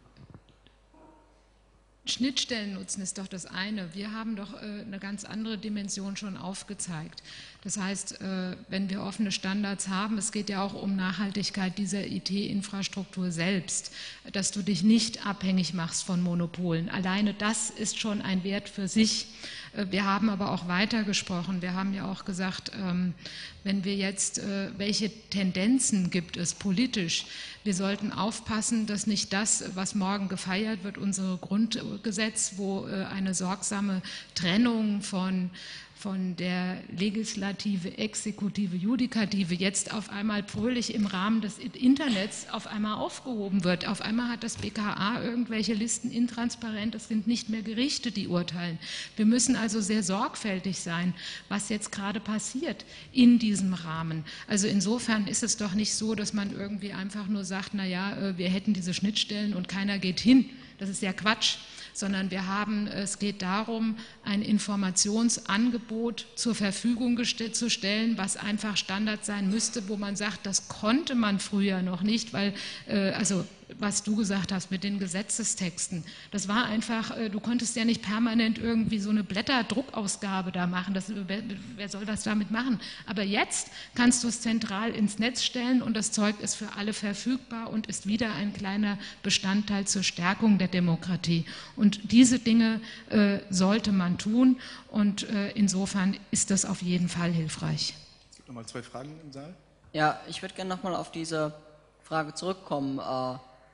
Schnittstellen nutzen ist doch das eine. Wir haben doch äh, eine ganz andere Dimension schon aufgezeigt. Das heißt, äh, wenn wir offene Standards haben, es geht ja auch um Nachhaltigkeit dieser I T-Infrastruktur selbst, dass du dich nicht abhängig machst von Monopolen. Alleine das ist schon ein Wert für sich. Äh, wir haben aber auch weitergesprochen. Wir haben ja auch gesagt, ähm, wenn wir jetzt, äh, welche Tendenzen gibt es politisch? Wir sollten aufpassen, dass nicht das, was morgen gefeiert wird, unser Grundgesetz, wo äh, eine sorgsame Trennung von von der Legislative, Exekutive, Judikative jetzt auf einmal fröhlich im Rahmen des Internets auf einmal aufgehoben wird. Auf einmal hat das B K A irgendwelche Listen intransparent, es sind nicht mehr Gerichte, die urteilen. Wir müssen also sehr sorgfältig sein, was jetzt gerade passiert in diesem Rahmen. Also insofern ist es doch nicht so, dass man irgendwie einfach nur sagt, naja, wir hätten diese Schnittstellen und keiner geht hin. Das ist ja Quatsch. Sondern wir haben, es geht darum, ein Informationsangebot zur Verfügung geste- zu stellen, was einfach Standard sein müsste, wo man sagt, das konnte man früher noch nicht, weil, äh, also was du gesagt hast mit den Gesetzestexten, das war einfach, äh, du konntest ja nicht permanent irgendwie so eine Blätterdruckausgabe da machen, das, wer, wer soll das damit machen? Aber jetzt kannst du es zentral ins Netz stellen und das Zeug ist für alle verfügbar und ist wieder ein kleiner Bestandteil zur Stärkung der Demokratie. Und diese Dinge äh, sollte man tun und äh, insofern ist das auf jeden Fall hilfreich. Es gibt noch mal zwei Fragen im Saal. Ja, ich würde gerne noch mal auf diese Frage zurückkommen. Äh,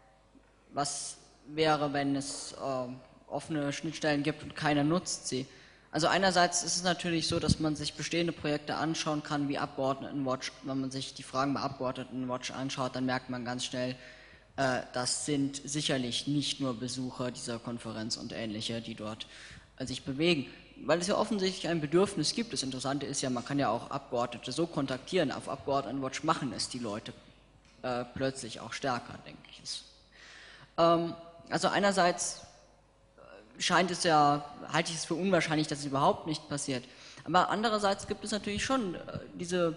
was wäre, wenn es äh, offene Schnittstellen gibt und keiner nutzt sie? Also einerseits ist es natürlich so, dass man sich bestehende Projekte anschauen kann, wie Abgeordnetenwatch. Wenn man sich die Fragen bei Abgeordnetenwatch anschaut, dann merkt man ganz schnell, äh, das sind sicherlich nicht nur Besucher dieser Konferenz und Ähnliche, die dort äh, sich bewegen. Weil es ja offensichtlich ein Bedürfnis gibt. Das Interessante ist ja, man kann ja auch Abgeordnete so kontaktieren. Auf Abgeordnetenwatch machen es die Leute äh, plötzlich auch stärker, denke ich. Ähm, also einerseits scheint es ja, halte ich es für unwahrscheinlich, dass es überhaupt nicht passiert. Aber andererseits gibt es natürlich schon äh, diese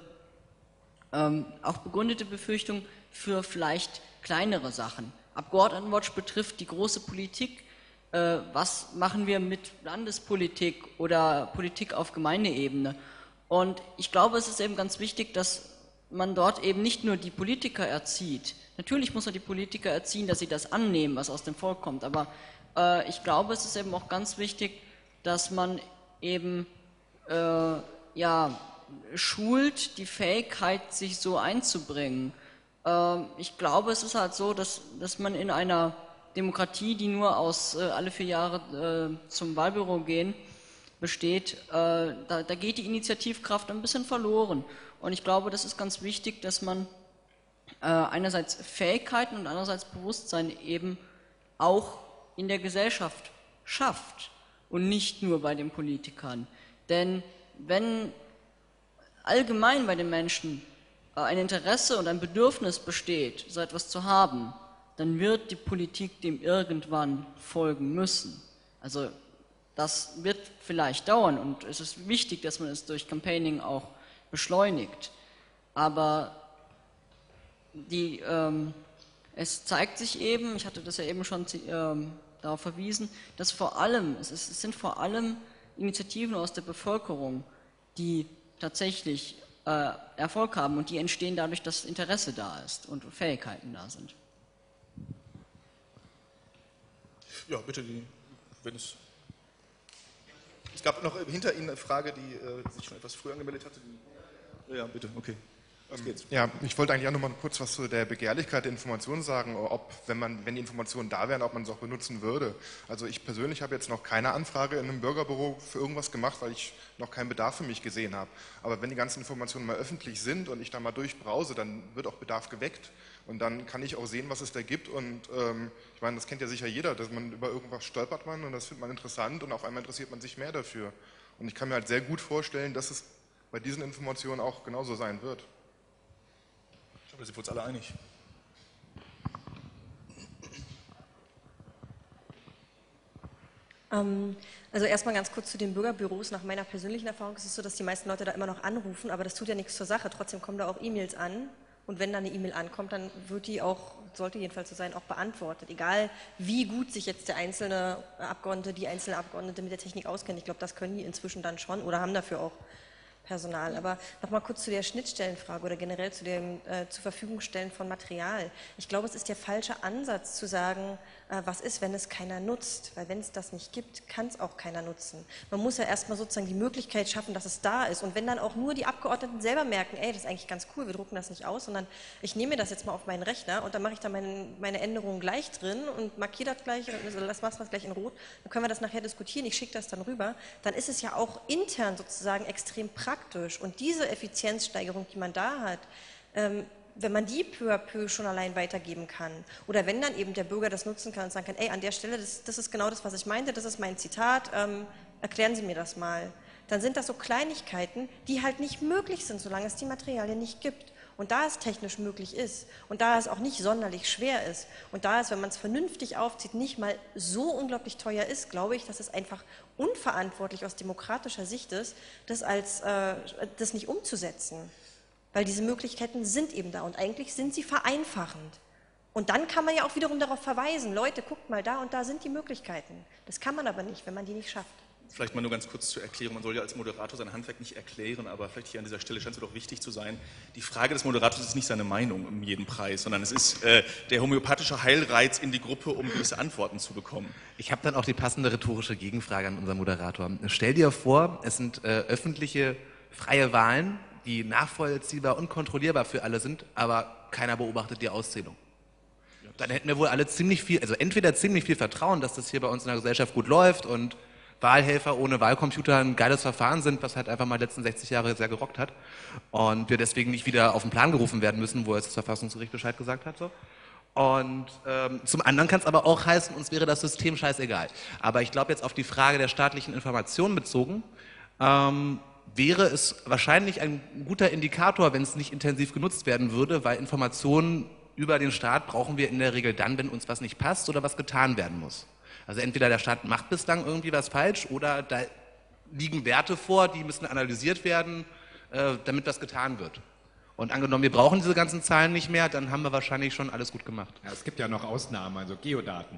ähm, auch begründete Befürchtung für vielleicht kleinere Sachen. Abgeordnetenwatch betrifft die große Politik. Äh, was machen wir mit Landespolitik oder Politik auf Gemeindeebene? Und ich glaube, es ist eben ganz wichtig, dass man dort eben nicht nur die Politiker erzieht. Natürlich muss man die Politiker erziehen, dass sie das annehmen, was aus dem Volk kommt. Aber äh, ich glaube, es ist eben auch ganz wichtig, dass man eben äh, ja, schult, die Fähigkeit, sich so einzubringen. Äh, ich glaube, es ist halt so, dass, dass man in einer Demokratie, die nur aus äh, alle vier Jahre äh, zum Wahlbüro gehen, besteht, äh, da, da geht die Initiativkraft ein bisschen verloren. Und ich glaube, das ist ganz wichtig, dass man äh, einerseits Fähigkeiten und andererseits Bewusstsein eben auch in der Gesellschaft schafft und nicht nur bei den Politikern. Denn wenn allgemein bei den Menschen äh, ein Interesse und ein Bedürfnis besteht, so etwas zu haben, dann wird die Politik dem irgendwann folgen müssen. Also das wird vielleicht dauern und es ist wichtig, dass man es durch Campaigning auch beschleunigt. Aber die, ähm, es zeigt sich eben, ich hatte das ja eben schon ähm, darauf verwiesen, dass vor allem, es, ist, es sind vor allem Initiativen aus der Bevölkerung, die tatsächlich äh, Erfolg haben und die entstehen dadurch, dass Interesse da ist und Fähigkeiten da sind. Ja, bitte, die, wenn es... Es gab noch hinter Ihnen eine Frage, die äh, sich schon etwas früher angemeldet hatte. Die, ja, bitte, okay. Was geht's? Ja, ich wollte eigentlich auch noch mal kurz was zu der Begehrlichkeit der Informationen sagen, ob, wenn man, wenn die Informationen da wären, ob man es auch benutzen würde. Also ich persönlich habe jetzt noch keine Anfrage in einem Bürgerbüro für irgendwas gemacht, weil ich noch keinen Bedarf für mich gesehen habe. Aber wenn die ganzen Informationen mal öffentlich sind und ich da mal durchbrause, dann wird auch Bedarf geweckt. Und dann kann ich auch sehen, was es da gibt. Und ähm, ich meine, das kennt ja sicher jeder, dass man über irgendwas stolpert man und das findet man interessant und auf einmal interessiert man sich mehr dafür. Und ich kann mir halt sehr gut vorstellen, dass es bei diesen Informationen auch genauso sein wird. Ich glaube, da sind wir uns alle einig. Ähm, also erstmal ganz kurz zu den Bürgerbüros. Nach meiner persönlichen Erfahrung ist es so, dass die meisten Leute da immer noch anrufen, aber das tut ja nichts zur Sache. Trotzdem kommen da auch E-Mails an. Und wenn da eine E-Mail ankommt, dann wird die auch, sollte jedenfalls so sein, auch beantwortet. Egal, wie gut sich jetzt der einzelne Abgeordnete, die einzelne Abgeordnete mit der Technik auskennt. Ich glaube, das können die inzwischen dann schon oder haben dafür auch Personal. Aber nochmal kurz zu der Schnittstellenfrage oder generell zu dem äh, zur Verfügung stellen von Material. Ich glaube, es ist der falsche Ansatz zu sagen, äh, was ist, wenn es keiner nutzt. Weil wenn es das nicht gibt, kann es auch keiner nutzen. Man muss ja erstmal sozusagen die Möglichkeit schaffen, dass es da ist. Und wenn dann auch nur die Abgeordneten selber merken, ey, das ist eigentlich ganz cool, wir drucken das nicht aus, sondern ich nehme mir das jetzt mal auf meinen Rechner und dann mache ich da meine, meine Änderungen gleich drin und markiere das gleich, also das machst du gleich in Rot, dann können wir das nachher diskutieren, ich schicke das dann rüber. Dann ist es ja auch intern sozusagen extrem praktisch. Und diese Effizienzsteigerung, die man da hat, ähm, wenn man die peu à peu schon allein weitergeben kann oder wenn dann eben der Bürger das nutzen kann und sagen kann, ey, an der Stelle, das, das ist genau das, was ich meinte, das ist mein Zitat, ähm, erklären Sie mir das mal. Dann sind das so Kleinigkeiten, die halt nicht möglich sind, solange es die Materialien nicht gibt. Und da es technisch möglich ist und da es auch nicht sonderlich schwer ist und da es, wenn man es vernünftig aufzieht, nicht mal so unglaublich teuer ist, glaube ich, dass es einfach unverantwortlich aus demokratischer Sicht ist, das, als, äh, das nicht umzusetzen. Weil diese Möglichkeiten sind eben da und eigentlich sind sie vereinfachend. Und dann kann man ja auch wiederum darauf verweisen, Leute, guckt mal, da und da sind die Möglichkeiten. Das kann man aber nicht, wenn man die nicht schafft. Vielleicht mal nur ganz kurz zur Erklärung. Man soll ja als Moderator sein Handwerk nicht erklären, aber vielleicht hier an dieser Stelle scheint es mir doch wichtig zu sein. Die Frage des Moderators ist nicht seine Meinung um jeden Preis, sondern es ist äh, der homöopathische Heilreiz in die Gruppe, um gewisse Antworten zu bekommen. Ich habe dann auch die passende rhetorische Gegenfrage an unseren Moderator. Stell dir vor, es sind äh, öffentliche, freie Wahlen, die nachvollziehbar und kontrollierbar für alle sind, aber keiner beobachtet die Auszählung. Dann hätten wir wohl alle ziemlich viel, also entweder ziemlich viel Vertrauen, dass das hier bei uns in der Gesellschaft gut läuft und Wahlhelfer ohne Wahlcomputer ein geiles Verfahren sind, was halt einfach mal die letzten sechzig Jahre sehr gerockt hat und wir deswegen nicht wieder auf den Plan gerufen werden müssen, wo jetzt das Verfassungsgericht Bescheid gesagt hat. So. Und ähm, zum anderen kann es aber auch heißen, uns wäre das System scheißegal. Aber ich glaube jetzt auf die Frage der staatlichen Information bezogen, ähm, wäre es wahrscheinlich ein guter Indikator, wenn es nicht intensiv genutzt werden würde, weil Informationen über den Staat brauchen wir in der Regel dann, wenn uns was nicht passt oder was getan werden muss. Also entweder der Staat macht bislang irgendwie was falsch oder da liegen Werte vor, die müssen analysiert werden, äh, damit was getan wird. Und angenommen, wir brauchen diese ganzen Zahlen nicht mehr, dann haben wir wahrscheinlich schon alles gut gemacht. Ja, es gibt ja noch Ausnahmen, also Geodaten.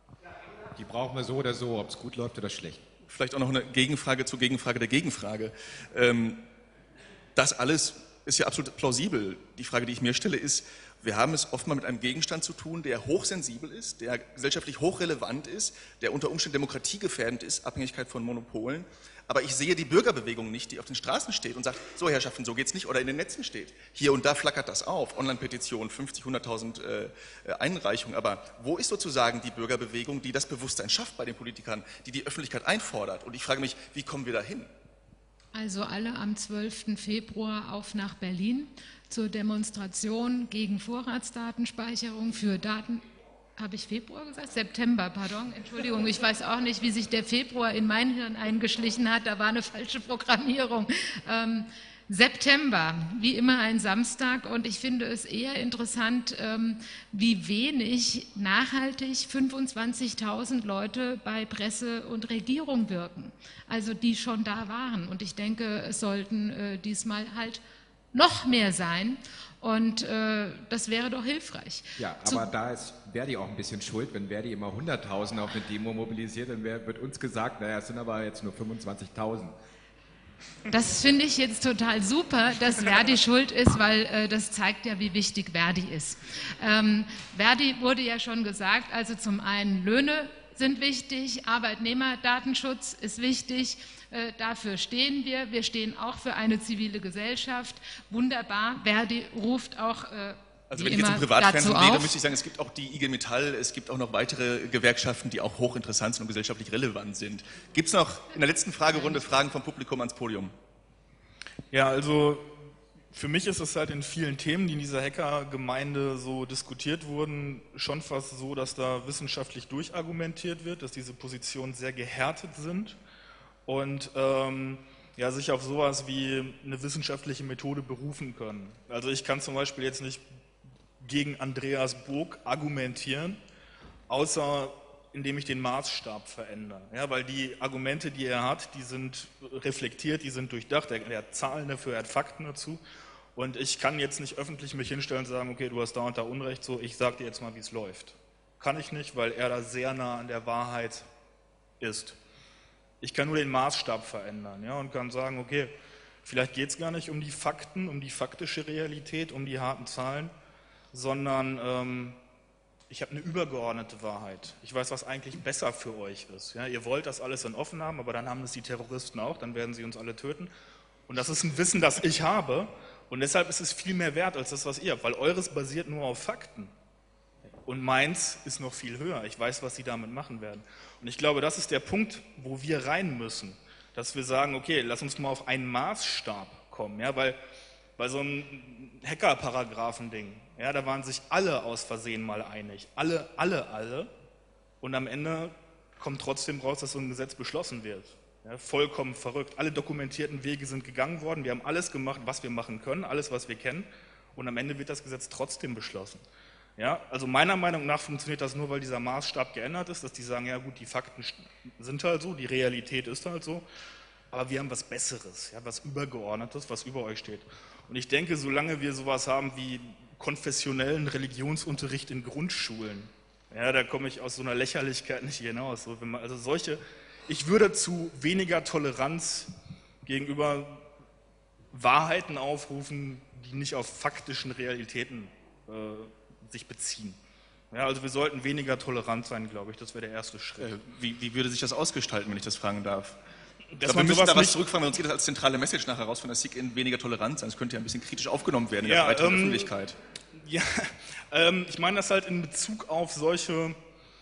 Die brauchen wir so oder so, ob es gut läuft oder schlecht. Vielleicht auch noch eine Gegenfrage zur Gegenfrage der Gegenfrage. Ähm, das alles ist ja absolut plausibel. Die Frage, die ich mir stelle, ist, wir haben es oft mal mit einem Gegenstand zu tun, der hochsensibel ist, der gesellschaftlich hochrelevant ist, der unter Umständen demokratiegefährdend ist, Abhängigkeit von Monopolen. Aber ich sehe die Bürgerbewegung nicht, die auf den Straßen steht und sagt, so Herrschaften, so geht's nicht, oder in den Netzen steht. Hier und da flackert das auf, Online-Petitionen, fünfzig, hunderttausend äh, Einreichungen. Aber wo ist sozusagen die Bürgerbewegung, die das Bewusstsein schafft bei den Politikern, die die Öffentlichkeit einfordert? Und ich frage mich, wie kommen wir da hin? Also alle am zwölften Februar auf nach Berlin zur Demonstration gegen Vorratsdatenspeicherung für Daten. Habe ich Februar gesagt? September, pardon, Entschuldigung, ich weiß auch nicht, wie sich der Februar in mein Hirn eingeschlichen hat, da war eine falsche Programmierung. Ähm, September, wie immer ein Samstag, und ich finde es eher interessant, ähm, wie wenig nachhaltig fünfundzwanzigtausend Leute bei Presse und Regierung wirken, also die schon da waren, und ich denke, es sollten äh, diesmal halt noch mehr sein. Und äh, das wäre doch hilfreich. Ja, Zu aber da ist Verdi auch ein bisschen schuld. Wenn Verdi immer hunderttausend auf eine Demo mobilisiert, dann wär, wird uns gesagt, naja, es sind aber jetzt nur fünfundzwanzigtausend. Das finde ich jetzt total super, dass Verdi schuld ist, weil äh, das zeigt ja, wie wichtig Verdi ist. Ähm, Verdi wurde ja schon gesagt, also zum einen Löhne sind wichtig, Arbeitnehmerdatenschutz ist wichtig, äh, dafür stehen wir. Wir stehen auch für eine zivile Gesellschaft. Wunderbar, Verdi ruft auch äh, Also wie wenn ich jetzt im immer Privatfernsehen dazu rede, auf. müsste ich sagen, es gibt auch die I G Metall, es gibt auch noch weitere Gewerkschaften, die auch hochinteressant sind und gesellschaftlich relevant sind. Gibt es noch in der letzten Fragerunde Fragen vom Publikum ans Podium? Ja, also für mich ist es halt in vielen Themen, die in dieser Hackergemeinde so diskutiert wurden, schon fast so, dass da wissenschaftlich durchargumentiert wird, dass diese Positionen sehr gehärtet sind und ähm, ja, sich auf sowas wie eine wissenschaftliche Methode berufen können. Also ich kann zum Beispiel jetzt nicht gegen Andreas Bog argumentieren, außer indem ich den Maßstab verändere. Ja, weil die Argumente, die er hat, die sind reflektiert, die sind durchdacht, er, er hat Zahlen dafür, er hat Fakten dazu. Und ich kann jetzt nicht öffentlich mich hinstellen und sagen, okay, du hast da und da Unrecht, so, ich sag dir jetzt mal, wie es läuft. Kann ich nicht, weil er da sehr nah an der Wahrheit ist. Ich kann nur den Maßstab verändern, ja, und kann sagen, okay, vielleicht geht es gar nicht um die Fakten, um die faktische Realität, um die harten Zahlen, sondern ähm, ich habe eine übergeordnete Wahrheit. Ich weiß, was eigentlich besser für euch ist. Ja, ihr wollt das alles in offen haben, aber dann haben es die Terroristen auch, dann werden sie uns alle töten. Und das ist ein Wissen, das ich habe. Und deshalb ist es viel mehr wert als das, was ihr habt, weil eures basiert nur auf Fakten. Und meins ist noch viel höher. Ich weiß, was sie damit machen werden. Und ich glaube, das ist der Punkt, wo wir rein müssen. Dass wir sagen, okay, lass uns mal auf einen Maßstab kommen. Ja, weil bei so einem Hacker-Paragraphen-Ding, ja, da waren sich alle aus Versehen mal einig. Alle, alle, alle. Und am Ende kommt trotzdem raus, dass so ein Gesetz beschlossen wird. Ja, vollkommen verrückt. Alle dokumentierten Wege sind gegangen worden. Wir haben alles gemacht, was wir machen können, alles, was wir kennen. Und am Ende wird das Gesetz trotzdem beschlossen. Ja, also meiner Meinung nach funktioniert das nur, weil dieser Maßstab geändert ist, dass die sagen, ja gut, die Fakten sind halt so, die Realität ist halt so. Aber wir haben was Besseres, ja, was Übergeordnetes, was über euch steht. Und ich denke, solange wir sowas haben wie konfessionellen Religionsunterricht in Grundschulen, ja, da komme ich aus so einer Lächerlichkeit nicht hinaus. So, wenn man, also solche, ich würde zu weniger Toleranz gegenüber Wahrheiten aufrufen, die nicht auf faktischen Realitäten äh, sich beziehen. Ja, also wir sollten weniger tolerant sein, glaube ich. Das wäre der erste Schritt. Äh, wie, wie würde sich das ausgestalten, wenn ich das fragen darf? Dass Aber man wir müssen sowas da was nicht- zurückfragen, weil uns geht das als zentrale Message nachher raus von der S I G in weniger Toleranz sein. Das könnte ja ein bisschen kritisch aufgenommen werden in der Ja, breiteren ähm, Öffentlichkeit. Ja, ähm, ich meine das halt in Bezug auf solche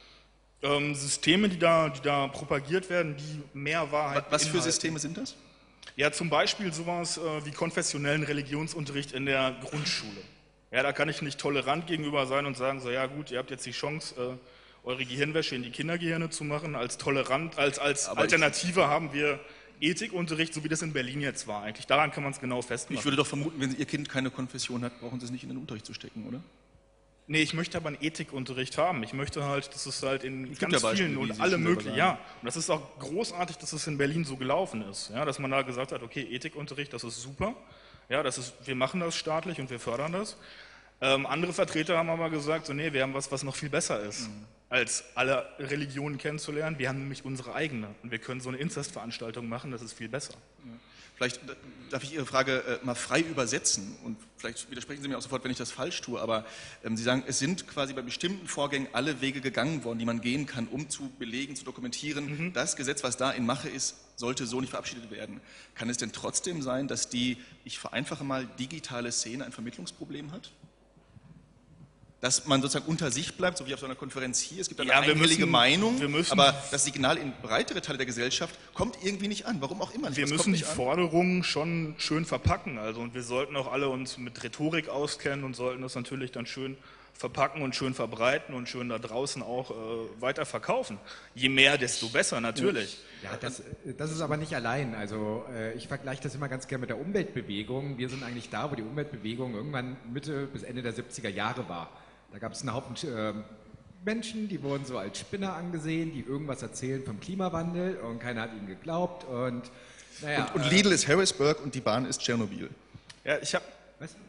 ähm, Systeme, die da, die da propagiert werden, die mehr Wahrheit Was für beinhalten. Systeme sind das? Ja, zum Beispiel sowas äh, wie konfessionellen Religionsunterricht in der Grundschule. Ja, da kann ich nicht tolerant gegenüber sein und sagen, so ja gut, ihr habt jetzt die Chance, äh, eure Gehirnwäsche in die Kindergehirne zu machen. Als tolerant, als, als Aber Alternative haben wir Ethikunterricht, so wie das in Berlin jetzt war eigentlich. Daran kann man es genau festmachen. Ich würde doch vermuten, wenn Ihr Kind keine Konfession hat, brauchen Sie es nicht in den Unterricht zu stecken, oder? Nee, ich möchte aber einen Ethikunterricht haben. Ich möchte halt, dass es halt in Es gibt ganz ja Beispiele, vielen wie und Sie alle schon selber möglichen, sagen. ja. Und das ist auch großartig, dass es in Berlin so gelaufen ist. Ja, dass man da gesagt hat, okay, Ethikunterricht, das ist super. Ja, das ist, wir machen das staatlich und wir fördern das. Ähm, andere Vertreter haben aber gesagt, so nee, wir haben was, was noch viel besser ist, Mhm. als alle Religionen kennenzulernen. Wir haben nämlich unsere eigene und wir können so eine Inzestveranstaltung machen, das ist viel besser. Vielleicht äh, darf ich Ihre Frage äh, mal frei übersetzen und vielleicht widersprechen Sie mir auch sofort, wenn ich das falsch tue, aber ähm, Sie sagen, es sind quasi bei bestimmten Vorgängen alle Wege gegangen worden, die man gehen kann, um zu belegen, zu dokumentieren, Mhm. das Gesetz, was da in Mache ist, sollte so nicht verabschiedet werden. Kann es denn trotzdem sein, dass die, ich vereinfache mal, digitale Szene ein Vermittlungsproblem hat? Dass man sozusagen unter sich bleibt, so wie auf so einer Konferenz hier. Es gibt eine Ja, wir einhellige müssen- Meinung, wir müssen- aber das Signal in breitere Teile der Gesellschaft kommt irgendwie nicht an. Warum auch immer nicht. Wir Es müssen kommt die nicht an. Forderungen schon schön verpacken. Also, und wir sollten auch alle uns mit Rhetorik auskennen und sollten das natürlich dann schön verpacken und schön verbreiten und schön da draußen auch äh, weiter verkaufen. Je mehr, desto besser, natürlich. Ja, das, das ist aber nicht allein. Also äh, ich vergleiche das immer ganz gerne mit der Umweltbewegung. Wir sind eigentlich da, wo die Umweltbewegung irgendwann Mitte bis Ende der siebziger Jahre war. Da gab es einen Haufen äh, Menschen, die wurden so als Spinner angesehen, die irgendwas erzählen vom Klimawandel und keiner hat ihnen geglaubt. Und, naja, Und, und äh, Lidl ist Harrisburg und die Bahn ist Tschernobyl. Ja, ich habe. Was?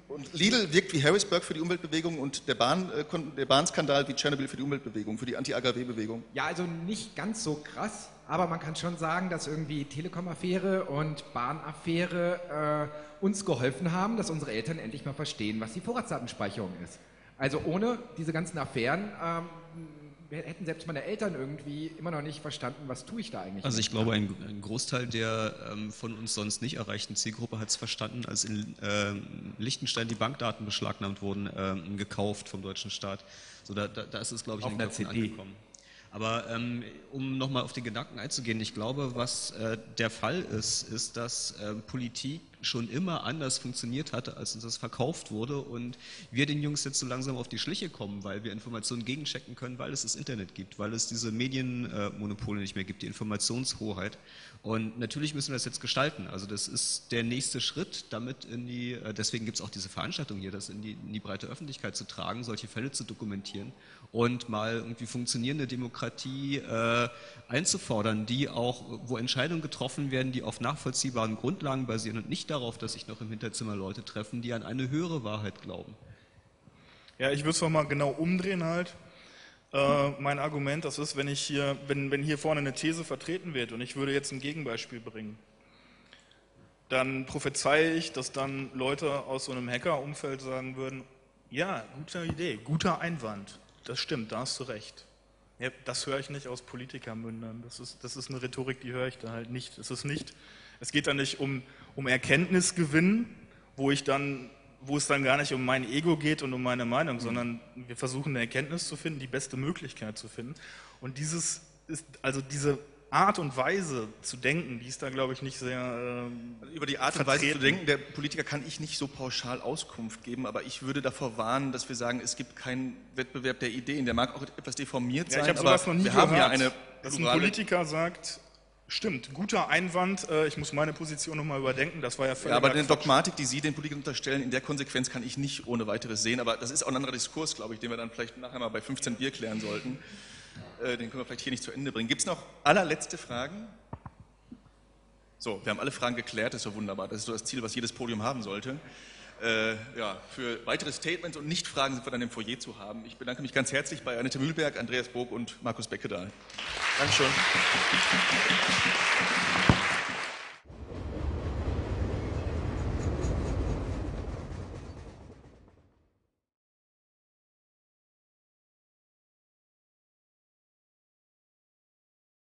Und Lidl wirkt wie Harrisburg für die Umweltbewegung und der, Bahn, äh, der Bahnskandal wie Tschernobyl für die Umweltbewegung, für die Anti-A K W-Bewegung. Ja, also nicht ganz so krass, aber man kann schon sagen, dass irgendwie Telekom-Affäre und Bahn-Affäre äh, uns geholfen haben, dass unsere Eltern endlich mal verstehen, was die Vorratsdatenspeicherung ist. Also ohne diese ganzen Affären ähm, hätten selbst meine Eltern irgendwie immer noch nicht verstanden, was tue ich da eigentlich. Also ich glaube, ein, ein Großteil der ähm, von uns sonst nicht erreichten Zielgruppe hat es verstanden, als in äh, Liechtenstein die Bankdaten beschlagnahmt wurden, äh, gekauft vom deutschen Staat. So, da, da, da ist es, glaube ich, auf in den einer Köpfen C D angekommen. Aber ähm, um nochmal auf den Gedanken einzugehen, ich glaube, was äh, der Fall ist, ist, dass äh, Politik schon immer anders funktioniert hatte, als uns das verkauft wurde und wir den Jungs jetzt so langsam auf die Schliche kommen, weil wir Informationen gegenchecken können, weil es das Internet gibt, weil es diese Medienmonopole nicht mehr gibt, die Informationshoheit. Und natürlich müssen wir das jetzt gestalten. Also das ist der nächste Schritt, damit in die, deswegen gibt es auch diese Veranstaltung hier, das in die, in die breite Öffentlichkeit zu tragen, solche Fälle zu dokumentieren und mal irgendwie funktionierende Demokratie äh, einzufordern, die auch, wo Entscheidungen getroffen werden, die auf nachvollziehbaren Grundlagen basieren und nicht darauf, dass sich noch im Hinterzimmer Leute treffen, die an eine höhere Wahrheit glauben. Ja, ich würde es mal genau umdrehen halt. Äh, mein Argument, das ist, wenn ich hier, wenn, wenn hier vorne eine These vertreten wird und ich würde jetzt ein Gegenbeispiel bringen, dann prophezeie ich, dass dann Leute aus so einem Hacker-Umfeld sagen würden, ja, gute Idee, guter Einwand, das stimmt, da hast du recht. Ja, das höre ich nicht aus Politikermündern, das ist, das ist eine Rhetorik, die höre ich da halt nicht. Es ist nicht, es geht da nicht um, um Erkenntnisgewinn, wo ich dann wo es dann gar nicht um mein Ego geht und um meine Meinung, sondern wir versuchen eine Erkenntnis zu finden, die beste Möglichkeit zu finden. Und dieses ist, also diese Art und Weise zu denken, die ist da, glaube ich, nicht sehr äh, Über die Art und vertreten. Weise zu denken, der Politiker kann ich nicht so pauschal Auskunft geben, aber ich würde davor warnen, dass wir sagen, es gibt keinen Wettbewerb der Ideen. Der mag auch etwas deformiert Ja, sein, ich habe aber sowas noch nie wir gehört, haben ja eine dass ein plurale- Politiker sagt, stimmt, guter Einwand, äh, ich muss meine Position nochmal überdenken, das war ja völlig Ja, aber eine Dogmatik, die Sie den Politikern unterstellen, in der Konsequenz kann ich nicht ohne weiteres sehen. Aber das ist auch ein anderer Diskurs, glaube ich, den wir dann vielleicht nachher mal bei fünfzehn Bier klären sollten. Äh, den können wir vielleicht hier nicht zu Ende bringen. Gibt es noch allerletzte Fragen? So, wir haben alle Fragen geklärt, das ist so wunderbar. Das ist so das Ziel, was jedes Podium haben sollte. Äh, ja, für weitere Statements und Nicht-Fragen sind wir dann im Foyer zu haben. Ich bedanke mich ganz herzlich bei Annette Mühlberg, Andreas Burg und Markus Beckedahl. Dankeschön.